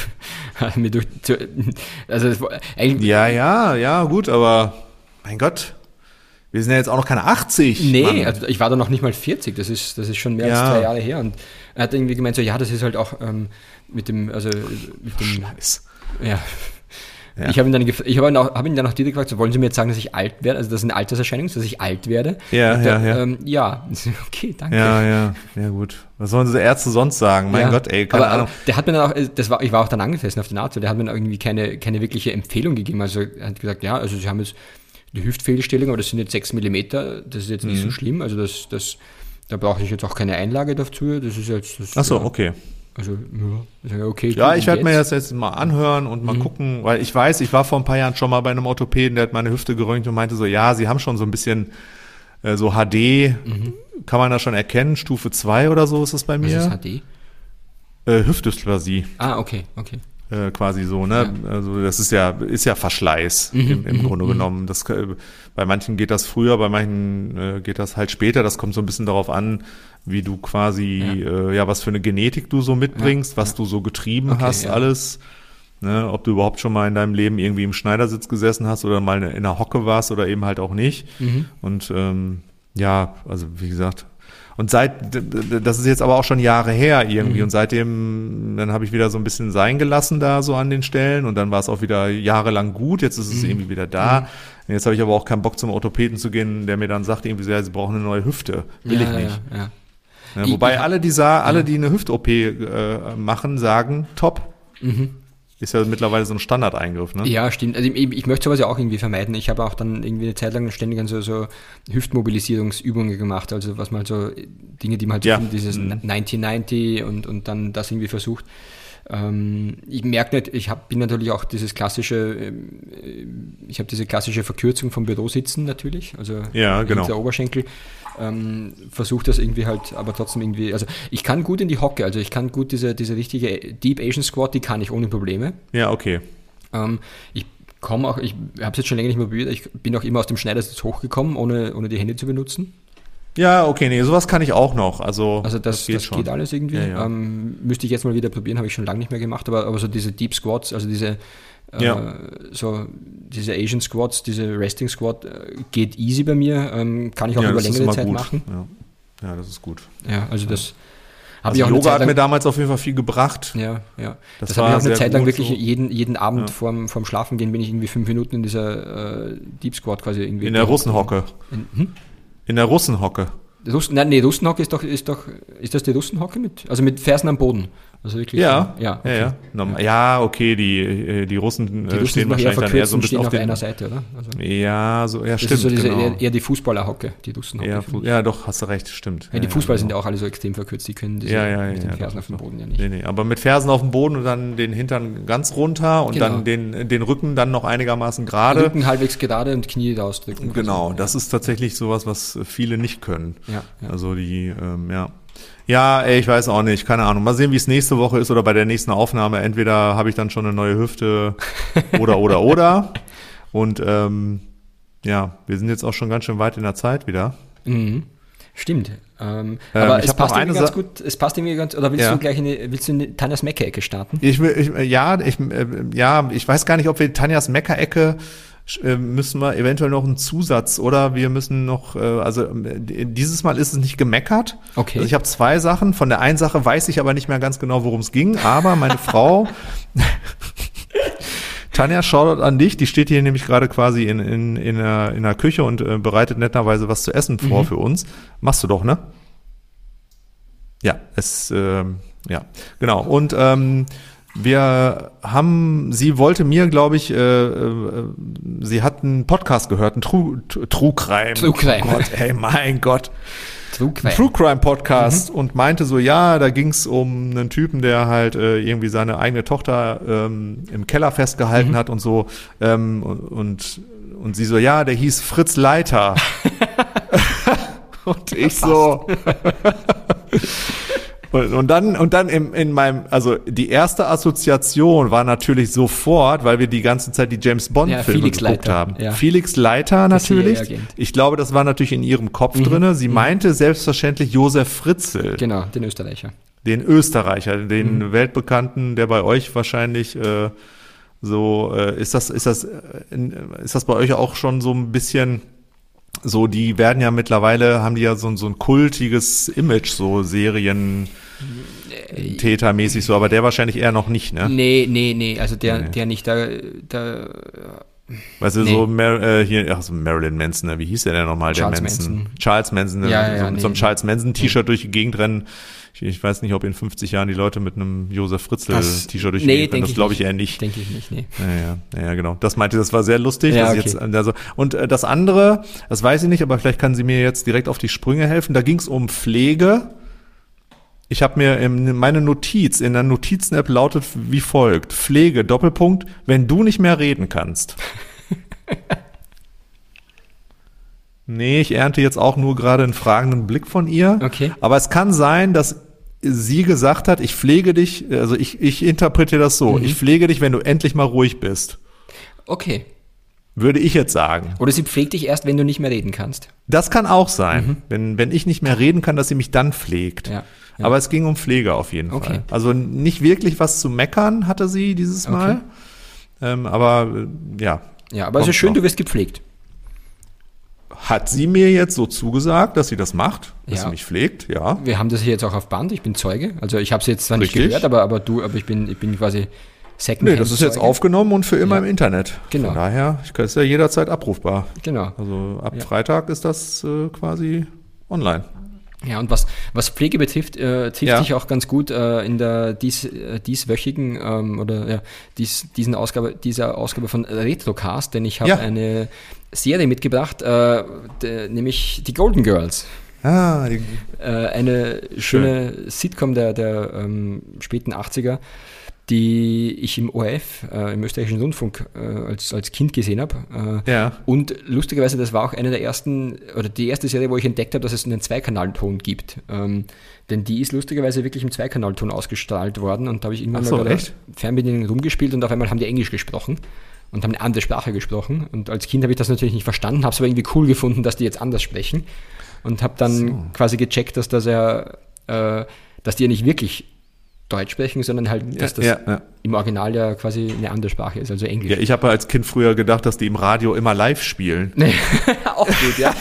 [SPEAKER 1] Ja, gut, aber mein Gott, wir sind ja jetzt auch noch keine 80.
[SPEAKER 2] Nee,
[SPEAKER 1] Mann.
[SPEAKER 2] also ich war da noch nicht mal 40, das ist schon mehr als 2 Jahre her. Und er hat irgendwie gemeint, so, ja, das ist halt auch mit dem
[SPEAKER 1] Scheiß.
[SPEAKER 2] Ja. Ich habe ihn dann auch direkt gefragt, so, wollen Sie mir jetzt sagen, dass ich alt werde? Also das ist eine Alterserscheinung, dass ich alt werde? Ja. Okay, danke.
[SPEAKER 1] Ja, gut. Was sollen diese Ärzte sonst sagen? Mein Gott, ey, keine Ahnung.
[SPEAKER 2] Der hat mir dann auch, ich war auch dann angefressen auf den Arzt, der hat mir dann irgendwie keine wirkliche Empfehlung gegeben. Also er hat gesagt, ja, also Sie haben jetzt die Hüftfehlstellung, aber das sind jetzt 6 Millimeter, das ist jetzt nicht so schlimm, also da brauche ich jetzt auch keine Einlage dazu, das ist jetzt...
[SPEAKER 1] Ach so, okay.
[SPEAKER 2] Also, okay.
[SPEAKER 1] Ja, ich werde mir das jetzt mal anhören und mal gucken, weil ich weiß, ich war vor ein paar Jahren schon mal bei einem Orthopäden, der hat meine Hüfte geröntgt und meinte so, ja, Sie haben schon so ein bisschen so HD, kann man das schon erkennen, Stufe 2 oder so ist das bei mir.
[SPEAKER 2] Was ist HD?
[SPEAKER 1] Hüftdysplasie.
[SPEAKER 2] Ah, okay.
[SPEAKER 1] Quasi so, ne? Ja. Also das ist ja Verschleiß im Grunde genommen. Das, bei manchen geht das früher, bei manchen geht das halt später. Das kommt so ein bisschen darauf an, wie du quasi, was für eine Genetik du so mitbringst, was du so getrieben hast, alles. Ne? Ob du überhaupt schon mal in deinem Leben irgendwie im Schneidersitz gesessen hast oder mal in einer Hocke warst oder eben halt auch nicht. Und also wie gesagt, und das ist jetzt aber auch schon Jahre her irgendwie und seitdem, dann habe ich wieder so ein bisschen sein gelassen da so an den Stellen und dann war es auch wieder jahrelang gut, jetzt ist es irgendwie wieder da. Und jetzt habe ich aber auch keinen Bock zum Orthopäden zu gehen, der mir dann sagt irgendwie, sie brauchen eine neue Hüfte. Will ich nicht. Ja, wobei alle, die eine Hüft-OP machen, sagen, top. Ist ja mittlerweile so ein Standardeingriff, ne?
[SPEAKER 2] Ja, stimmt. Also ich möchte sowas ja auch irgendwie vermeiden. Ich habe auch dann irgendwie eine Zeit lang ständig so Hüftmobilisierungsübungen gemacht, also was man so Dinge, die man halt dieses 90-90 und dann das irgendwie versucht. Ich merke nicht, bin natürlich auch diese klassische Verkürzung vom Bürositzen natürlich, also der Oberschenkel. Versuche das irgendwie halt, aber trotzdem irgendwie, also ich kann gut in die Hocke, also ich kann gut diese richtige Deep Asian Squat, die kann ich ohne Probleme.
[SPEAKER 1] Ja, okay.
[SPEAKER 2] Ich habe es jetzt schon länger nicht mehr probiert, ich bin auch immer aus dem Schneidersitz hochgekommen, ohne die Hände zu benutzen. Ja, okay, nee, sowas kann ich auch noch, also das geht alles irgendwie. Ja. Müsste ich jetzt mal wieder probieren, habe ich schon lange nicht mehr gemacht, aber so diese Deep Squats, also diese Asian Squats, diese Resting Squat geht easy bei mir, kann ich auch über längere Zeit machen.
[SPEAKER 1] Ja, das ist gut.
[SPEAKER 2] Ja, also das
[SPEAKER 1] habe ich auch Yoga hat mir damals auf jeden Fall viel gebracht.
[SPEAKER 2] Ja. Das habe ich auch eine Zeit lang wirklich so. jeden Abend vorm Schlafen gehen bin ich irgendwie 5 Minuten in dieser Deep Squat quasi irgendwie.
[SPEAKER 1] In der Russenhocke. In der Russenhocke.
[SPEAKER 2] Russenhocke ist das die Russenhocke mit Fersen am Boden? Also wirklich.
[SPEAKER 1] Okay. Ja, okay, die Russen stehen wahrscheinlich dann eher so ein bisschen auf
[SPEAKER 2] einer Seite, oder? Also,
[SPEAKER 1] stimmt.
[SPEAKER 2] Das ist so eher die Fußballerhocke, die Russenhocke.
[SPEAKER 1] Ja, doch, hast du recht, stimmt.
[SPEAKER 2] Ja, die Fußballer sind ja auch alle so extrem verkürzt, die können mit den Fersen auf dem Boden ja nicht.
[SPEAKER 1] Nee, aber mit Fersen auf dem Boden und dann den Hintern ganz runter und dann den Rücken dann noch einigermaßen gerade.
[SPEAKER 2] Rücken halbwegs gerade und Knie ausdrücken.
[SPEAKER 1] Genau, das ist tatsächlich sowas, was viele nicht können.
[SPEAKER 2] Ja.
[SPEAKER 1] Also die, Ja, ich weiß auch nicht, keine Ahnung. Mal sehen, wie es nächste Woche ist oder bei der nächsten Aufnahme. Entweder habe ich dann schon eine neue Hüfte oder. Und wir sind jetzt auch schon ganz schön weit in der Zeit wieder.
[SPEAKER 2] Stimmt. Aber es passt irgendwie ganz gut. Es passt irgendwie ganz. Oder willst du in Tanjas Mecke-Ecke starten?
[SPEAKER 1] Ich weiß gar nicht, ob wir Tanjas Mecke-Ecke müssen wir eventuell noch einen Zusatz oder wir müssen noch, dieses Mal ist es nicht gemeckert.
[SPEAKER 2] Okay.
[SPEAKER 1] Also ich habe 2 Sachen. Von der einen Sache weiß ich aber nicht mehr ganz genau, worum es ging, aber meine Frau, Tanja, Shoutout an dich, die steht hier nämlich gerade quasi in der Küche und bereitet netterweise was zu essen vor für uns. Machst du doch, ne? Ja, ja, genau. Und sie wollte mir, glaube ich, sie hat einen Podcast gehört, einen True Crime.
[SPEAKER 2] True Crime.
[SPEAKER 1] Oh Gott, ey, mein Gott.
[SPEAKER 2] True
[SPEAKER 1] Crime Podcast und meinte so, ja, da ging es um einen Typen, der halt irgendwie seine eigene Tochter im Keller festgehalten hat und so. Und sie so, ja, der hieß Fritz Leiter. Und ich so. Und dann in meinem, also die erste Assoziation war natürlich sofort, weil wir die ganze Zeit die James Bond Filme geguckt haben.
[SPEAKER 2] Ja.
[SPEAKER 1] Felix Leiter natürlich. Ich glaube, das war natürlich in ihrem Kopf drinne. Sie meinte selbstverständlich Josef Fritzl.
[SPEAKER 2] Genau, den Österreicher.
[SPEAKER 1] Den weltbekannten, der bei euch wahrscheinlich ist das bei euch auch schon so ein bisschen so, die werden ja mittlerweile, haben die ja so ein kultiges Image, so Serientätermäßig so, aber der wahrscheinlich eher noch nicht, ne?
[SPEAKER 2] Nee, also der nicht,
[SPEAKER 1] weißt du, so Marilyn Manson, ne? Wie hieß der denn nochmal?
[SPEAKER 2] Charles Manson.
[SPEAKER 1] Charles Manson, so ein Charles Manson T-Shirt durch die Gegend rennen. Ich weiß nicht, ob in 50 Jahren die Leute mit einem Josef Fritzl T-Shirt durch die Gegend rennen. Das glaube ich eher nicht.
[SPEAKER 2] Denke ich nicht, nee.
[SPEAKER 1] Ja, genau. Das meinte, das war sehr lustig.
[SPEAKER 2] Ja,
[SPEAKER 1] okay.
[SPEAKER 2] Okay.
[SPEAKER 1] Und das andere, das weiß ich nicht, aber vielleicht kann sie mir jetzt direkt auf die Sprünge helfen. Da ging es um Pflege. Ich habe mir meine Notiz in der Notizen-App lautet wie folgt. Pflege, Doppelpunkt, wenn du nicht mehr reden kannst. Nee, ich ernte jetzt auch nur gerade einen fragenden Blick von ihr.
[SPEAKER 2] Okay.
[SPEAKER 1] Aber es kann sein, dass sie gesagt hat, ich pflege dich, also ich interpretiere das so, ich pflege dich, wenn du endlich mal ruhig bist.
[SPEAKER 2] Okay.
[SPEAKER 1] Würde ich jetzt sagen.
[SPEAKER 2] Oder sie pflegt dich erst, wenn du nicht mehr reden kannst.
[SPEAKER 1] Das kann auch sein. Wenn ich nicht mehr reden kann, dass sie mich dann pflegt.
[SPEAKER 2] Ja.
[SPEAKER 1] Aber es ging um Pflege auf jeden Fall. Also nicht wirklich was zu meckern hatte sie dieses Mal. Aber ja.
[SPEAKER 2] Ja, aber es ist schön, du wirst gepflegt.
[SPEAKER 1] Hat sie mir jetzt so zugesagt, dass sie das macht, dass sie mich pflegt, ja.
[SPEAKER 2] Wir haben das hier jetzt auch auf Band, ich bin Zeuge. Also ich habe es jetzt zwar nicht gehört, aber ich bin quasi
[SPEAKER 1] Secondhand. Nee, das ist jetzt aufgenommen und für immer im Internet.
[SPEAKER 2] Genau.
[SPEAKER 1] Von daher, ist ja jederzeit abrufbar.
[SPEAKER 2] Genau.
[SPEAKER 1] Also ab Freitag ist das quasi online.
[SPEAKER 2] Ja, und was Pflege betrifft, trifft sich auch ganz gut in der dieswöchigen dieser Ausgabe von Retrocast, denn ich habe eine Serie mitgebracht, nämlich die Golden Girls. Eine schöne Sitcom der späten 80er, die ich im ORF, im österreichischen Rundfunk, als Kind gesehen habe. Und lustigerweise, das war auch eine der ersten, oder die erste Serie, wo ich entdeckt habe, dass es einen Zweikanalton gibt. Denn die ist lustigerweise wirklich im Zweikanalton ausgestrahlt worden und da habe ich irgendwann mal bei der Fernbedienung rumgespielt und auf einmal haben die Englisch gesprochen und haben eine andere Sprache gesprochen. Und als Kind habe ich das natürlich nicht verstanden, habe es aber irgendwie cool gefunden, dass die jetzt anders sprechen und habe dann quasi gecheckt, dass dass die ja nicht wirklich Deutsch sprechen, sondern halt, dass das im Original ja quasi eine andere Sprache ist, also Englisch.
[SPEAKER 1] Ja, ich habe als Kind früher gedacht, dass die im Radio immer live spielen.
[SPEAKER 2] Nee, auch gut, ja.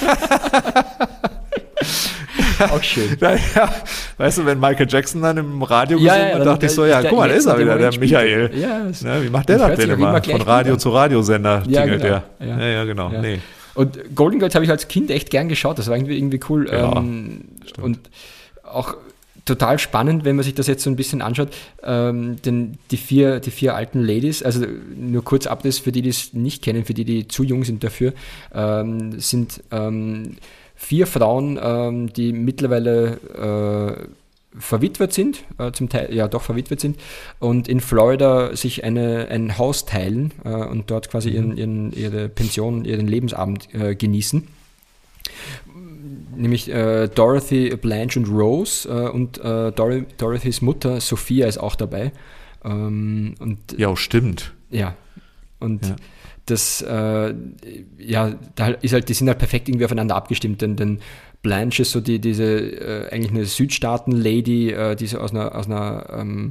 [SPEAKER 2] Auch schön.
[SPEAKER 1] Ja, weißt du, wenn Michael Jackson dann im Radio gesungen hat, dachte ich so, guck mal, da ist er wieder, der Michael. Ja, wie macht der das denn immer? Von Radio zu Radiosender tingelt der. Ja, genau.
[SPEAKER 2] Ja.
[SPEAKER 1] Nee.
[SPEAKER 2] Und Golden Girls habe ich als Kind echt gern geschaut, das war irgendwie cool.
[SPEAKER 1] Ja,
[SPEAKER 2] und auch total spannend, wenn man sich das jetzt so ein bisschen anschaut, denn die vier alten Ladies, also nur kurz Abriss für die es nicht kennen, für die zu jung sind dafür, sind 4 Frauen, die mittlerweile verwitwet sind, zum Teil verwitwet sind und in Florida sich ein Haus teilen und dort quasi ihre Pension, ihren Lebensabend genießen. Nämlich Dorothy, Blanche und Rose und Dorothys Mutter Sophia ist auch dabei.
[SPEAKER 1] Stimmt.
[SPEAKER 2] Ja, und das, da ist halt, die sind halt perfekt irgendwie aufeinander abgestimmt, denn Blanche ist so diese eigentlich eine Südstaaten-Lady, die so aus einer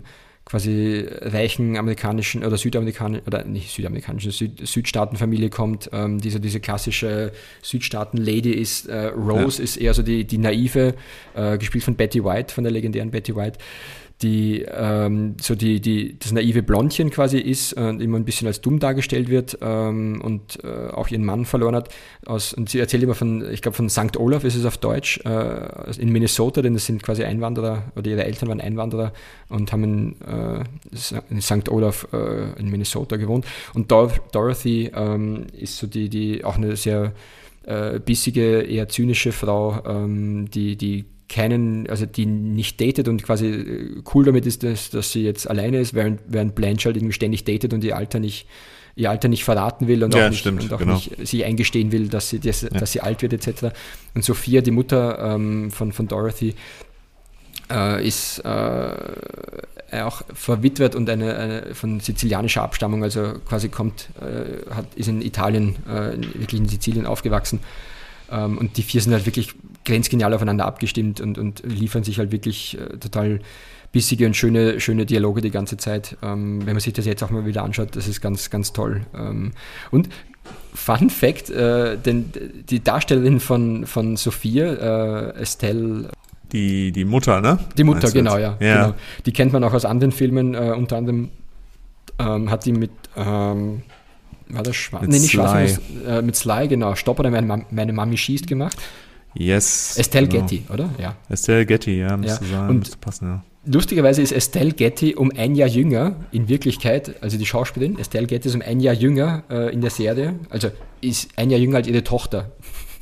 [SPEAKER 2] quasi reichen amerikanischen oder südamerikanischen, oder nicht südamerikanischen, Südstaatenfamilie kommt. Diese klassische Südstaaten-Lady ist, Rose ist eher so die naive, gespielt von Betty White, von der legendären Betty White, die das naive Blondchen quasi ist und immer ein bisschen als dumm dargestellt wird und auch ihren Mann verloren hat. Und sie erzählt immer von St. Olaf ist es auf Deutsch, in Minnesota, denn das sind quasi Einwanderer, oder ihre Eltern waren Einwanderer und haben in St. Olaf in Minnesota gewohnt. Und Dorothy ist so die auch eine sehr bissige, eher zynische Frau, die nicht datet und quasi cool damit ist, dass sie jetzt alleine ist, während Blanche halt irgendwie ständig datet und ihr Alter nicht verraten will und auch nicht sich eingestehen will, dass sie alt wird etc. Und Sophia, die Mutter von Dorothy, ist auch verwitwet und eine von sizilianischer Abstammung, also quasi ist in Italien, wirklich in Sizilien aufgewachsen. Und die vier sind halt wirklich grenzgenial aufeinander abgestimmt und liefern sich halt wirklich total bissige und schöne Dialoge die ganze Zeit. Wenn man sich das jetzt auch mal wieder anschaut, das ist ganz, ganz toll. Und Fun Fact, denn die Darstellerin von Sophia, Estelle...
[SPEAKER 1] Die Mutter, ne?
[SPEAKER 2] Die Mutter, genau, ja. Genau. Die kennt man auch aus anderen Filmen, unter anderem hat die mit... war das Schwarz? Nee, nicht Schwarz, mit Sly, genau. Stopp oder meine Mami schießt gemacht.
[SPEAKER 1] Yes.
[SPEAKER 2] Estelle Getty, oder? Ja.
[SPEAKER 1] Estelle Getty, ja, müsste sein. Und müsste passen, ja.
[SPEAKER 2] Lustigerweise ist Estelle Getty um ein Jahr jünger, in Wirklichkeit, also die Schauspielerin, Estelle Getty ist um ein Jahr jünger in der Serie, also ist ein Jahr jünger als ihre Tochter.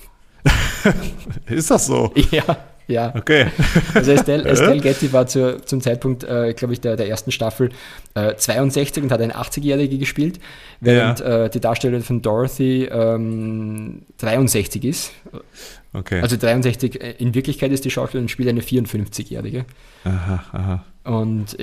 [SPEAKER 1] Ist das so?
[SPEAKER 2] Ja.
[SPEAKER 1] Okay.
[SPEAKER 2] Also Estelle Getty war zum Zeitpunkt, glaube ich, der ersten Staffel 62 und hat eine 80-Jährige gespielt, während die Darstellerin von Dorothy 63 ist.
[SPEAKER 1] Okay.
[SPEAKER 2] Also 63 in Wirklichkeit ist die Schauspielerin und spielt eine 54-Jährige.
[SPEAKER 1] Aha.
[SPEAKER 2] Und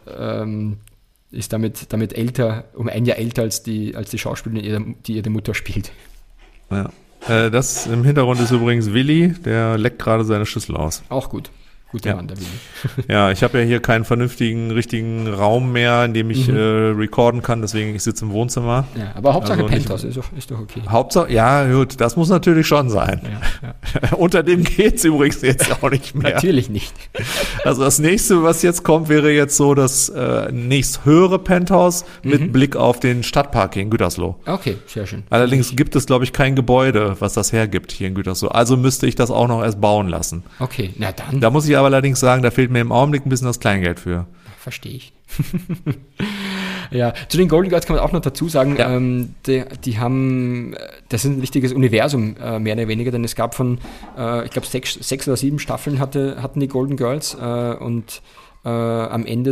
[SPEAKER 2] ist damit älter, um ein Jahr älter als die Schauspielerin, die ihre Mutter spielt.
[SPEAKER 1] Ja. Das im Hintergrund ist übrigens Willi, der leckt gerade seine Schüssel aus.
[SPEAKER 2] Auch gut. Guter Mann, der Willi.
[SPEAKER 1] Ja, ich habe ja hier keinen vernünftigen, richtigen Raum mehr, in dem ich recorden kann, deswegen ich sitze im Wohnzimmer.
[SPEAKER 2] Ja, aber Hauptsache Penthouse ist doch okay.
[SPEAKER 1] Hauptsache, ja gut, das muss natürlich schon sein. Ja. Unter dem geht's übrigens jetzt auch nicht mehr.
[SPEAKER 2] Natürlich nicht.
[SPEAKER 1] Also das nächste, was jetzt kommt, wäre jetzt so das nächsthöhere Penthouse mit Blick auf den Stadtpark hier in Gütersloh.
[SPEAKER 2] Okay, sehr schön.
[SPEAKER 1] Allerdings gibt es, glaube ich, kein Gebäude, was das hergibt hier in Gütersloh. Also müsste ich das auch noch erst bauen lassen.
[SPEAKER 2] Okay, na dann.
[SPEAKER 1] Da muss ich aber allerdings sagen, da fehlt mir im Augenblick ein bisschen das Kleingeld für.
[SPEAKER 2] Verstehe ich. Ja, zu den Golden Girls kann man auch noch dazu sagen, die haben, das ist ein richtiges Universum, mehr oder weniger, denn es gab von, ich glaube, 6 oder 7 Staffeln hatten die Golden Girls und am Ende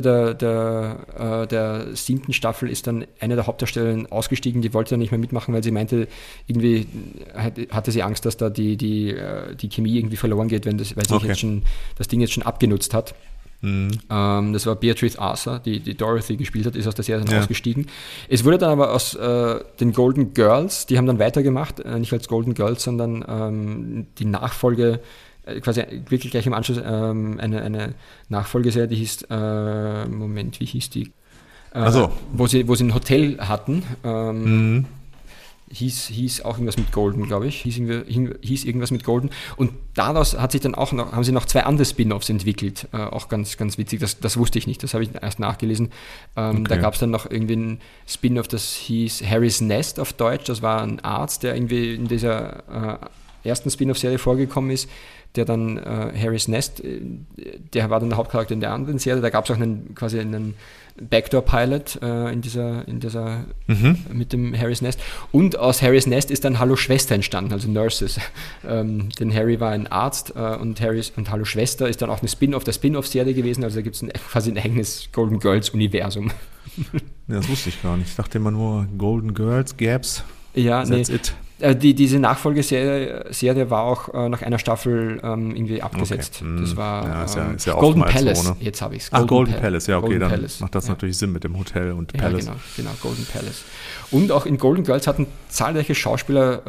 [SPEAKER 2] der 7. Staffel ist dann eine der Hauptdarstellerinnen ausgestiegen, die wollte dann nicht mehr mitmachen, weil sie meinte, irgendwie hatte sie Angst, dass da die Chemie irgendwie verloren geht, weil sie das Ding jetzt schon abgenutzt hat. Das war Beatrice Arthur, die Dorothy gespielt hat, ist aus der Serie dann ausgestiegen. Es wurde dann aber aus den Golden Girls, die haben dann weitergemacht, nicht als Golden Girls, sondern die Nachfolge, quasi wirklich gleich im Anschluss eine Nachfolgeserie, die hieß, wie hieß die? Wo sie ein Hotel hatten. Hieß auch irgendwas mit Golden, glaube ich. Hieß irgendwas mit Golden. Und daraus haben sie noch 2 andere Spin-Offs entwickelt. Auch ganz, ganz witzig. Das wusste ich nicht. Das habe ich erst nachgelesen. Da gab es dann noch irgendwie ein Spin-Off, das hieß Harry's Nest auf Deutsch. Das war ein Arzt, der irgendwie in dieser ersten Spin-Off-Serie vorgekommen ist, der dann Harry's Nest, der war dann der Hauptcharakter in der anderen Serie. Da gab es auch quasi einen Backdoor-Pilot in dieser mit dem Harry's Nest. Und aus Harry's Nest ist dann Hallo Schwester entstanden, also Nurses. Denn Harry war ein Arzt und Hallo Schwester ist dann auch eine Spin-Off der Spin-Off-Serie gewesen. Also da gibt es quasi ein eigenes Golden Girls-Universum.
[SPEAKER 1] Ja, das wusste ich gar nicht. Ich dachte immer nur Golden Girls gäb's.
[SPEAKER 2] Ja, that's it. Diese Nachfolgeserie war auch nach einer Staffel irgendwie abgesetzt.
[SPEAKER 1] Okay.
[SPEAKER 2] Das war
[SPEAKER 1] ist ja
[SPEAKER 2] Golden Palace.
[SPEAKER 1] So, ne?
[SPEAKER 2] Jetzt habe ich es.
[SPEAKER 1] Golden Palace, ja, okay,
[SPEAKER 2] Golden
[SPEAKER 1] dann
[SPEAKER 2] Palace.
[SPEAKER 1] Macht das natürlich Sinn mit dem Hotel und Palace.
[SPEAKER 2] Genau, Golden Palace. Und auch in Golden Girls hatten zahlreiche Schauspieler,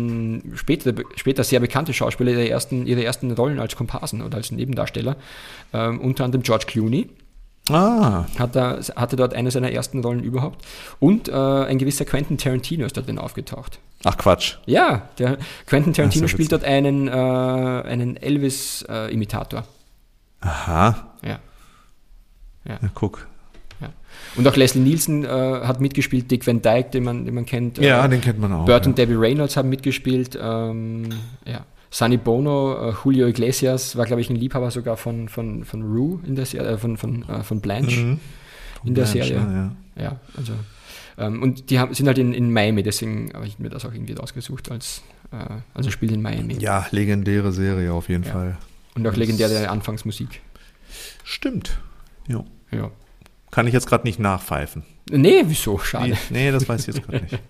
[SPEAKER 2] später sehr bekannte Schauspieler, ihre ersten Rollen als Komparsen oder als Nebendarsteller. Unter anderem George Clooney. Hatte dort eine seiner ersten Rollen überhaupt. Und ein gewisser Quentin Tarantino ist dort drin aufgetaucht.
[SPEAKER 1] Ach Quatsch.
[SPEAKER 2] Ja, der Quentin Tarantino spielt dort einen Elvis-Imitator.
[SPEAKER 1] Aha.
[SPEAKER 2] Ja.
[SPEAKER 1] Ja, guck.
[SPEAKER 2] Ja. Und auch Leslie Nielsen hat mitgespielt, Dick Van Dyke, den man kennt.
[SPEAKER 1] Ja, den kennt man auch.
[SPEAKER 2] Burt und Debbie Reynolds haben mitgespielt. Sonny Bono, Julio Iglesias war, glaube ich, ein Liebhaber sogar von Rue in der Serie, von Blanche in der Serie. Ja, also und die sind halt in Miami, deswegen habe ich mir das auch irgendwie ausgesucht also spielt in Miami.
[SPEAKER 1] Ja, legendäre Serie auf jeden Fall.
[SPEAKER 2] Und auch legendäre Anfangsmusik.
[SPEAKER 1] Stimmt. Jo.
[SPEAKER 2] Ja.
[SPEAKER 1] Kann ich jetzt gerade nicht nachpfeifen.
[SPEAKER 2] Nee, wieso? Schade.
[SPEAKER 1] Nee, das weiß ich jetzt gerade nicht.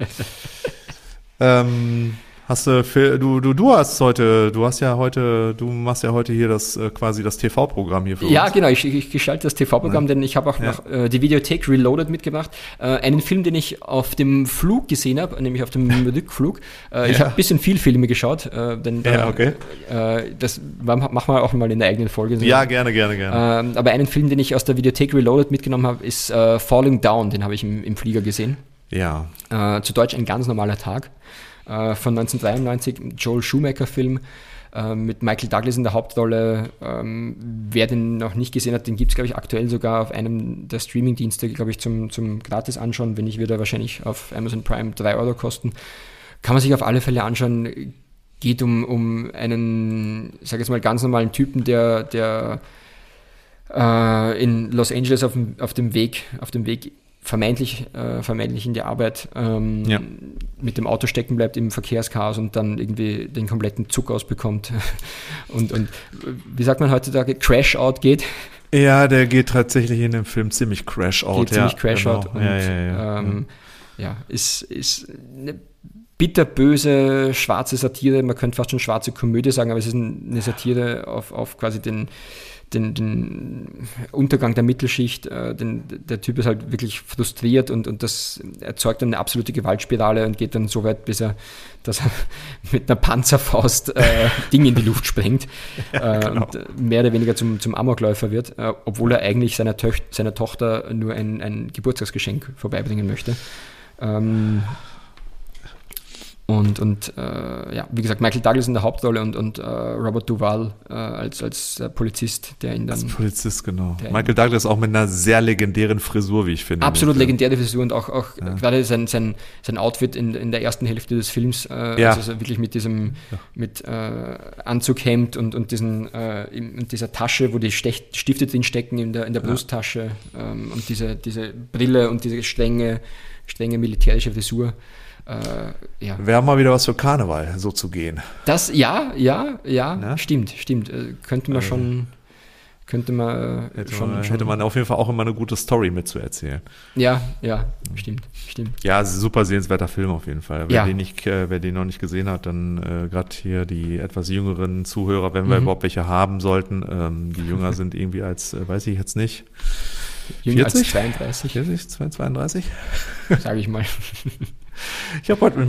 [SPEAKER 1] Hast du hast heute, du machst ja heute hier das quasi das TV-Programm hier für uns.
[SPEAKER 2] Ja, genau, ich gestalte das TV-Programm, denn ich habe auch noch die Videothek Reloaded mitgebracht. Einen Film, den ich auf dem Flug gesehen habe, nämlich auf dem Rückflug. Ich habe ein bisschen viel Filme geschaut, denn das machen wir auch mal in der eigenen Folge.
[SPEAKER 1] Ja, gerne.
[SPEAKER 2] Aber einen Film, den ich aus der Videothek Reloaded mitgenommen habe, ist Falling Down, den habe ich im Flieger gesehen. Ja. Zu Deutsch Ein ganz normaler Tag. Von 1993, Joel Schumacher-Film mit Michael Douglas in der Hauptrolle. Wer den noch nicht gesehen hat, den gibt es, glaube ich, aktuell sogar auf einem der Streaming-Dienste, glaube ich, zum gratis anschauen. Wenn nicht, wird er wahrscheinlich auf Amazon Prime 3 € kosten. Kann man sich auf alle Fälle anschauen. Geht um einen, ich sage jetzt mal, ganz normalen Typen, der in Los Angeles auf dem Weg vermeintlich in die Arbeit mit dem Auto stecken bleibt im Verkehrschaos und dann irgendwie den kompletten Zug ausbekommt und wie sagt man heutzutage, Crash-Out geht.
[SPEAKER 1] Ja, der geht tatsächlich in dem Film ziemlich Crash-Out.
[SPEAKER 2] Ist eine bitterböse schwarze Satire, man könnte fast schon schwarze Komödie sagen, aber es ist eine Satire auf quasi den Untergang der Mittelschicht, der Typ ist halt wirklich frustriert und das erzeugt dann eine absolute Gewaltspirale und geht dann so weit, dass er mit einer Panzerfaust Dinge in die Luft sprengt und mehr oder weniger zum Amokläufer wird, obwohl er eigentlich seiner Tochter nur ein Geburtstagsgeschenk vorbeibringen möchte. Wie gesagt, Michael Douglas in der Hauptrolle und Robert Duvall als Polizist, der ihn dann... Als
[SPEAKER 1] Polizist, genau. Michael Douglas auch mit einer sehr legendären Frisur, wie ich finde.
[SPEAKER 2] Absolut legendäre Frisur und auch gerade sein Outfit in der ersten Hälfte des Films, also wirklich mit diesem mit Anzughemd und dieser Tasche, wo die Stifte drin stecken in der Brusttasche und diese Brille und diese strenge militärische Frisur.
[SPEAKER 1] Wäre mal wieder was für Karneval, so zu gehen.
[SPEAKER 2] Das, stimmt. Hätte
[SPEAKER 1] man auf jeden Fall auch immer eine gute Story mitzuerzählen.
[SPEAKER 2] Ja, stimmt.
[SPEAKER 1] Ja, super sehenswerter Film auf jeden Fall. Wer den noch nicht gesehen hat, dann gerade hier die etwas jüngeren Zuhörer, wenn wir überhaupt welche haben sollten, die jünger sind irgendwie als, weiß ich jetzt nicht,
[SPEAKER 2] jünger 40? Als 32.
[SPEAKER 1] 40, 32?
[SPEAKER 2] Sage ich mal.
[SPEAKER 1] Ich habe heute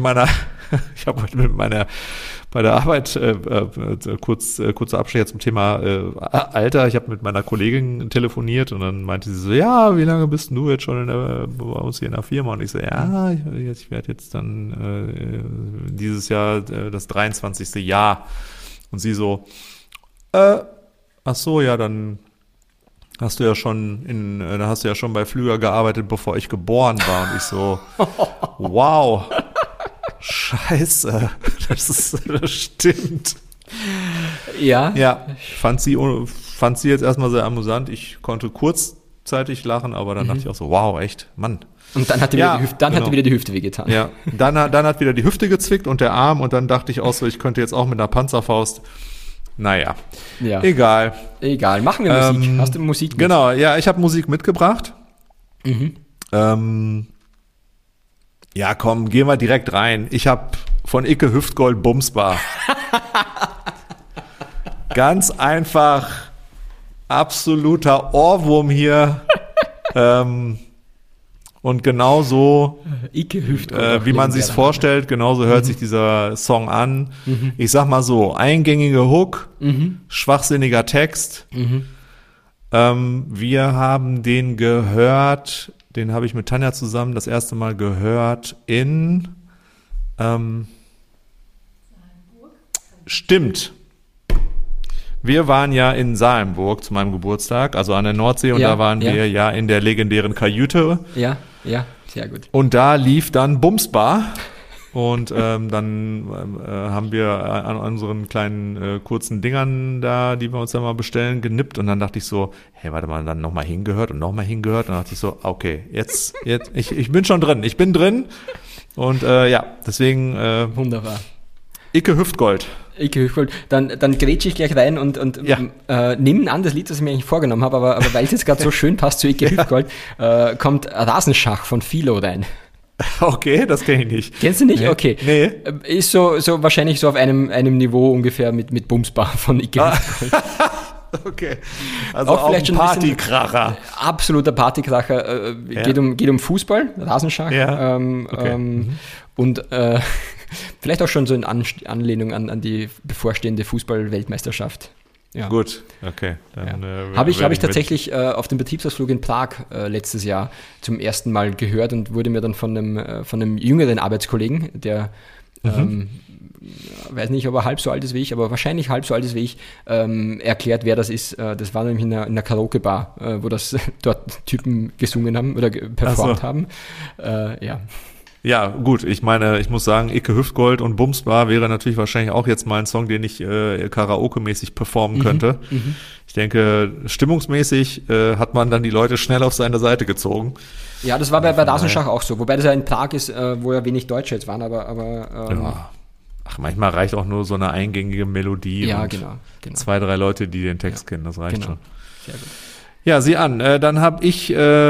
[SPEAKER 1] bei der Arbeit kurzer Abstecher zum Thema Alter. Ich habe mit meiner Kollegin telefoniert und dann meinte sie so, ja, wie lange bist du jetzt schon bei uns hier in der Firma? Und ich so, ja, ich werde jetzt dann dieses Jahr das 23. Jahr. Und sie so, ach so, ja, dann hast du ja schon bei Flüger gearbeitet, bevor ich geboren war. Und ich so, wow, scheiße, das stimmt. Ja, fand sie jetzt erstmal sehr amüsant. Ich konnte kurzzeitig lachen, aber dann dachte ich auch so, wow, echt, Mann.
[SPEAKER 2] Und dann hat wieder die Hüfte wehgetan.
[SPEAKER 1] Ja, dann hat wieder die Hüfte gezwickt und der Arm und dann dachte ich auch so, ich könnte jetzt auch mit einer Panzerfaust. Naja, egal.
[SPEAKER 2] Machen wir Musik. Hast du Musik mit?
[SPEAKER 1] Genau, ja, ich habe Musik mitgebracht. Ja, komm, gehen wir direkt rein. Ich habe von Icke Hüftgold Bumsbar. Ganz einfach, absoluter Ohrwurm hier. Und genauso, wie man sich's vorstellt, genauso hört sich dieser Song an. Ich sag mal so, eingängige Hook, schwachsinniger Text, Wir haben den gehört, den habe ich mit Tanja zusammen das erste Mal gehört in stimmt. Wir waren ja in Salenburg zu meinem Geburtstag, also an der Nordsee, und da waren wir ja in der legendären Kajüte.
[SPEAKER 2] Ja, sehr gut.
[SPEAKER 1] Und da lief dann Bumsbar. Und dann haben wir an unseren kleinen kurzen Dingern da, die wir uns dann mal bestellen, genippt. Und dann dachte ich so, hey, warte mal, dann nochmal hingehört und nochmal hingehört. Und dann dachte ich so, okay, jetzt ich bin schon drin. Ich bin drin. Und deswegen
[SPEAKER 2] wunderbar.
[SPEAKER 1] Icke Hüftgold.
[SPEAKER 2] Dann grätsche ich gleich rein und nimm an das Lied, das ich mir eigentlich vorgenommen habe, aber weil es jetzt gerade so schön passt zu Icke Hüftgold, kommt Rasenschach von Philo rein.
[SPEAKER 1] Okay, das kenne ich nicht.
[SPEAKER 2] Kennst du nicht?
[SPEAKER 1] Nee.
[SPEAKER 2] Okay.
[SPEAKER 1] Nee.
[SPEAKER 2] Ist so wahrscheinlich so auf einem Niveau ungefähr mit Bumsbar von Icke Hüftgold.
[SPEAKER 1] Okay. Also auch vielleicht ein Partykracher.
[SPEAKER 2] Absoluter Partykracher. Geht um Fußball, Rasenschach.
[SPEAKER 1] Ja.
[SPEAKER 2] Und vielleicht auch schon so in Anlehnung an die bevorstehende Fußball-Weltmeisterschaft. Ja.
[SPEAKER 1] Gut, okay. Dann,
[SPEAKER 2] Habe ich tatsächlich auf dem Betriebsausflug in Prag letztes Jahr zum ersten Mal gehört und wurde mir dann von einem jüngeren Arbeitskollegen, der weiß nicht, ob er halb so alt ist wie ich, aber wahrscheinlich halb so alt ist wie ich, erklärt, wer das ist. Das war nämlich in einer Karaoke-Bar, wo das dort Typen gesungen haben oder performt haben.
[SPEAKER 1] Ja, gut, ich meine, ich muss sagen, Icke Hüftgold und Bumsbar wäre natürlich wahrscheinlich auch jetzt mal ein Song, den ich Karaoke-mäßig performen könnte. Ich denke, stimmungsmäßig hat man dann die Leute schnell auf seine Seite gezogen.
[SPEAKER 2] Ja, das war bei Rasenschach auch so, wobei das ja in Prag ist, wo ja wenig Deutsche jetzt waren, aber
[SPEAKER 1] Ach, manchmal reicht auch nur so eine eingängige Melodie und
[SPEAKER 2] genau.
[SPEAKER 1] 2, 3 Leute, die den Text kennen, das reicht schon.
[SPEAKER 2] Sehr gut.
[SPEAKER 1] Ja, sieh an, dann habe ich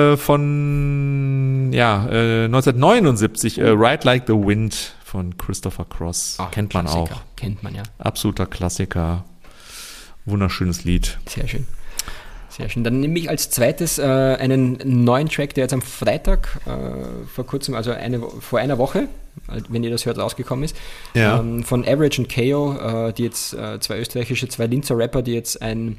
[SPEAKER 1] von 1979 Ride Like the Wind von Christopher Cross. Kennt man
[SPEAKER 2] Klassiker.
[SPEAKER 1] auch.
[SPEAKER 2] Kennt man, ja.
[SPEAKER 1] Absoluter Klassiker. Wunderschönes Lied.
[SPEAKER 2] Sehr schön. Sehr schön. Dann nehme ich als zweites einen neuen Track, der jetzt am Freitag vor kurzem, also vor einer Woche, wenn ihr das hört, rausgekommen ist, von Average und KO, die jetzt zwei Linzer Rapper, die jetzt ein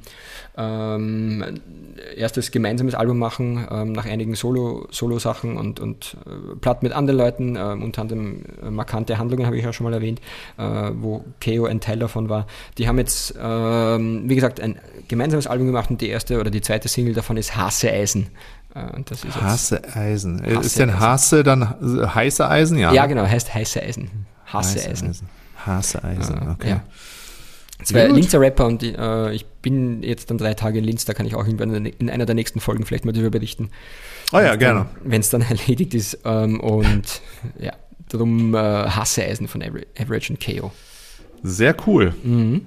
[SPEAKER 2] erstes gemeinsames Album machen, nach einigen Solo-Sachen und Platten mit anderen Leuten, unter anderem Markante Handlungen, habe ich ja schon mal erwähnt, wo KO ein Teil davon war. Die haben jetzt, wie gesagt, ein gemeinsames Album gemacht und die erste oder die zweite Single davon ist Hasse Eisen. Das ist
[SPEAKER 1] Hasse Eisen. Ist denn Hasse dann heiße Eisen?
[SPEAKER 2] Ja, genau, heißt heiße Eisen. Hasse Eisen.
[SPEAKER 1] Hasse Eisen, okay.
[SPEAKER 2] Ja. Zwei Linzer Rapper und ich bin jetzt dann 3 Tage in Linz, da kann ich auch irgendwann in einer der nächsten Folgen vielleicht mal darüber berichten.
[SPEAKER 1] Oh ja, gerne.
[SPEAKER 2] Wenn es dann erledigt ist. Und ja, darum Hasse-Eisen von Average und KO.
[SPEAKER 1] Sehr cool.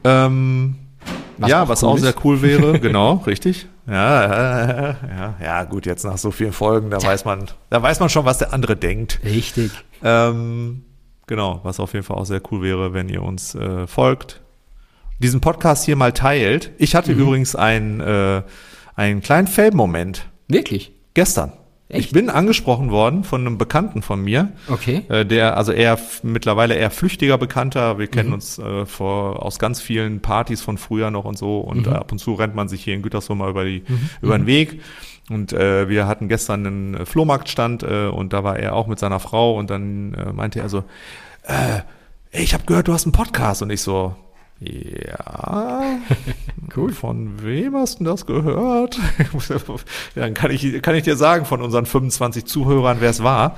[SPEAKER 1] Was auch sehr cool wäre, genau, richtig. Ja, gut, jetzt nach so vielen Folgen, da weiß man schon, was der andere denkt.
[SPEAKER 2] Richtig.
[SPEAKER 1] Genau, was auf jeden Fall auch sehr cool wäre, wenn ihr uns folgt, diesen Podcast hier mal teilt. Ich hatte übrigens einen kleinen Fame-Moment.
[SPEAKER 2] Wirklich?
[SPEAKER 1] Gestern. Echt? Ich bin angesprochen worden von einem Bekannten von mir.
[SPEAKER 2] Okay.
[SPEAKER 1] Mittlerweile eher flüchtiger Bekannter. Wir kennen uns aus ganz vielen Partys von früher noch und so. Und ab und zu rennt man sich hier in Gütersloh mal über den Weg. Und wir hatten gestern einen Flohmarktstand und da war er auch mit seiner Frau. Und dann meinte er so, ich habe gehört, du hast einen Podcast. Und ich so, ja,
[SPEAKER 2] cool.
[SPEAKER 1] Von wem hast du das gehört? Dann kann ich dir sagen von unseren 25 Zuhörern, wer es war.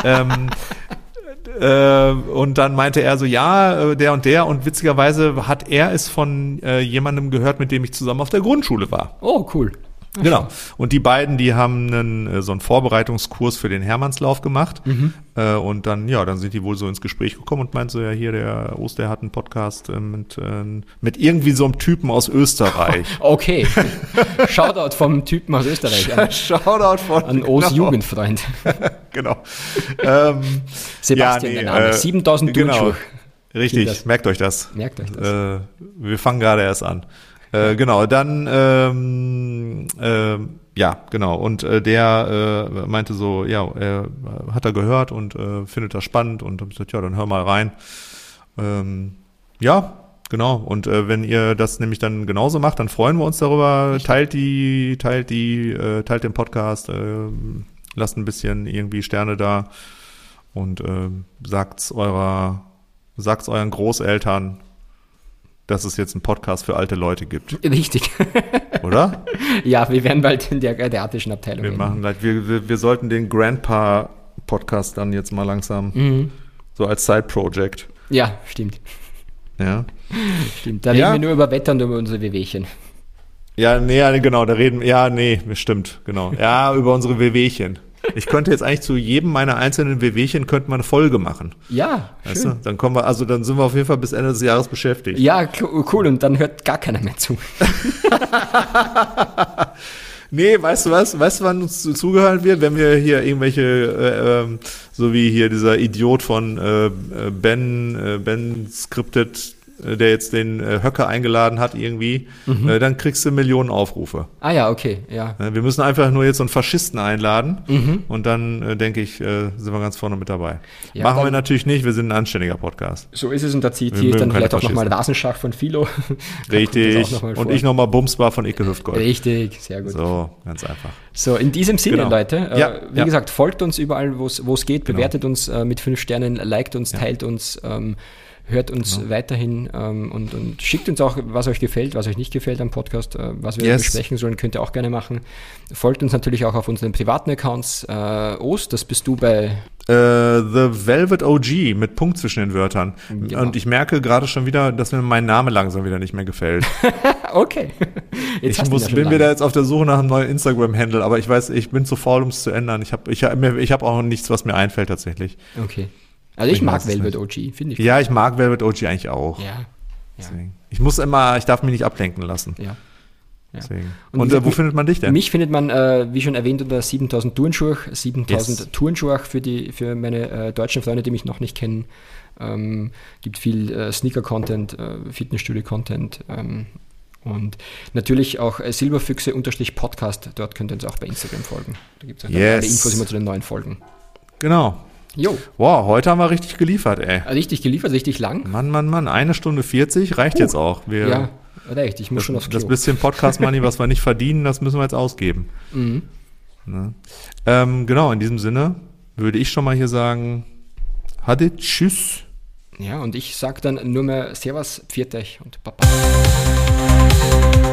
[SPEAKER 1] Und dann meinte er so, ja, der und witzigerweise hat er es von jemandem gehört, mit dem ich zusammen auf der Grundschule war.
[SPEAKER 2] Oh, cool.
[SPEAKER 1] Genau. Und die beiden, die haben so einen Vorbereitungskurs für den Hermannslauf gemacht. Und dann sind die wohl so ins Gespräch gekommen und meinte so, ja, hier, der Oster hat einen Podcast mit irgendwie so einem Typen aus Österreich.
[SPEAKER 2] Okay. Shoutout vom Typen aus Österreich.
[SPEAKER 1] Shoutout
[SPEAKER 2] an O's Jugendfreund.
[SPEAKER 1] Genau.
[SPEAKER 2] Sebastian, der Name. 7000 Turnschuhe.
[SPEAKER 1] Richtig, merkt euch das. Wir fangen gerade erst an. Genau, dann genau. Und der meinte so, ja, hat er gehört und findet das spannend und hab gesagt, ja, dann hör mal rein. Genau, und wenn ihr das nämlich dann genauso macht, dann freuen wir uns darüber. Teilt den Podcast, lasst ein bisschen irgendwie Sterne da und sagt's euren Großeltern, dass es jetzt einen Podcast für alte Leute gibt.
[SPEAKER 2] Richtig.
[SPEAKER 1] Oder?
[SPEAKER 2] Ja, wir werden bald in der geriatrischen Abteilung.
[SPEAKER 1] Wir sollten den Grandpa-Podcast dann jetzt mal langsam so als Side-Project.
[SPEAKER 2] Ja, stimmt.
[SPEAKER 1] Ja.
[SPEAKER 2] Stimmt. Da reden wir nur über Wetter und über unsere Wehwehchen.
[SPEAKER 1] Ja, genau, stimmt, genau. Ja, über unsere Wehwehchen. Ich könnte jetzt eigentlich zu jedem meiner einzelnen Wehwehchen könnte man eine Folge machen.
[SPEAKER 2] Ja,
[SPEAKER 1] weißt du? Dann sind wir auf jeden Fall bis Ende des Jahres beschäftigt.
[SPEAKER 2] Ja, cool, und dann hört gar keiner mehr zu.
[SPEAKER 1] Nee, weißt du, wann uns zugehört wird? Wenn wir hier irgendwelche, so wie hier dieser Idiot von Ben Scripted, der jetzt den Höcker eingeladen hat irgendwie, dann kriegst du Millionen Aufrufe.
[SPEAKER 2] Ah ja, okay, ja.
[SPEAKER 1] Wir müssen einfach nur jetzt so einen Faschisten einladen und dann, denke ich, sind wir ganz vorne mit dabei. Ja, machen wir natürlich nicht, wir sind ein anständiger Podcast.
[SPEAKER 2] So ist es, und da zitiere ich dann vielleicht auch nochmal Rasenschach von Philo.
[SPEAKER 1] Richtig, und ich nochmal Bumsbar von Icke Hüftgold.
[SPEAKER 2] Richtig, sehr gut.
[SPEAKER 1] So, ganz einfach.
[SPEAKER 2] So, in diesem Sinne, genau. Leute, wie gesagt, folgt uns überall, wo es geht, bewertet uns mit 5 Sternen, liked uns, teilt uns, hört uns weiterhin und schickt uns auch, was euch gefällt, was euch nicht gefällt am Podcast, was wir besprechen sollen, könnt ihr auch gerne machen. Folgt uns natürlich auch auf unseren privaten Accounts. Ost, das bist du bei
[SPEAKER 1] The Velvet OG mit Punkt zwischen den Wörtern. Genau. Und ich merke gerade schon wieder, dass mir mein Name langsam wieder nicht mehr gefällt.
[SPEAKER 2] Okay.
[SPEAKER 1] Ich bin wieder jetzt auf der Suche nach einem neuen Instagram-Handle, aber ich weiß, ich bin zu faul, um es zu ändern. Ich hab auch nichts, was mir einfällt tatsächlich.
[SPEAKER 2] Okay. Also ich mag Velvet OG, finde ich.
[SPEAKER 1] Ja, ich mag Velvet OG eigentlich auch.
[SPEAKER 2] Ja.
[SPEAKER 1] Ich darf mich nicht ablenken lassen.
[SPEAKER 2] Ja.
[SPEAKER 1] Deswegen. Und wo findet man dich denn?
[SPEAKER 2] Mich findet man, wie schon erwähnt, unter 7000 Turnschuhe. 7000 Turnschuhe für meine deutschen Freunde, die mich noch nicht kennen. Gibt viel Sneaker-Content, Fitnessstudio-Content und natürlich auch Silberfüchse_Podcast. Dort könnt ihr uns auch bei Instagram folgen. Da gibt es auch alle Infos immer zu den neuen Folgen.
[SPEAKER 1] Genau.
[SPEAKER 2] Jo.
[SPEAKER 1] Wow, heute haben wir richtig geliefert, ey.
[SPEAKER 2] Richtig geliefert, richtig lang.
[SPEAKER 1] Mann, 1:40 reicht jetzt auch.
[SPEAKER 2] Ja, reicht. Ich muss schon aufs Klo.
[SPEAKER 1] Das bisschen Podcast-Money, was wir nicht verdienen, das müssen wir jetzt ausgeben. Ne? Genau, in diesem Sinne würde ich schon mal hier sagen, Hadi, tschüss.
[SPEAKER 2] Ja, und ich sage dann nur mehr Servus, Pfiat euch und Baba.